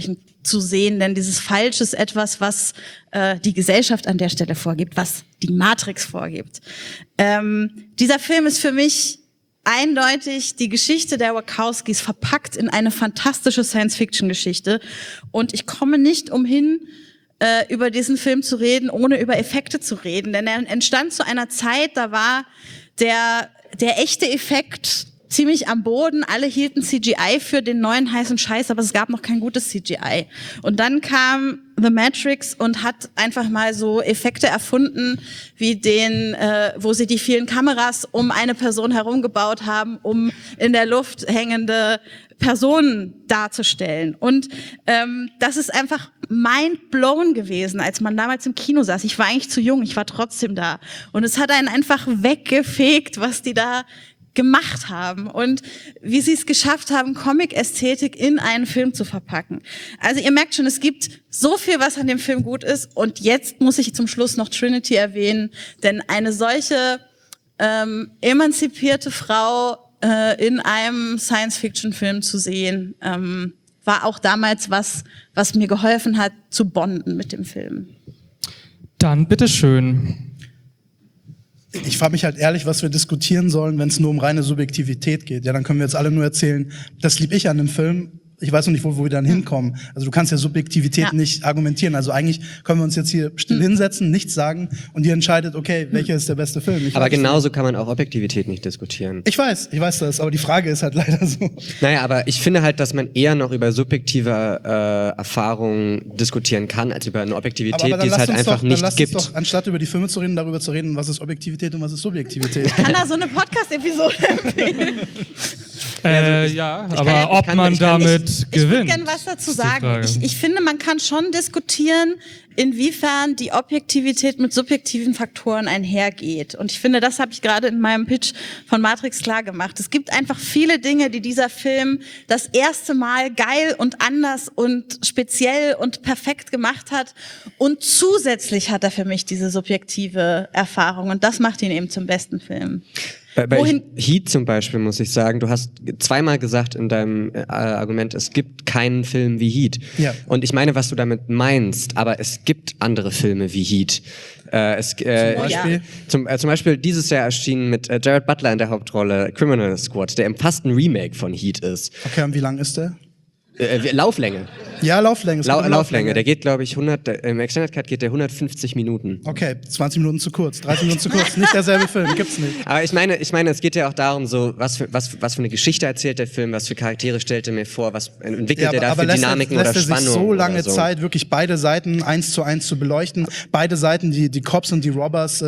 zu sehen, denn dieses Falsch ist etwas, was die Gesellschaft an der Stelle vorgibt, was die Matrix vorgibt. Dieser Film ist für mich eindeutig die Geschichte der Wachowskis verpackt in eine fantastische Science-Fiction-Geschichte. Und ich komme nicht umhin, über diesen Film zu reden, ohne über Effekte zu reden. Denn er entstand zu einer Zeit, da war der echte Effekt ziemlich am Boden. Alle hielten CGI für den neuen heißen Scheiß, aber es gab noch kein gutes CGI. Und dann kam The Matrix und hat einfach mal so Effekte erfunden, wie den, wo sie die vielen Kameras um eine Person herumgebaut haben, um in der Luft hängende Personen darzustellen. Und das ist einfach mind-blown gewesen, als man damals im Kino saß. Ich war eigentlich zu jung, ich war trotzdem da. Und es hat einen einfach weggefegt, was die da gemacht haben und wie sie es geschafft haben, Comic-Ästhetik in einen Film zu verpacken. Also ihr merkt schon, es gibt so viel, was an dem Film gut ist, und jetzt muss ich zum Schluss noch Trinity erwähnen, denn eine solche emanzipierte Frau in einem Science-Fiction-Film zu sehen, war auch damals was mir geholfen hat, zu bonden mit dem Film. Dann bitteschön. Ich frage mich halt ehrlich, was wir diskutieren sollen, wenn es nur um reine Subjektivität geht. Ja, dann können wir jetzt alle nur erzählen, das lieb ich an dem Film. Ich weiß noch nicht, wo wir dann hinkommen. Also du kannst ja Subjektivität nicht argumentieren. Also eigentlich können wir uns jetzt hier still hinsetzen, nichts sagen, und ihr entscheidet, okay, welcher ist der beste Film. Aber genauso kann man auch Objektivität nicht diskutieren. Ich weiß das, aber die Frage ist halt leider so. Naja, aber ich finde halt, dass man eher noch über subjektive Erfahrungen diskutieren kann, als über eine Objektivität, die es halt einfach nicht gibt. Doch, anstatt über die Filme zu reden, darüber zu reden, was ist Objektivität und was ist Subjektivität. Ich kann da so eine Podcast-Episode empfehlen. Ja, aber ob man damit gewinnt. Ich würde gerne was dazu sagen. Ich finde, man kann schon diskutieren, inwiefern die Objektivität mit subjektiven Faktoren einhergeht. Und ich finde, das habe ich gerade in meinem Pitch von Matrix klar gemacht. Es gibt einfach viele Dinge, die dieser Film das erste Mal geil und anders und speziell und perfekt gemacht hat. Und zusätzlich hat er für mich diese subjektive Erfahrung. Und das macht ihn eben zum besten Film. Bei Heat zum Beispiel muss ich sagen, du hast zweimal gesagt in deinem Argument, es gibt keinen Film wie Heat. Ja. Und ich meine, was du damit meinst, aber es gibt andere Filme wie Heat. Zum Beispiel dieses Jahr erschienen mit Jared Butler in der Hauptrolle Criminal Squad, der fast ein Remake von Heat ist. Okay, und wie lang ist der? Lauflänge. Ja, Lauflänge. Lauflänge. Der geht, glaube ich, im Extended Cut geht der 150 Minuten. Okay, 20 Minuten zu kurz, 30 Minuten zu kurz. Nicht derselbe Film, gibt's nicht. Aber ich meine, es geht ja auch darum, so, was für eine Geschichte erzählt der Film, was für Charaktere stellt er mir vor, was entwickelt er da für Dynamiken oder Spannung. Lässt er sich so lange Zeit, wirklich beide Seiten 1:1 zu beleuchten, beide Seiten, die Cops und die Robbers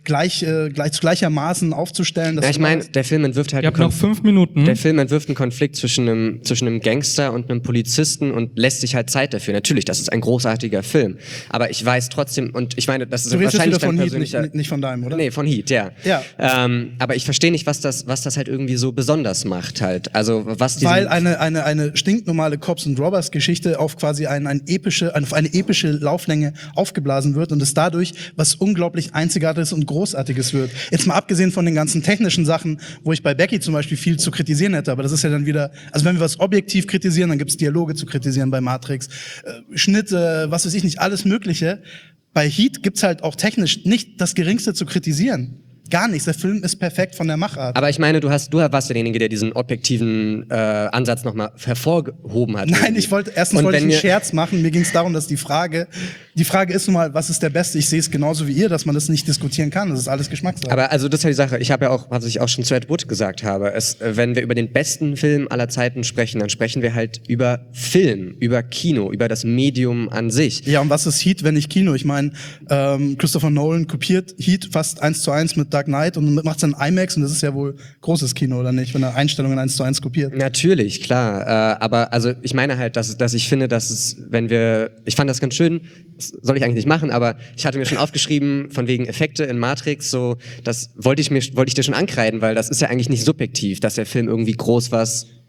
gleichermaßen aufzustellen. Ja, ich meine, der Film entwirft halt noch 5 Minuten. Der Film entwirft einen Konflikt zwischen einem Gangster und einem Polizisten und lässt sich halt Zeit dafür. Natürlich, das ist ein großartiger Film. Aber ich weiß trotzdem, und ich meine, das ist wahrscheinlich dein persönlicher... Heat, nicht von deinem, oder? Nee, von Heat, ja. Aber ich verstehe nicht, was das halt irgendwie so besonders macht halt. Also, weil eine stinknormale Cops and Robbers Geschichte auf quasi auf eine epische Lauflänge aufgeblasen wird und es dadurch was unglaublich Einzigartiges und Großartiges wird. Jetzt mal abgesehen von den ganzen technischen Sachen, wo ich bei Becky zum Beispiel viel zu kritisieren hätte, aber das ist ja dann wieder, also wenn wir was objektiv kritisieren, dann gibt's Dialoge zu kritisieren bei Matrix, Schnitte, was weiß ich nicht, alles Mögliche. Bei Heat gibt's halt auch technisch nicht das Geringste zu kritisieren. Gar nichts. Der Film ist perfekt von der Machart. Aber ich meine, du warst derjenige, der diesen objektiven Ansatz nochmal hervorgehoben hat. Nein, ich wollte einen Scherz machen. Mir ging es darum, dass die Frage ist nun mal, was ist der Beste? Ich sehe es genauso wie ihr, dass man das nicht diskutieren kann. Das ist alles Geschmackssache. Aber also das ist ja die Sache. Ich habe ja auch, was ich auch schon zu Ed Wood gesagt habe, wenn wir über den besten Film aller Zeiten sprechen, dann sprechen wir halt über Film, über Kino, über das Medium an sich. Ja, und was ist Heat, wenn nicht Kino? Ich meine, Christopher Nolan kopiert Heat fast 1:1 mit Dark Knight und macht es dann IMAX, und das ist ja wohl großes Kino, oder nicht, wenn er Einstellungen 1:1 kopiert. Natürlich, klar. Aber also ich meine halt, dass ich finde, dass es, ich fand das ganz schön, das soll ich eigentlich nicht machen, aber ich hatte mir schon aufgeschrieben, von wegen Effekte in Matrix, das wollte ich dir schon ankreiden, weil das ist ja eigentlich nicht subjektiv, dass der Film irgendwie groß was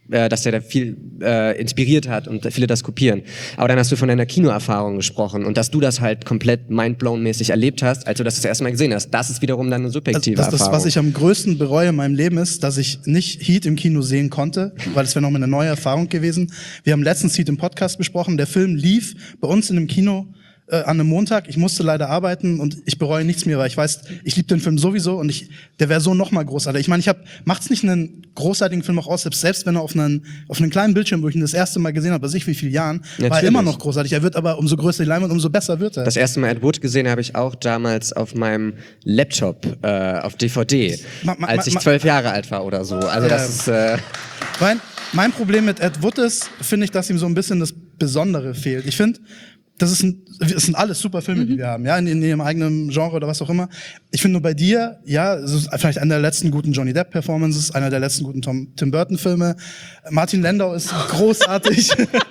dass der da viel inspiriert hat und viele das kopieren. Aber dann hast du von deiner Kinoerfahrung gesprochen und dass du das halt komplett mindblown-mäßig erlebt hast, als du das erste Mal gesehen hast. Das ist wiederum dann eine subjektive das, Erfahrung. Was ich am größten bereue in meinem Leben ist, dass ich nicht Heat im Kino sehen konnte, weil es wäre nochmal eine neue Erfahrung gewesen. Wir haben letztens Heat im Podcast besprochen. Der Film lief bei uns in einem Kino an einem Montag. Ich musste leider arbeiten und ich bereue nichts mehr, weil ich weiß, ich liebe den Film sowieso und der wäre so nochmal großartig. Ich meine, macht's nicht einen großartigen Film auch aus, selbst wenn er auf einen kleinen Bildschirm, wo ich ihn das erste Mal gesehen habe, weiß ich wie viele Jahren, war er immer noch großartig. Er wird aber, umso größer die Leinwand, umso besser wird er. Das erste Mal Ed Wood gesehen habe ich auch damals auf meinem Laptop, auf DVD, als ich 12 Jahre alt war oder so. Also das ist... Mein Problem mit Ed Wood ist, finde ich, dass ihm so ein bisschen das Besondere fehlt. Ich finde, das sind alles super Filme, die wir haben, ja, in ihrem eigenen Genre oder was auch immer. Ich finde nur bei dir, ja, es ist vielleicht einer der letzten guten Johnny Depp Performances, einer der letzten guten Tim Burton Filme. Martin Landau ist großartig.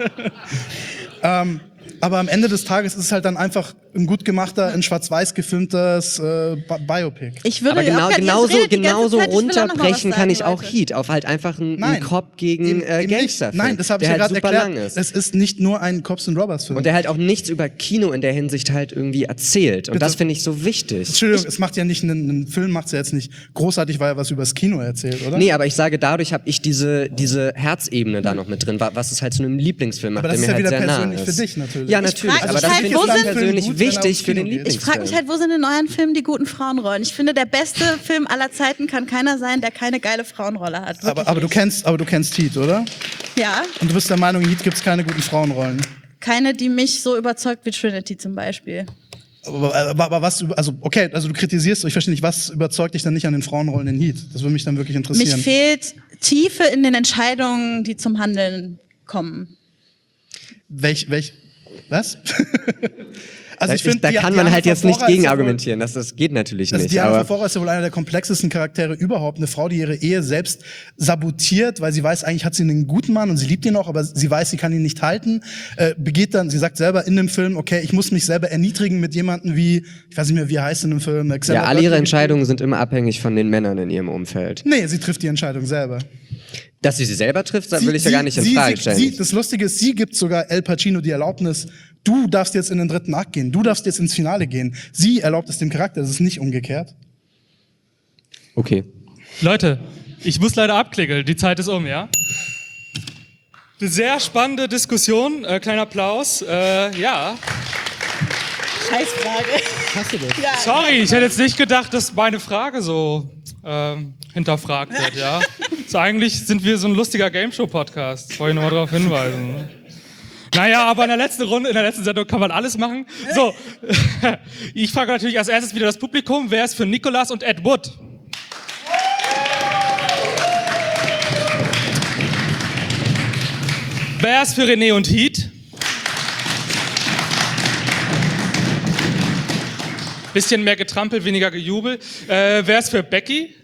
Aber am Ende des Tages ist es halt dann einfach ein gut gemachter, in Schwarz-Weiß gefilmtes Biopic. Ich würde aber genauso runterbrechen kann ich auch Heat auf halt einfach einen Cop gegen Gangsterfilm. Nein, das habe ich ja gerade erklärt. Es ist nicht nur ein Cops and Robbers Film. Und der halt auch nichts über Kino in der Hinsicht halt irgendwie erzählt. Und das finde ich so wichtig. Entschuldigung, es macht ja nicht einen Film, macht's ja jetzt nicht großartig, weil er was übers Kino erzählt, oder? Nee, aber ich sage, dadurch habe ich diese Herzebene da noch mit drin, was es halt zu einem Lieblingsfilm macht, der mir halt sehr nah ist. Aber das ist ja wieder persönlich für dich natürlich. Ja, natürlich, aber das finde ich persönlich wichtig für den Lieblingsfilm. Ich frage mich halt, wo sind in euren Filmen die guten Frauenrollen? Ich finde, der beste Film aller Zeiten kann keiner sein, der keine geile Frauenrolle hat. Aber du kennst Heat, oder? Ja. Und du bist der Meinung, in Heat gibt's keine guten Frauenrollen? Keine, die mich so überzeugt wie Trinity zum Beispiel. Aber was, also du kritisierst, ich verstehe nicht, was überzeugt dich dann nicht an den Frauenrollen in Heat? Das würde mich dann wirklich interessieren. Mich fehlt Tiefe in den Entscheidungen, die zum Handeln kommen. Was? Also ich finde, da kann man halt jetzt nicht gegen argumentieren, das geht natürlich nicht. Diana Verfora ist ja wohl einer der komplexesten Charaktere überhaupt. Eine Frau, die ihre Ehe selbst sabotiert, weil sie weiß, eigentlich hat sie einen guten Mann und sie liebt ihn auch, aber sie weiß, sie kann ihn nicht halten. Sie sagt selber in dem Film, okay, ich muss mich selber erniedrigen mit jemandem wie, ich weiß nicht mehr, wie er heißt in dem Film. Ja, alle ihre Entscheidungen sind immer abhängig von den Männern in ihrem Umfeld. Nee, sie trifft die Entscheidung selber. Dass sie selber trifft, will ich ja gar nicht in Frage stellen. Das Lustige ist, sie gibt sogar El Pacino die Erlaubnis, du darfst jetzt in den 3. Akt gehen, du darfst jetzt ins Finale gehen. Sie erlaubt es dem Charakter, das ist nicht umgekehrt. Okay. Leute, ich muss leider abklingeln, die Zeit ist um, ja? Eine sehr spannende Diskussion, kleiner Applaus, ja. Scheißfrage. Hast du das? Ja. Sorry, ich hätte jetzt nicht gedacht, dass meine Frage so hinterfragt wird, ja. So, eigentlich sind wir so ein lustiger Gameshow-Podcast, wollte ich nochmal darauf hinweisen. Naja, aber in der letzten Sendung kann man alles machen. So, ich frage natürlich als erstes wieder das Publikum, wer ist für Nicolas und Ed Wood? Wer ist für René und Heat? Bisschen mehr getrampelt, weniger gejubelt. Wer ist für Becky?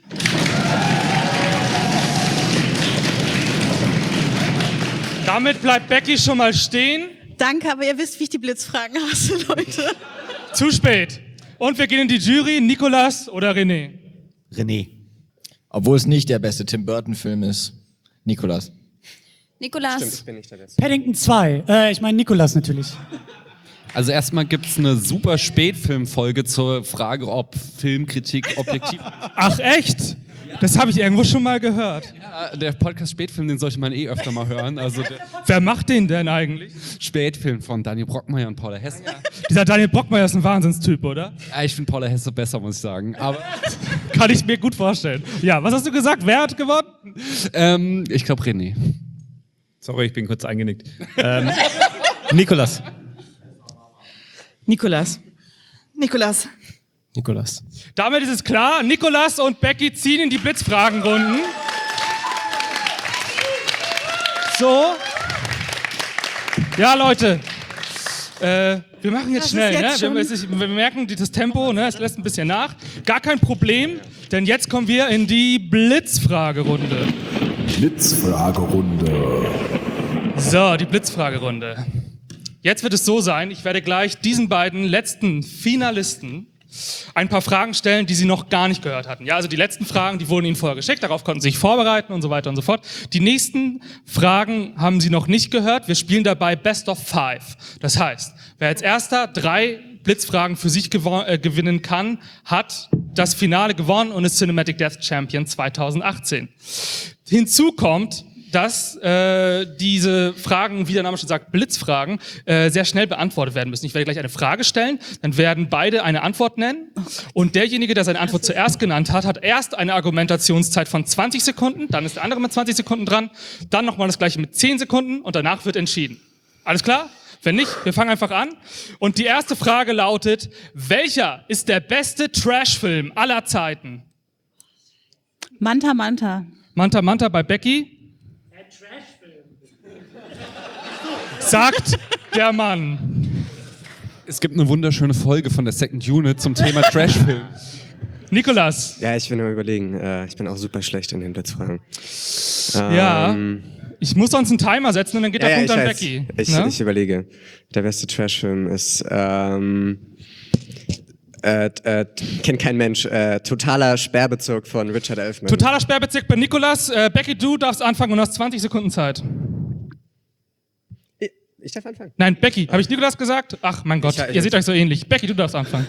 Damit bleibt Becky schon mal stehen. Danke, aber ihr wisst, wie ich die Blitzfragen hasse, Leute. Zu spät. Und wir gehen in die Jury. Nicolas oder René? René. Obwohl es nicht der beste Tim Burton-Film ist. Nicolas. Nicolas. Stimmt, ich bin nicht der Beste. Paddington 2. Ich meine Nicolas natürlich. Also erstmal gibt's eine super Spätfilmfolge zur Frage, ob Filmkritik objektiv... Ach echt? Das habe ich irgendwo schon mal gehört. Ja, der Podcast Spätfilm, den sollte man öfter mal hören. Also wer macht den denn eigentlich? Spätfilm von Daniel Brockmeier und Paula Hesse. Ja. Dieser Daniel Brockmeier ist ein Wahnsinnstyp, oder? Ja, ich finde Paula Hesse besser, muss ich sagen. Aber kann ich mir gut vorstellen. Ja, was hast du gesagt? Wer hat gewonnen? Ich glaube René. Sorry, ich bin kurz eingenickt. Nicolas. Nicolas. Nicolas. Damit ist es klar, Nicolas und Becky ziehen in die Blitzfragenrunden. So. Ja, Leute. Wir machen jetzt schnell, ne? Wir merken das Tempo, ne? Es lässt ein bisschen nach. Gar kein Problem, denn jetzt kommen wir in die Blitzfragerunde. So, die Blitzfragerunde. Jetzt wird es so sein, ich werde gleich diesen beiden letzten Finalisten ein paar Fragen stellen, die Sie noch gar nicht gehört hatten. Ja, also die letzten Fragen, die wurden Ihnen vorher geschickt, darauf konnten Sie sich vorbereiten und so weiter und so fort. Die nächsten Fragen haben Sie noch nicht gehört. Wir spielen dabei Best of 5. Das heißt, wer als erster 3 Blitzfragen für sich gewinnen kann, hat das Finale gewonnen und ist Cinematic Death Champion 2018. Hinzu kommt, dass diese Fragen, wie der Name schon sagt, Blitzfragen, sehr schnell beantwortet werden müssen. Ich werde gleich eine Frage stellen, dann werden beide eine Antwort nennen und derjenige, der seine Antwort zuerst genannt hat, hat erst eine Argumentationszeit von 20 Sekunden, dann ist der andere mit 20 Sekunden dran, dann nochmal das gleiche mit 10 Sekunden und danach wird entschieden. Alles klar? Wenn nicht, wir fangen einfach an. Und die erste Frage lautet, welcher ist der beste Trash-Film aller Zeiten? Manta Manta. Manta Manta bei Becky. Sagt der Mann. Es gibt eine wunderschöne Folge von der Second Unit zum Thema Trashfilm. Nikolas. Ja, ich bin am Überlegen. Ich bin auch super schlecht in den Blitzfragen. Ja, ich muss sonst einen Timer setzen und dann geht der Punkt an Becky. Ich überlege. Der beste Trashfilm ist kennt kein Mensch. Totaler Sperrbezirk von Richard Elfman. Totaler Sperrbezirk bei Nikolas. Becky, du darfst anfangen und hast 20 Sekunden Zeit. Ich darf anfangen. Nein, Becky. Habe ich Nikolas gesagt? Ach, mein Gott, ihr seht euch so ähnlich. Becky, du darfst anfangen.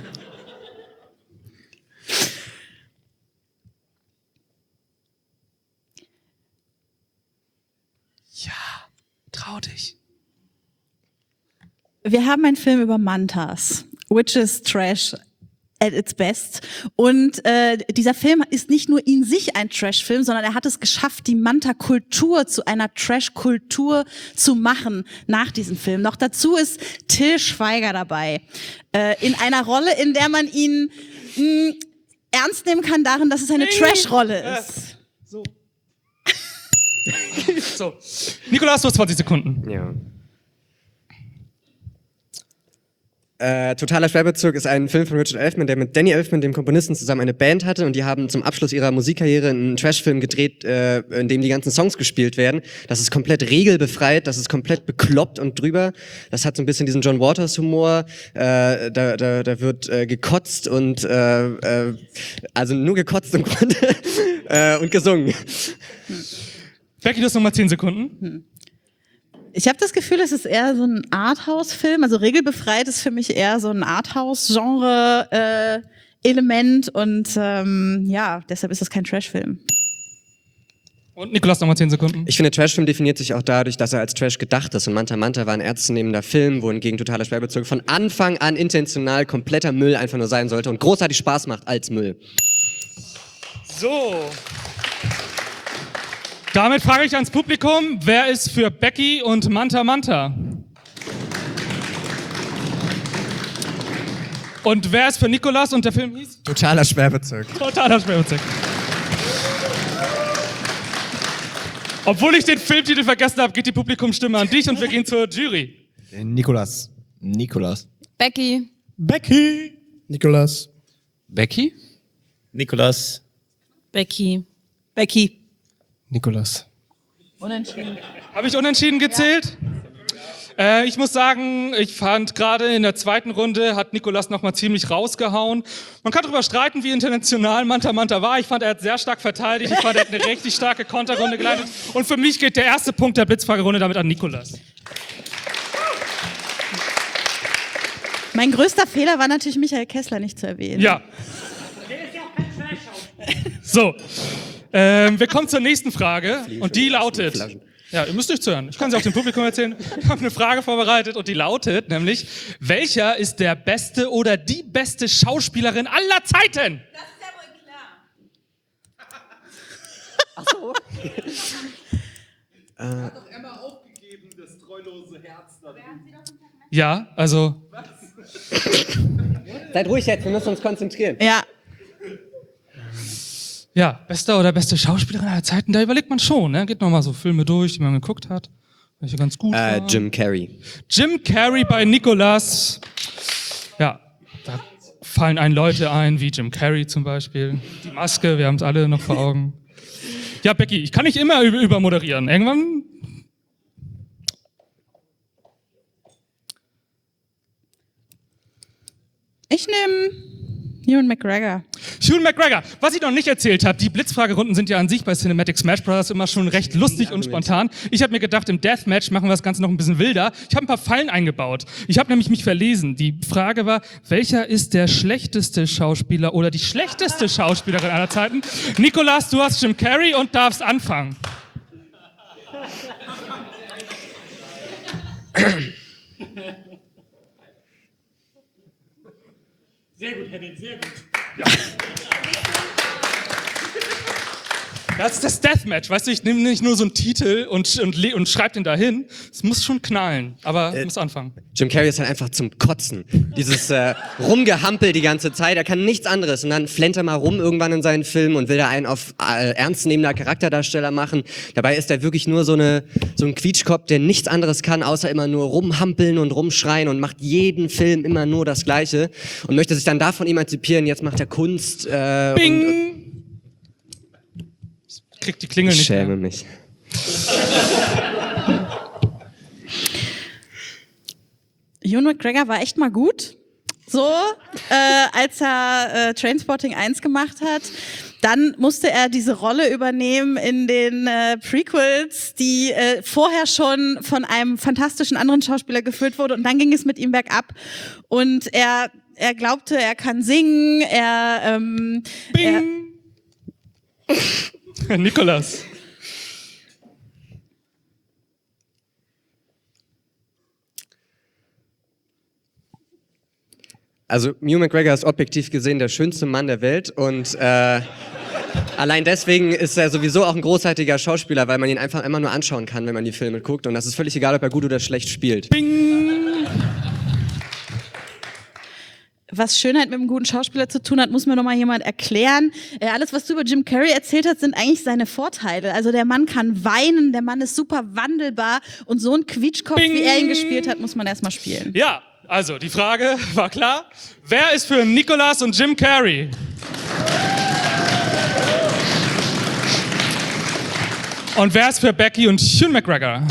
Ja, trau dich. Wir haben einen Film über Mantas, which is trash at its best. Und dieser Film ist nicht nur in sich ein Trash-Film, sondern er hat es geschafft, die Manta-Kultur zu einer Trash-Kultur zu machen nach diesem Film. Noch dazu ist Till Schweiger dabei. In einer Rolle, in der man ihn ernst nehmen kann darin, dass es eine Trash-Rolle ist. So. Nikolas, du hast 20 Sekunden. Ja. Totaler Sperrbezirk ist ein Film von Richard Elfman, der mit Danny Elfman, dem Komponisten, zusammen eine Band hatte und die haben zum Abschluss ihrer Musikkarriere einen Trashfilm gedreht, in dem die ganzen Songs gespielt werden. Das ist komplett regelbefreit, das ist komplett bekloppt und drüber. Das hat so ein bisschen diesen John Waters Humor. Da wird gekotzt und also nur gekotzt im Grunde und gesungen. Becky, du hast nochmal 10 Sekunden. Ich habe das Gefühl, es ist eher so ein Arthouse-Film. Also regelbefreit ist für mich eher so ein Arthouse-Genre-Element und ja, deshalb ist es kein Trash-Film. Und Nikolas, nochmal 10 Sekunden. Ich finde, Trashfilm definiert sich auch dadurch, dass er als Trash gedacht ist. Und Manta Manta war ein ernstzunehmender Film, wohingegen Totaler Sperrbezirk von Anfang an intentional kompletter Müll einfach nur sein sollte und großartig Spaß macht als Müll. So. Damit frage ich ans Publikum, wer ist für Becky und Manta Manta? Und wer ist für Nikolas und der Film hieß? Totaler Sperrbezirk. Totaler Sperrbezirk. Obwohl ich den Filmtitel vergessen habe, geht die Publikumsstimme an dich und wir gehen zur Jury. Nikolas. Nikolas. Becky. Becky. Nikolas. Becky? Nikolas. Becky. Becky. Nikolas. Unentschieden. Habe ich unentschieden gezählt? Ja. Ich muss sagen, ich fand gerade in der zweiten Runde hat Nikolas nochmal ziemlich rausgehauen. Man kann darüber streiten, wie international Manta Manta war. Ich fand, er hat sehr stark verteidigt. Ich fand, er hat eine richtig starke Konterrunde geleitet. Und für mich geht der erste Punkt der Blitzfragerunde damit an Nikolas. Mein größter Fehler war natürlich, Michael Kessler nicht zu erwähnen. Ja. So. Wir kommen zur nächsten Frage und die lautet, ja, ihr müsst euch zuhören, ich kann sie auch dem Publikum erzählen, ich habe eine Frage vorbereitet und die lautet nämlich, welcher ist der beste oder die beste Schauspielerin aller Zeiten? Das ist ja wohl klar. Ach so. Hat doch Emma aufgegeben, das treulose Herz da drin. Ja, also... Seid ruhig jetzt, wir müssen uns konzentrieren. Ja. Ja, bester oder beste Schauspielerin aller Zeiten, da überlegt man schon, ne? Geht nochmal so Filme durch, die man geguckt hat, welche ganz gut waren. Jim Carrey. Jim Carrey bei Nikolas. Ja, da fallen einem Leute ein, wie Jim Carrey zum Beispiel. Die Maske, wir haben es alle noch vor Augen. Ja, Becky, ich kann nicht immer übermoderieren. Irgendwann... Ich nehme Ewan McGregor. Ewan McGregor. Was ich noch nicht erzählt habe, die Blitzfragerunden sind ja an sich bei Cinematic Smash Bros. Immer schon recht lustig und spontan. Ich habe mir gedacht, im Deathmatch machen wir das Ganze noch ein bisschen wilder. Ich habe ein paar Fallen eingebaut. Ich habe nämlich mich verlesen. Die Frage war, welcher ist der schlechteste Schauspieler oder die schlechteste Schauspielerin aller Zeiten? Nicolas, du hast Jim Carrey und darfst anfangen. Sehr gut, Henning, sehr gut. Ja. Das ist das Deathmatch, weißt du, ich nehme nicht nur so einen Titel und schreibe den da hin. Es muss schon knallen, aber muss anfangen. Jim Carrey ist halt einfach zum Kotzen. Dieses Rumgehampel die ganze Zeit, er kann nichts anderes. Und dann flennt er mal rum irgendwann in seinen Filmen und will da einen auf ernstnehmender Charakterdarsteller machen. Dabei ist er wirklich nur so ein Quietschkopf, der nichts anderes kann, außer immer nur rumhampeln und rumschreien und macht jeden Film immer nur das Gleiche. Und möchte sich dann davon emanzipieren, jetzt macht er Kunst. Bing! Kriegt die Klingel nicht. Ich schäme mich. Ewan McGregor war echt mal gut. So, als er Trainspotting 1 gemacht hat. Dann musste er diese Rolle übernehmen in den Prequels, die vorher schon von einem fantastischen anderen Schauspieler gefüllt wurde. Und dann ging es mit ihm bergab. Und er glaubte, er kann singen. Nicolas. Also Ewan McGregor ist objektiv gesehen der schönste Mann der Welt und allein deswegen ist er sowieso auch ein großartiger Schauspieler, weil man ihn einfach immer nur anschauen kann, wenn man die Filme guckt und das ist völlig egal, ob er gut oder schlecht spielt. Bing! Was Schönheit mit einem guten Schauspieler zu tun hat, muss mir noch mal jemand erklären. Alles, was du über Jim Carrey erzählt hast, sind eigentlich seine Vorteile. Also der Mann kann weinen, der Mann ist super wandelbar und so ein Quietschkopf, Bing! wie er ihn gespielt hat, muss man erstmal spielen. Ja, also die Frage war klar. Wer ist für Nicolas und Jim Carrey? Und wer ist für Becky und Ewan McGregor?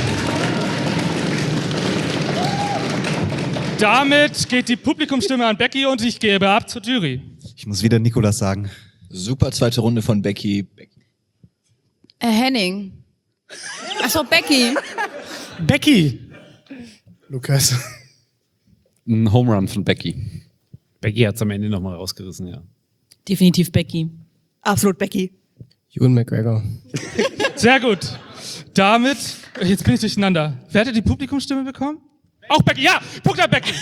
Damit geht die Publikumsstimme an Becky und ich gebe ab zur Jury. Ich muss wieder Nicolas sagen. Super zweite Runde von Becky. Henning. Achso, Becky. Becky. Lukas. Ein Home Run von Becky. Becky hat's am Ende nochmal rausgerissen, ja. Definitiv Becky. Absolut Becky. Ewan McGregor. Sehr gut. Damit, jetzt bin ich durcheinander. Wer hatte die Publikumsstimme bekommen? Auch Becky, ja, Punkt an Becky.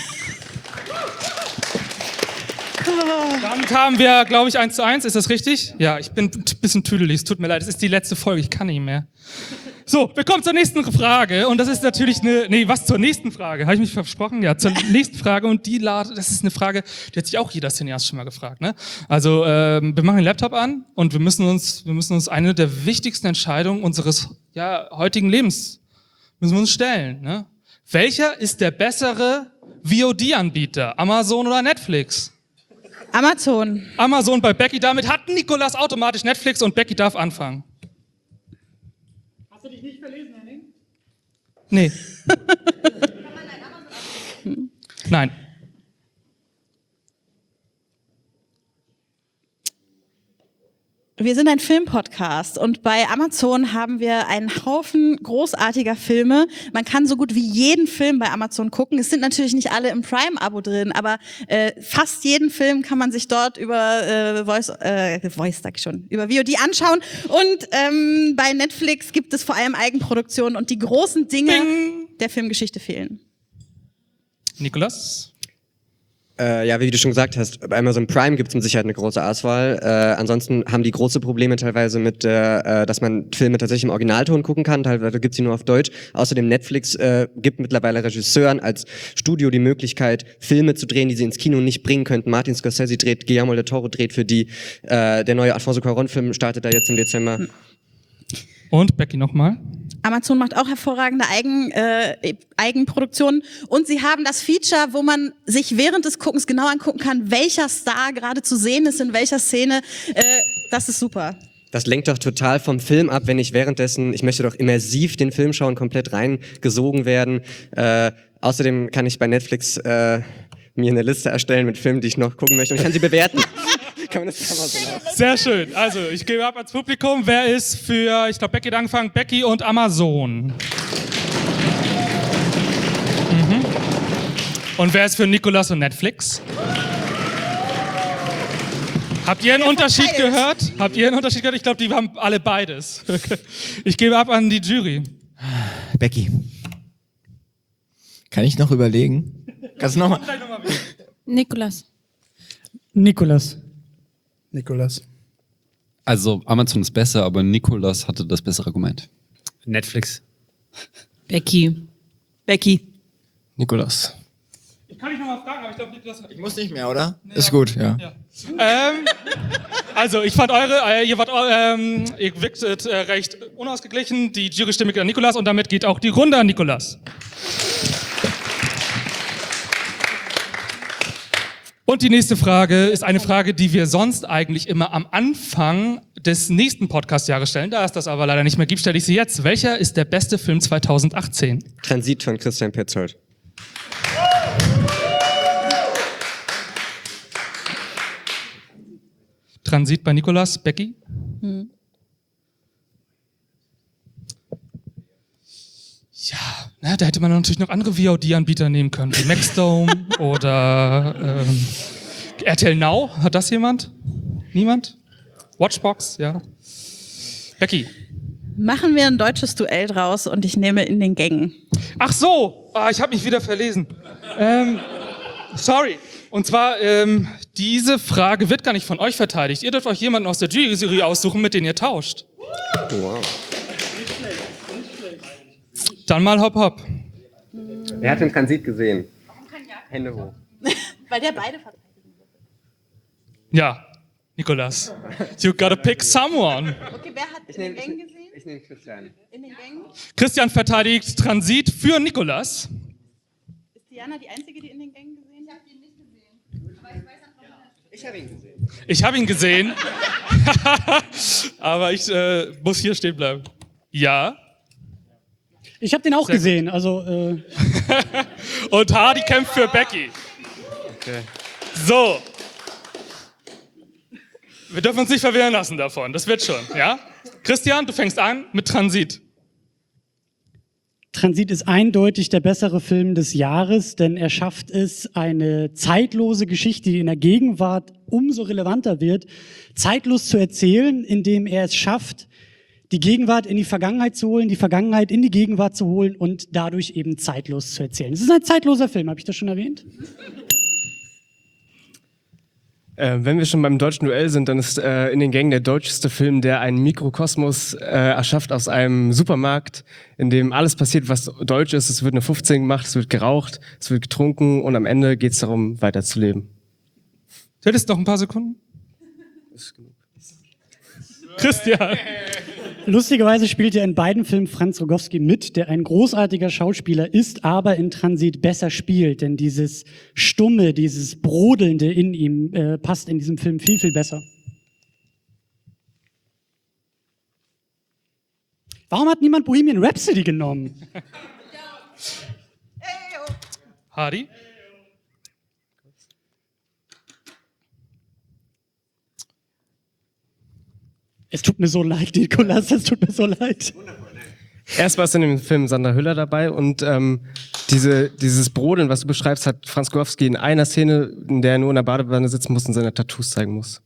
Damit haben wir, glaube ich, 1:1, ist das richtig? Ja, ich bin ein bisschen tüdelig, es tut mir leid, es ist die letzte Folge, ich kann nicht mehr. So, wir kommen zur nächsten Frage und das ist natürlich zur nächsten Frage, habe ich mich versprochen? Ja, zur nächsten Frage und das ist eine Frage, die hat sich auch jeder Cineast schon mal gefragt, ne? Also, wir machen den Laptop an und wir müssen uns eine der wichtigsten Entscheidungen unseres, heutigen Lebens, müssen wir uns stellen, ne? Welcher ist der bessere VOD-Anbieter? Amazon oder Netflix? Amazon. Amazon bei Becky. Damit hat Nicolas automatisch Netflix und Becky darf anfangen. Hast du dich nicht verlesen, Henning? Nee. Nein. Wir sind ein Filmpodcast und bei Amazon haben wir einen Haufen großartiger Filme. Man kann so gut wie jeden Film bei Amazon gucken. Es sind natürlich nicht alle im Prime-Abo drin, aber fast jeden Film kann man sich dort über über VOD anschauen. Und bei Netflix gibt es vor allem Eigenproduktionen und die großen Dinge der Filmgeschichte fehlen. Nicolas? Ja, wie du schon gesagt hast, bei Amazon Prime gibt es mit Sicherheit eine große Auswahl. Ansonsten haben die große Probleme teilweise mit, dass man Filme tatsächlich im Originalton gucken kann. Teilweise gibt es sie nur auf Deutsch. Außerdem Netflix gibt mittlerweile Regisseuren als Studio die Möglichkeit, Filme zu drehen, die sie ins Kino nicht bringen könnten. Martin Scorsese dreht, Guillermo del Toro dreht für die. Der neue Alfonso Cuarón-Film startet da jetzt im Dezember. Und Becky nochmal. Amazon macht auch hervorragende Eigenproduktionen und sie haben das Feature, wo man sich während des Guckens genau angucken kann, welcher Star gerade zu sehen ist, in welcher Szene. Das ist super. Das lenkt doch total vom Film ab, wenn ich währenddessen, ich möchte doch immersiv den Film schauen, komplett reingesogen werden. Außerdem kann ich bei Netflix mir eine Liste erstellen mit Filmen, die ich noch gucken möchte und ich kann sie bewerten. Kann man das einfach so machen? Sehr schön. Also, ich gebe ab ans Publikum. Wer ist für, ich glaube, Becky hat angefangen, Becky und Amazon. Und wer ist für Nicolas und Netflix? Habt ihr einen Unterschied gehört? Ich glaube, die haben alle beides. Ich gebe ab an die Jury. Becky. Kann ich noch überlegen? Kannst du nochmal? Nicolas. Nicolas. Also Amazon ist besser, aber Nicolas hatte das bessere Argument. Netflix. Becky. Nicolas. Ich kann dich nochmal fragen, aber ich glaube, Nicolas hat... Ich muss nicht mehr, oder? Ja. Ist gut, ja. Also, ich fand ihr wirktet recht unausgeglichen. Die Jurystimme geht an Nicolas und damit geht auch die Runde an Nicolas. Und die nächste Frage ist eine Frage, die wir sonst eigentlich immer am Anfang des nächsten Podcast-Jahres stellen. Da es das aber leider nicht mehr gibt, stelle ich sie jetzt. Welcher ist der beste Film 2018? Transit von Christian Petzold. Transit bei Nicolas, Becky? Ja, na, da hätte man natürlich noch andere VOD-Anbieter nehmen können, wie Maxdome oder RTL Now. Hat das jemand? Niemand? Watchbox, ja. Becky. Machen wir ein deutsches Duell draus und ich nehme In den Gängen. Ach so, ich habe mich wieder verlesen. Sorry. Und zwar, diese Frage wird gar nicht von euch verteidigt. Ihr dürft euch jemanden aus der Jury aussuchen, mit dem ihr tauscht. Wow. Dann mal hopp hopp. Wer hat den Transit gesehen? Hände hoch. Weil der beide verteidigen wird. Ja, Nicolas. You gotta pick someone. Okay, wer hat In den Gängen gesehen? Ich nehme Christian. In den Gängen? Christian verteidigt Transit für Nicolas. Ist Diana die Einzige, die In den Gängen gesehen hat? Ich habe ihn nicht gesehen. Aber ich habe ihn gesehen. Ich habe ihn gesehen. Aber ich muss hier stehen bleiben. Ja. Ich habe den auch gesehen, also... Und Hardy kämpft für Becky. Okay. So. Wir dürfen uns nicht verwirren lassen davon, das wird schon, ja? Christian, du fängst an mit Transit. Transit ist eindeutig der bessere Film des Jahres, denn er schafft es, eine zeitlose Geschichte, die in der Gegenwart umso relevanter wird, zeitlos zu erzählen, indem er es schafft, die Gegenwart in die Vergangenheit zu holen, die Vergangenheit in die Gegenwart zu holen und dadurch eben zeitlos zu erzählen. Es ist ein zeitloser Film, habe ich das schon erwähnt? Wenn wir schon beim deutschen Duell sind, dann ist In den Gängen der deutscheste Film, der einen Mikrokosmos erschafft aus einem Supermarkt, in dem alles passiert, was deutsch ist. Es wird eine 15 gemacht, es wird geraucht, es wird getrunken und am Ende geht es darum, weiterzuleben. Du hättest noch ein paar Sekunden? Ist genug. Christian. Lustigerweise spielt ja in beiden Filmen Franz Rogowski mit, der ein großartiger Schauspieler ist, aber in Transit besser spielt. Denn dieses Stumme, dieses Brodelnde in ihm passt in diesem Film viel, viel besser. Warum hat niemand Bohemian Rhapsody genommen? Hardy? Es tut mir so leid, Nicolas, es tut mir so leid. Erst war es in dem Film Sandra Hüller dabei und dieses Brodeln, was du beschreibst, hat Franz Rogowski in einer Szene, in der er nur in der Badewanne sitzen muss und seine Tattoos zeigen muss.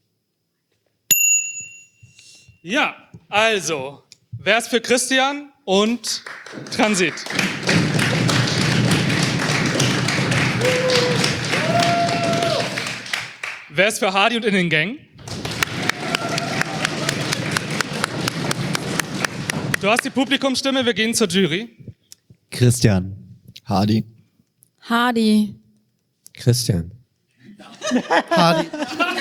Ja, also, wer ist für Christian und Transit? Wer ist für Hardy und In den Gängen? Du hast die Publikumsstimme, wir gehen zur Jury. Christian. Hardy. Hardy. Christian. Hardy.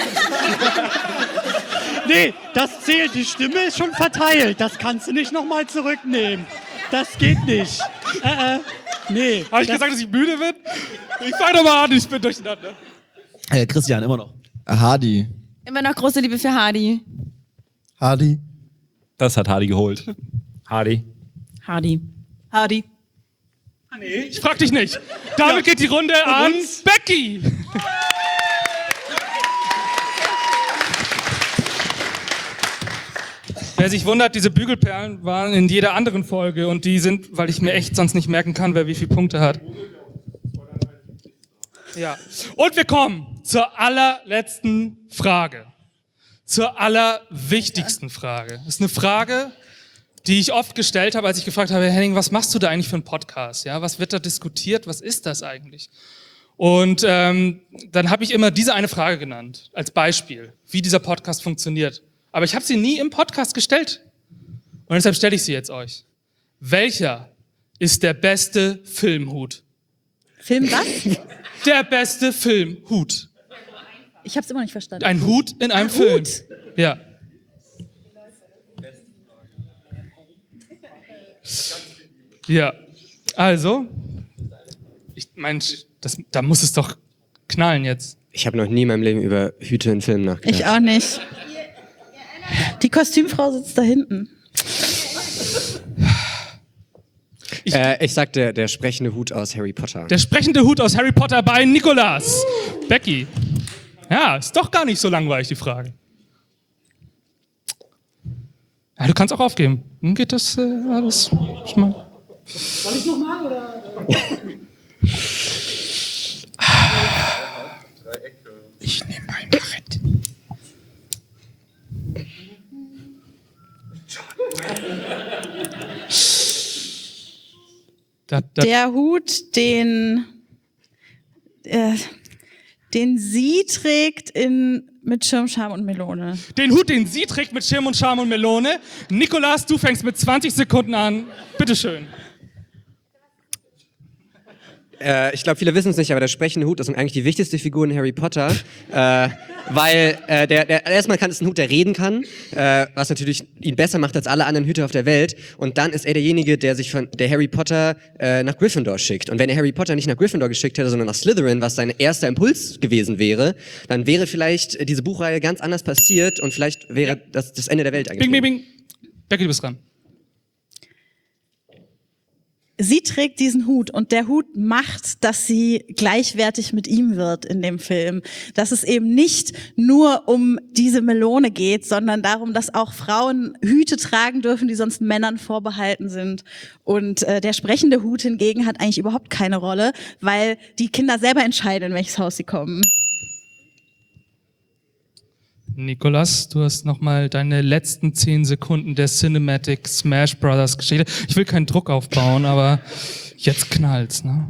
Nee, das zählt, die Stimme ist schon verteilt. Das kannst du nicht nochmal zurücknehmen. Das geht nicht. Nee. Habe ich gesagt, dass ich müde bin? Ich fang doch mal an, ich bin durcheinander. Christian, immer noch. Hardy. Immer noch große Liebe für Hardy. Hardy. Das hat Hardy geholt. Hardy. Hardy. Hardy. Nee, ich frag dich nicht. Damit geht die Runde an Becky. Wer sich wundert, diese Bügelperlen waren in jeder anderen Folge und die sind, weil ich mir echt sonst nicht merken kann, wer wie viele Punkte hat. Ja. Und wir kommen zur allerletzten Frage. Zur allerwichtigsten Frage. Das ist eine Frage, die ich oft gestellt habe, als ich gefragt habe, Henning, was machst du da eigentlich für einen Podcast? Ja, was wird da diskutiert? Was ist das eigentlich? Und dann habe ich immer diese eine Frage genannt, als Beispiel, wie dieser Podcast funktioniert. Aber ich habe sie nie im Podcast gestellt. Und deshalb stelle ich sie jetzt euch. Welcher ist der beste Filmhut? Film was? Der beste Filmhut. Ich habe es immer nicht verstanden. Ein Hut in einem Film. Hut. Ja. Ja, also, ich meine, da muss es doch knallen jetzt. Ich habe noch nie in meinem Leben über Hüte in Filmen nachgedacht. Ich auch nicht. Die Kostümfrau sitzt da hinten. Ich sag der sprechende Hut aus Harry Potter. Der sprechende Hut aus Harry Potter bei Nikolas. Becky. Ja, ist doch gar nicht so langweilig, die Frage. Ja, du kannst auch aufgeben. Dann geht das alles. Soll ich nochmal oder? Ich nehme ein Brett. Der Hut, den sie trägt mit Schirm, Scham und Melone. Den Hut, den sie trägt mit Schirm und Scham und Melone. Nikolas, du fängst mit 20 Sekunden an. Bitteschön. Ich glaube, viele wissen es nicht, aber der sprechende Hut ist eigentlich die wichtigste Figur in Harry Potter, weil erstmal ist ein Hut, der reden kann, was natürlich ihn besser macht als alle anderen Hüte auf der Welt. Und dann ist er derjenige, der Harry Potter nach Gryffindor schickt. Und wenn er Harry Potter nicht nach Gryffindor geschickt hätte, sondern nach Slytherin, was sein erster Impuls gewesen wäre, dann wäre vielleicht diese Buchreihe ganz anders passiert und vielleicht wäre das Ende der Welt eigentlich. Bing, bing, bing. Becky, du bist dran. Sie trägt diesen Hut und der Hut macht, dass sie gleichwertig mit ihm wird in dem Film. Dass es eben nicht nur um diese Melone geht, sondern darum, dass auch Frauen Hüte tragen dürfen, die sonst Männern vorbehalten sind. Und der sprechende Hut hingegen hat eigentlich überhaupt keine Rolle, weil die Kinder selber entscheiden, in welches Haus sie kommen. Nikolas, du hast nochmal deine letzten 10 Sekunden der Cinematic Smash Brothers Geschichte. Ich will keinen Druck aufbauen, aber jetzt knallt's, ne?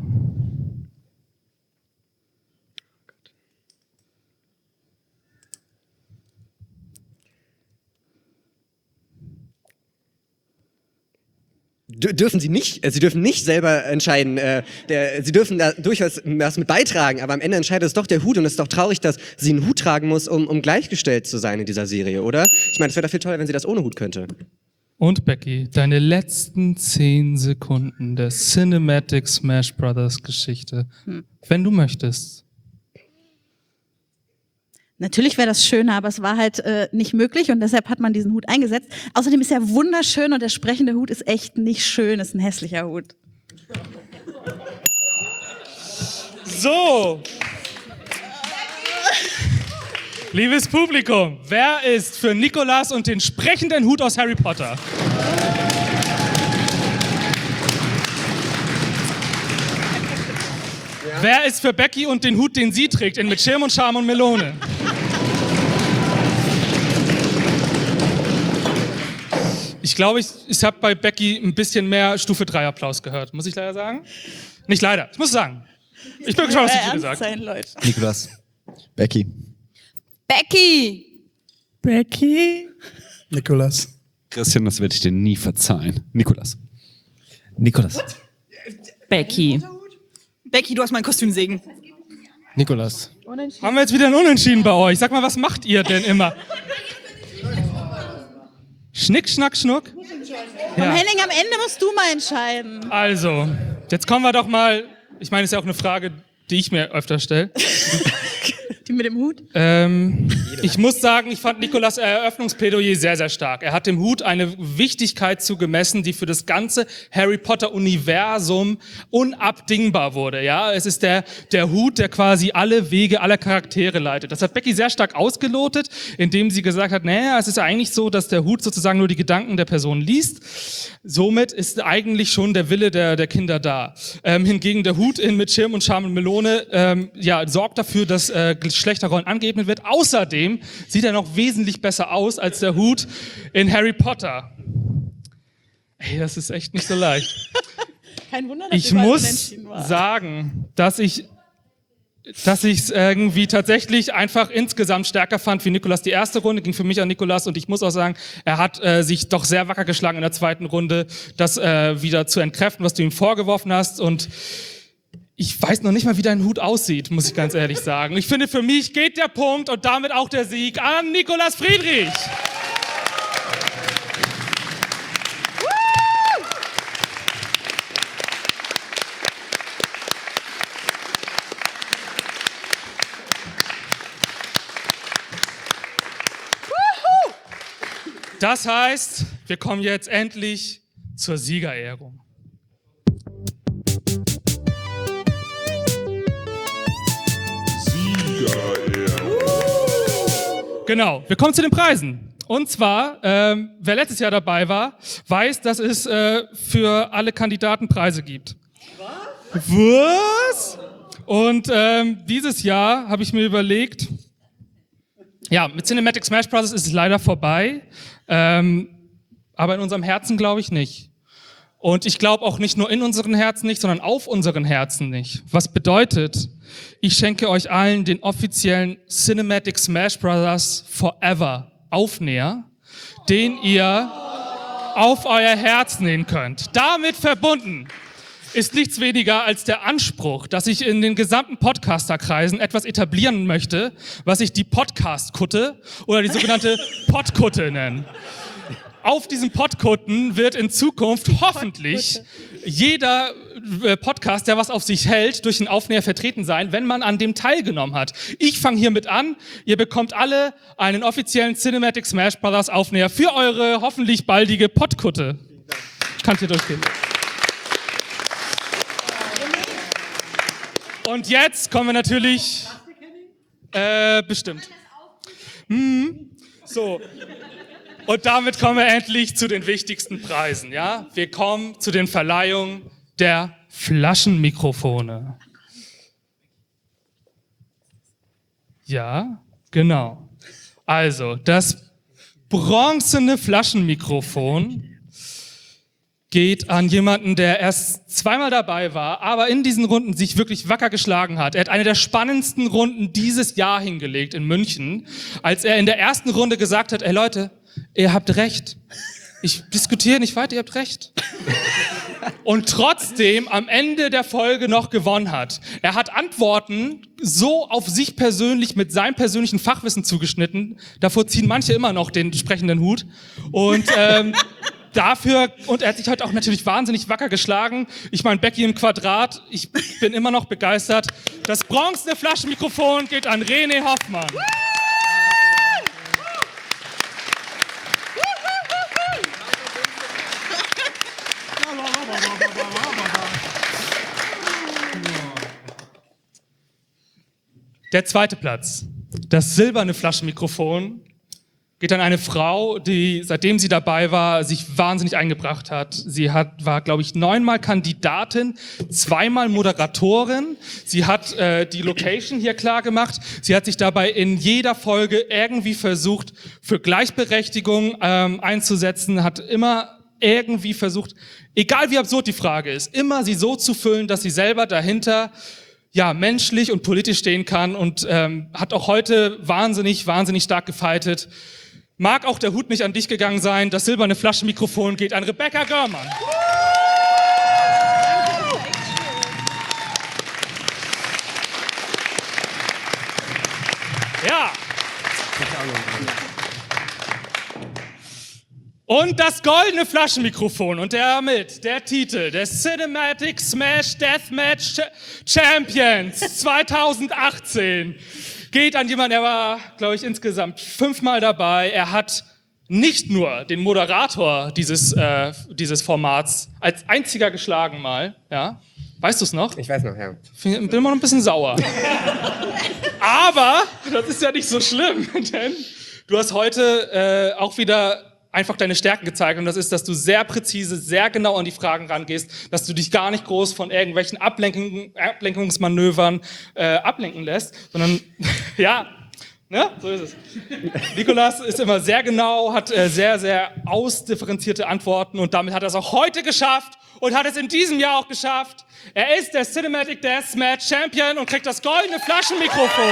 Dürfen sie nicht, sie dürfen nicht selber entscheiden, sie dürfen da durchaus was mit beitragen, aber am Ende entscheidet es doch der Hut und es ist doch traurig, dass sie einen Hut tragen muss, um gleichgestellt zu sein in dieser Serie, oder? Ich meine, es wäre doch viel toller, wenn sie das ohne Hut könnte. Und Becky, deine letzten 10 Sekunden der Cinematic Smash Brothers Geschichte, wenn du möchtest. Natürlich wäre das schöner, aber es war halt nicht möglich und deshalb hat man diesen Hut eingesetzt. Außerdem ist er wunderschön und der sprechende Hut ist echt nicht schön, ist ein hässlicher Hut. So. Liebes Publikum, wer ist für Nikolas und den sprechenden Hut aus Harry Potter? Wer ist für Becky und den Hut, den sie trägt, mit Schirm und Scham und Melone? Ich glaube, ich habe bei Becky ein bisschen mehr Stufe 3 Applaus gehört, muss ich leider sagen. Nicht leider, ich muss sagen. Ich bin gespannt, was die Jury sagt. Nikolas. Becky. Becky! Becky? Nikolas. Christian, das werde ich dir nie verzeihen. Nikolas. Nikolas. Becky. Becky, du hast mein Kostümsegen. Nikolas. Haben wir jetzt wieder ein Unentschieden bei euch? Sag mal, was macht ihr denn immer? Schnick, schnack, schnuck? Ja. Henning, am Ende musst du mal entscheiden. Also, jetzt kommen wir doch mal, ich meine, es ist ja auch eine Frage, die ich mir öfter stelle. Die mit dem Hut? Ich muss sagen, ich fand Nicolas Eröffnungsplädoyer sehr, sehr stark. Er hat dem Hut eine Wichtigkeit zugemessen, die für das ganze Harry Potter-Universum unabdingbar wurde. Ja, es ist der Hut, der quasi alle Wege aller Charaktere leitet. Das hat Becky sehr stark ausgelotet, indem sie gesagt hat, naja, es ist ja eigentlich so, dass der Hut sozusagen nur die Gedanken der Person liest. Somit ist eigentlich schon der Wille der Kinder da. Hingegen der Hut mit Schirm und Charme und Melone sorgt dafür, dass Geschlechterrollen angeebnet wird. Außerdem sieht er noch wesentlich besser aus als der Hut in Harry Potter. Ey, das ist echt nicht so leicht. Kein Wunder, dass Ich muss sagen, dass ich es irgendwie tatsächlich einfach insgesamt stärker fand wie Nicolas. Die erste Runde ging für mich an Nicolas und ich muss auch sagen, er hat sich doch sehr wacker geschlagen in der zweiten Runde, das wieder zu entkräften, was du ihm vorgeworfen hast, und ich weiß noch nicht mal, wie dein Hut aussieht, muss ich ganz ehrlich sagen. Ich finde, für mich geht der Punkt und damit auch der Sieg an Nicolas Friedrich. Das heißt, wir kommen jetzt endlich zur Siegerehrung. Genau, wir kommen zu den Preisen. Und zwar, wer letztes Jahr dabei war, weiß, dass es für alle Kandidaten Preise gibt. Was? Und dieses Jahr habe ich mir überlegt, ja, mit Cinematic Smash Bros. Ist es leider vorbei, aber in unserem Herzen glaube ich nicht. Und ich glaube auch nicht nur in unseren Herzen nicht, sondern auf unseren Herzen nicht. Was bedeutet, ich schenke euch allen den offiziellen Cinematic Smash Bros. Forever Aufnäher, den ihr auf euer Herz nähen könnt. Damit verbunden ist nichts weniger als der Anspruch, dass ich in den gesamten Podcasterkreisen etwas etablieren möchte, was ich die Podcast-Kutte oder die sogenannte Podkutte nenne. Auf diesen Podkutten wird in Zukunft hoffentlich jeder Podcast, der was auf sich hält, durch einen Aufnäher vertreten sein, wenn man an dem teilgenommen hat. Ich fange hiermit an. Ihr bekommt alle einen offiziellen Cinematic Smash Bros. Aufnäher für eure hoffentlich baldige Podkutte. Kannst ihr durchgehen. Und jetzt kommen wir natürlich... bestimmt. So. Und damit kommen wir endlich zu den wichtigsten Preisen, ja? Wir kommen zu den Verleihungen der Flaschenmikrofone. Ja, genau. Also, das bronzene Flaschenmikrofon geht an jemanden, der erst zweimal dabei war, aber in diesen Runden sich wirklich wacker geschlagen hat. Er hat eine der spannendsten Runden dieses Jahr hingelegt in München, als er in der ersten Runde gesagt hat, ey Leute, ihr habt recht. Ich diskutiere nicht weiter, ihr habt recht. Und trotzdem am Ende der Folge noch gewonnen hat. Er hat Antworten so auf sich persönlich mit seinem persönlichen Fachwissen zugeschnitten. Davor ziehen manche immer noch den sprechenden Hut. Und dafür, und er hat sich heute auch natürlich wahnsinnig wacker geschlagen. Ich meine, Becky im Quadrat, ich bin immer noch begeistert. Das bronzene Flaschenmikrofon geht an René Hoffmann. Der zweite Platz, das silberne Flaschenmikrofon, geht an eine Frau, die, seitdem sie dabei war, sich wahnsinnig eingebracht hat. Sie war, glaube ich, 9-mal Kandidatin, 2-mal Moderatorin. Sie hat die Location hier klar gemacht. Sie hat sich dabei in jeder Folge irgendwie versucht, für Gleichberechtigung einzusetzen, hat immer irgendwie versucht, egal wie absurd die Frage ist, immer sie so zu füllen, dass sie selber dahinter ja menschlich und politisch stehen kann, und hat auch heute wahnsinnig stark gefightet. Mag auch der Hut nicht an dich gegangen sein. Das silberne Flaschenmikrofon geht an Rebecca Görmann. Ja. Und das goldene Flaschenmikrofon und damit der Titel des Cinematic Smash Deathmatch Champions 2018 geht an jemanden, der war, glaube ich, insgesamt 5-mal dabei. Er hat nicht nur den Moderator dieses Formats als einziger geschlagen mal, ja. Weißt du es noch? Ich weiß noch, ja. Bin immer noch ein bisschen sauer. Aber das ist ja nicht so schlimm, denn du hast heute auch wieder einfach deine Stärken gezeigt und das ist, dass du sehr präzise, sehr genau an die Fragen rangehst, dass du dich gar nicht groß von irgendwelchen Ablenkungsmanövern ablenken lässt, sondern ja, ne? So ist es. Nicolas ist immer sehr genau, hat sehr, sehr ausdifferenzierte Antworten und damit hat er es auch heute geschafft und hat es in diesem Jahr auch geschafft. Er ist der Cinematic Deathmatch Champion und kriegt das goldene Flaschenmikrofon.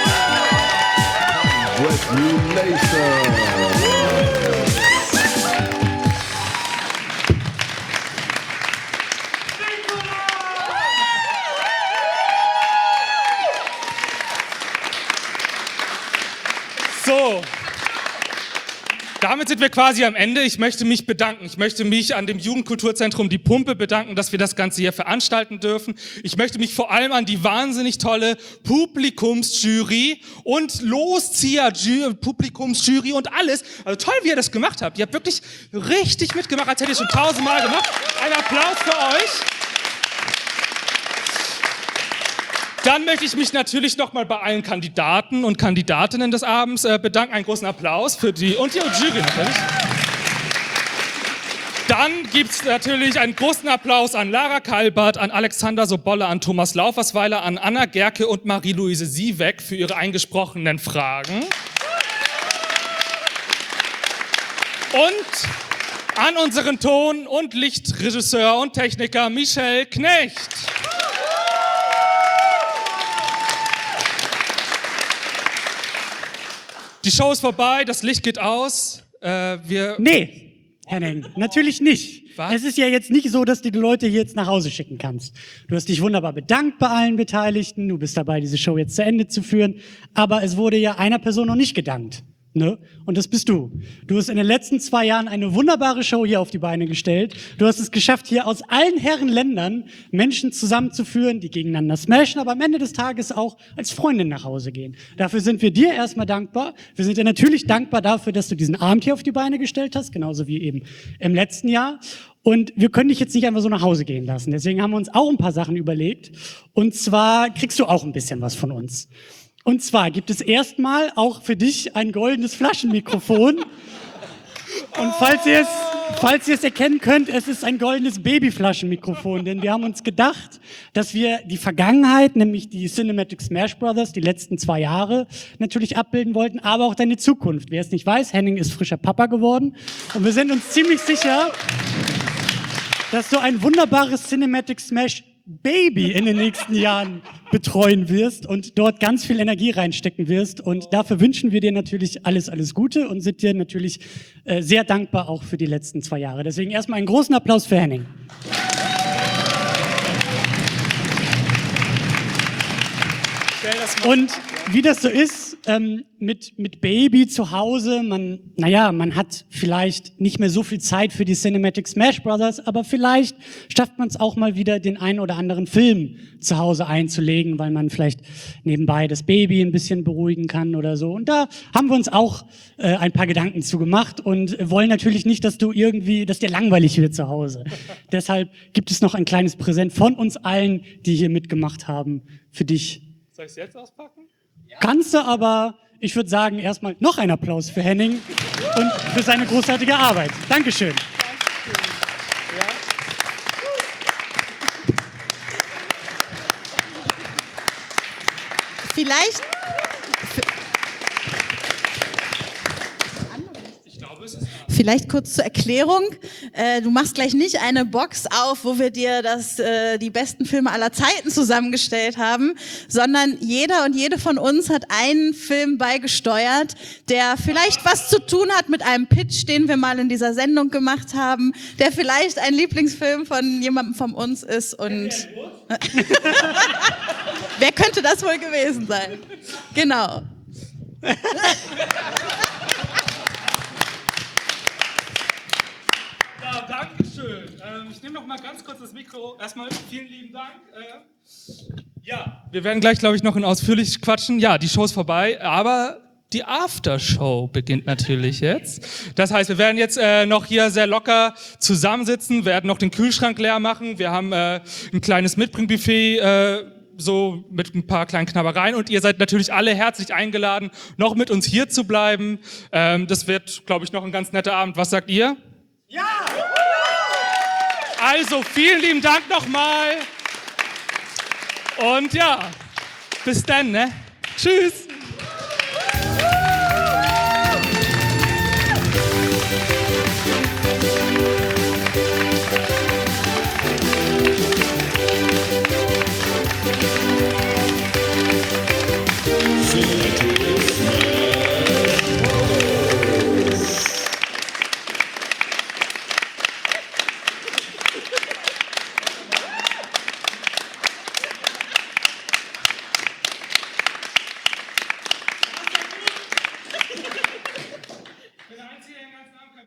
So, damit sind wir quasi am Ende. Ich möchte mich bedanken. Ich möchte mich an dem Jugendkulturzentrum Die Pumpe bedanken, dass wir das Ganze hier veranstalten dürfen. Ich möchte mich vor allem an die wahnsinnig tolle Publikumsjury und Loszieher-Publikumsjury und alles. Also toll, wie ihr das gemacht habt. Ihr habt wirklich richtig mitgemacht, als hättet ihr schon 1000-mal gemacht. Ein Applaus für euch. Dann möchte ich mich natürlich nochmal bei allen Kandidaten und Kandidatinnen des Abends bedanken. Einen großen Applaus für die und die Jury natürlich. Dann gibt's natürlich einen großen Applaus an Lara Kalbert, an Alexander Sobolla, an Thomas Laufersweiler, an Anna Gerke und Marie-Louise Siebeck für ihre eingesprochenen Fragen. Und an unseren Ton- und Lichtregisseur und Techniker Michel Knecht. Die Show ist vorbei, das Licht geht aus. Nee, Henning, natürlich nicht. Was? Es ist ja jetzt nicht so, dass du die Leute hier jetzt nach Hause schicken kannst. Du hast dich wunderbar bedankt bei allen Beteiligten, du bist dabei, diese Show jetzt zu Ende zu führen, aber es wurde ja einer Person noch nicht gedankt. Ne? Und das bist du. Du hast in den letzten 2 Jahren eine wunderbare Show hier auf die Beine gestellt. Du hast es geschafft, hier aus allen Herrenländern Menschen zusammenzuführen, die gegeneinander smashen, aber am Ende des Tages auch als Freundin nach Hause gehen. Dafür sind wir dir erstmal dankbar. Wir sind dir natürlich dankbar dafür, dass du diesen Abend hier auf die Beine gestellt hast, genauso wie eben im letzten Jahr. Und wir können dich jetzt nicht einfach so nach Hause gehen lassen. Deswegen haben wir uns auch ein paar Sachen überlegt. Und zwar kriegst du auch ein bisschen was von uns. Und zwar gibt es erstmal auch für dich ein goldenes Flaschenmikrofon. Und falls ihr es erkennen könnt, es ist ein goldenes Babyflaschenmikrofon, denn wir haben uns gedacht, dass wir die Vergangenheit, nämlich die Cinematic Smash Brothers, die letzten 2 Jahre natürlich abbilden wollten, aber auch deine Zukunft. Wer es nicht weiß, Henning ist frischer Papa geworden und wir sind uns ziemlich sicher, dass du ein wunderbares Cinematic Smash Baby in den nächsten Jahren betreuen wirst und dort ganz viel Energie reinstecken wirst. Und dafür wünschen wir dir natürlich alles, alles Gute und sind dir natürlich sehr dankbar auch für die letzten 2 Jahre. Deswegen erstmal einen großen Applaus für Henning. Und wie das so ist, mit Baby zu Hause, man hat vielleicht nicht mehr so viel Zeit für die Cinematic Smash Brothers, aber vielleicht schafft man es auch mal wieder, den einen oder anderen Film zu Hause einzulegen, weil man vielleicht nebenbei das Baby ein bisschen beruhigen kann oder so. Und da haben wir uns auch ein paar Gedanken zu gemacht und wollen natürlich nicht, dass dir langweilig wird zu Hause. Deshalb gibt es noch ein kleines Präsent von uns allen, die hier mitgemacht haben, für dich. Soll ich es jetzt auspacken? Ja. Kannst du, aber ich würde sagen, erstmal noch ein Applaus für Henning und für seine großartige Arbeit. Dankeschön. Vielleicht... Vielleicht kurz zur Erklärung. Du machst gleich nicht eine Box auf, wo wir dir die besten Filme aller Zeiten zusammengestellt haben, sondern jeder und jede von uns hat einen Film beigesteuert, der vielleicht was zu tun hat mit einem Pitch, den wir mal in dieser Sendung gemacht haben, der vielleicht ein Lieblingsfilm von jemandem von uns ist und wer könnte das wohl gewesen sein? Genau. Ja, danke schön. Ich nehme noch mal ganz kurz das Mikro. Erstmal vielen lieben Dank. Ja, wir werden gleich, glaube ich, noch ausführlich quatschen. Ja, die Show ist vorbei, aber die Aftershow beginnt natürlich jetzt. Das heißt, wir werden jetzt noch hier sehr locker zusammensitzen, werden noch den Kühlschrank leer machen. Wir haben ein kleines Mitbringbuffet, so mit ein paar kleinen Knabbereien. Und ihr seid natürlich alle herzlich eingeladen, noch mit uns hier zu bleiben. Das wird, glaube ich, noch ein ganz netter Abend. Was sagt ihr? Ja! Also, vielen lieben Dank nochmal. Und ja, bis dann, ne? Tschüss!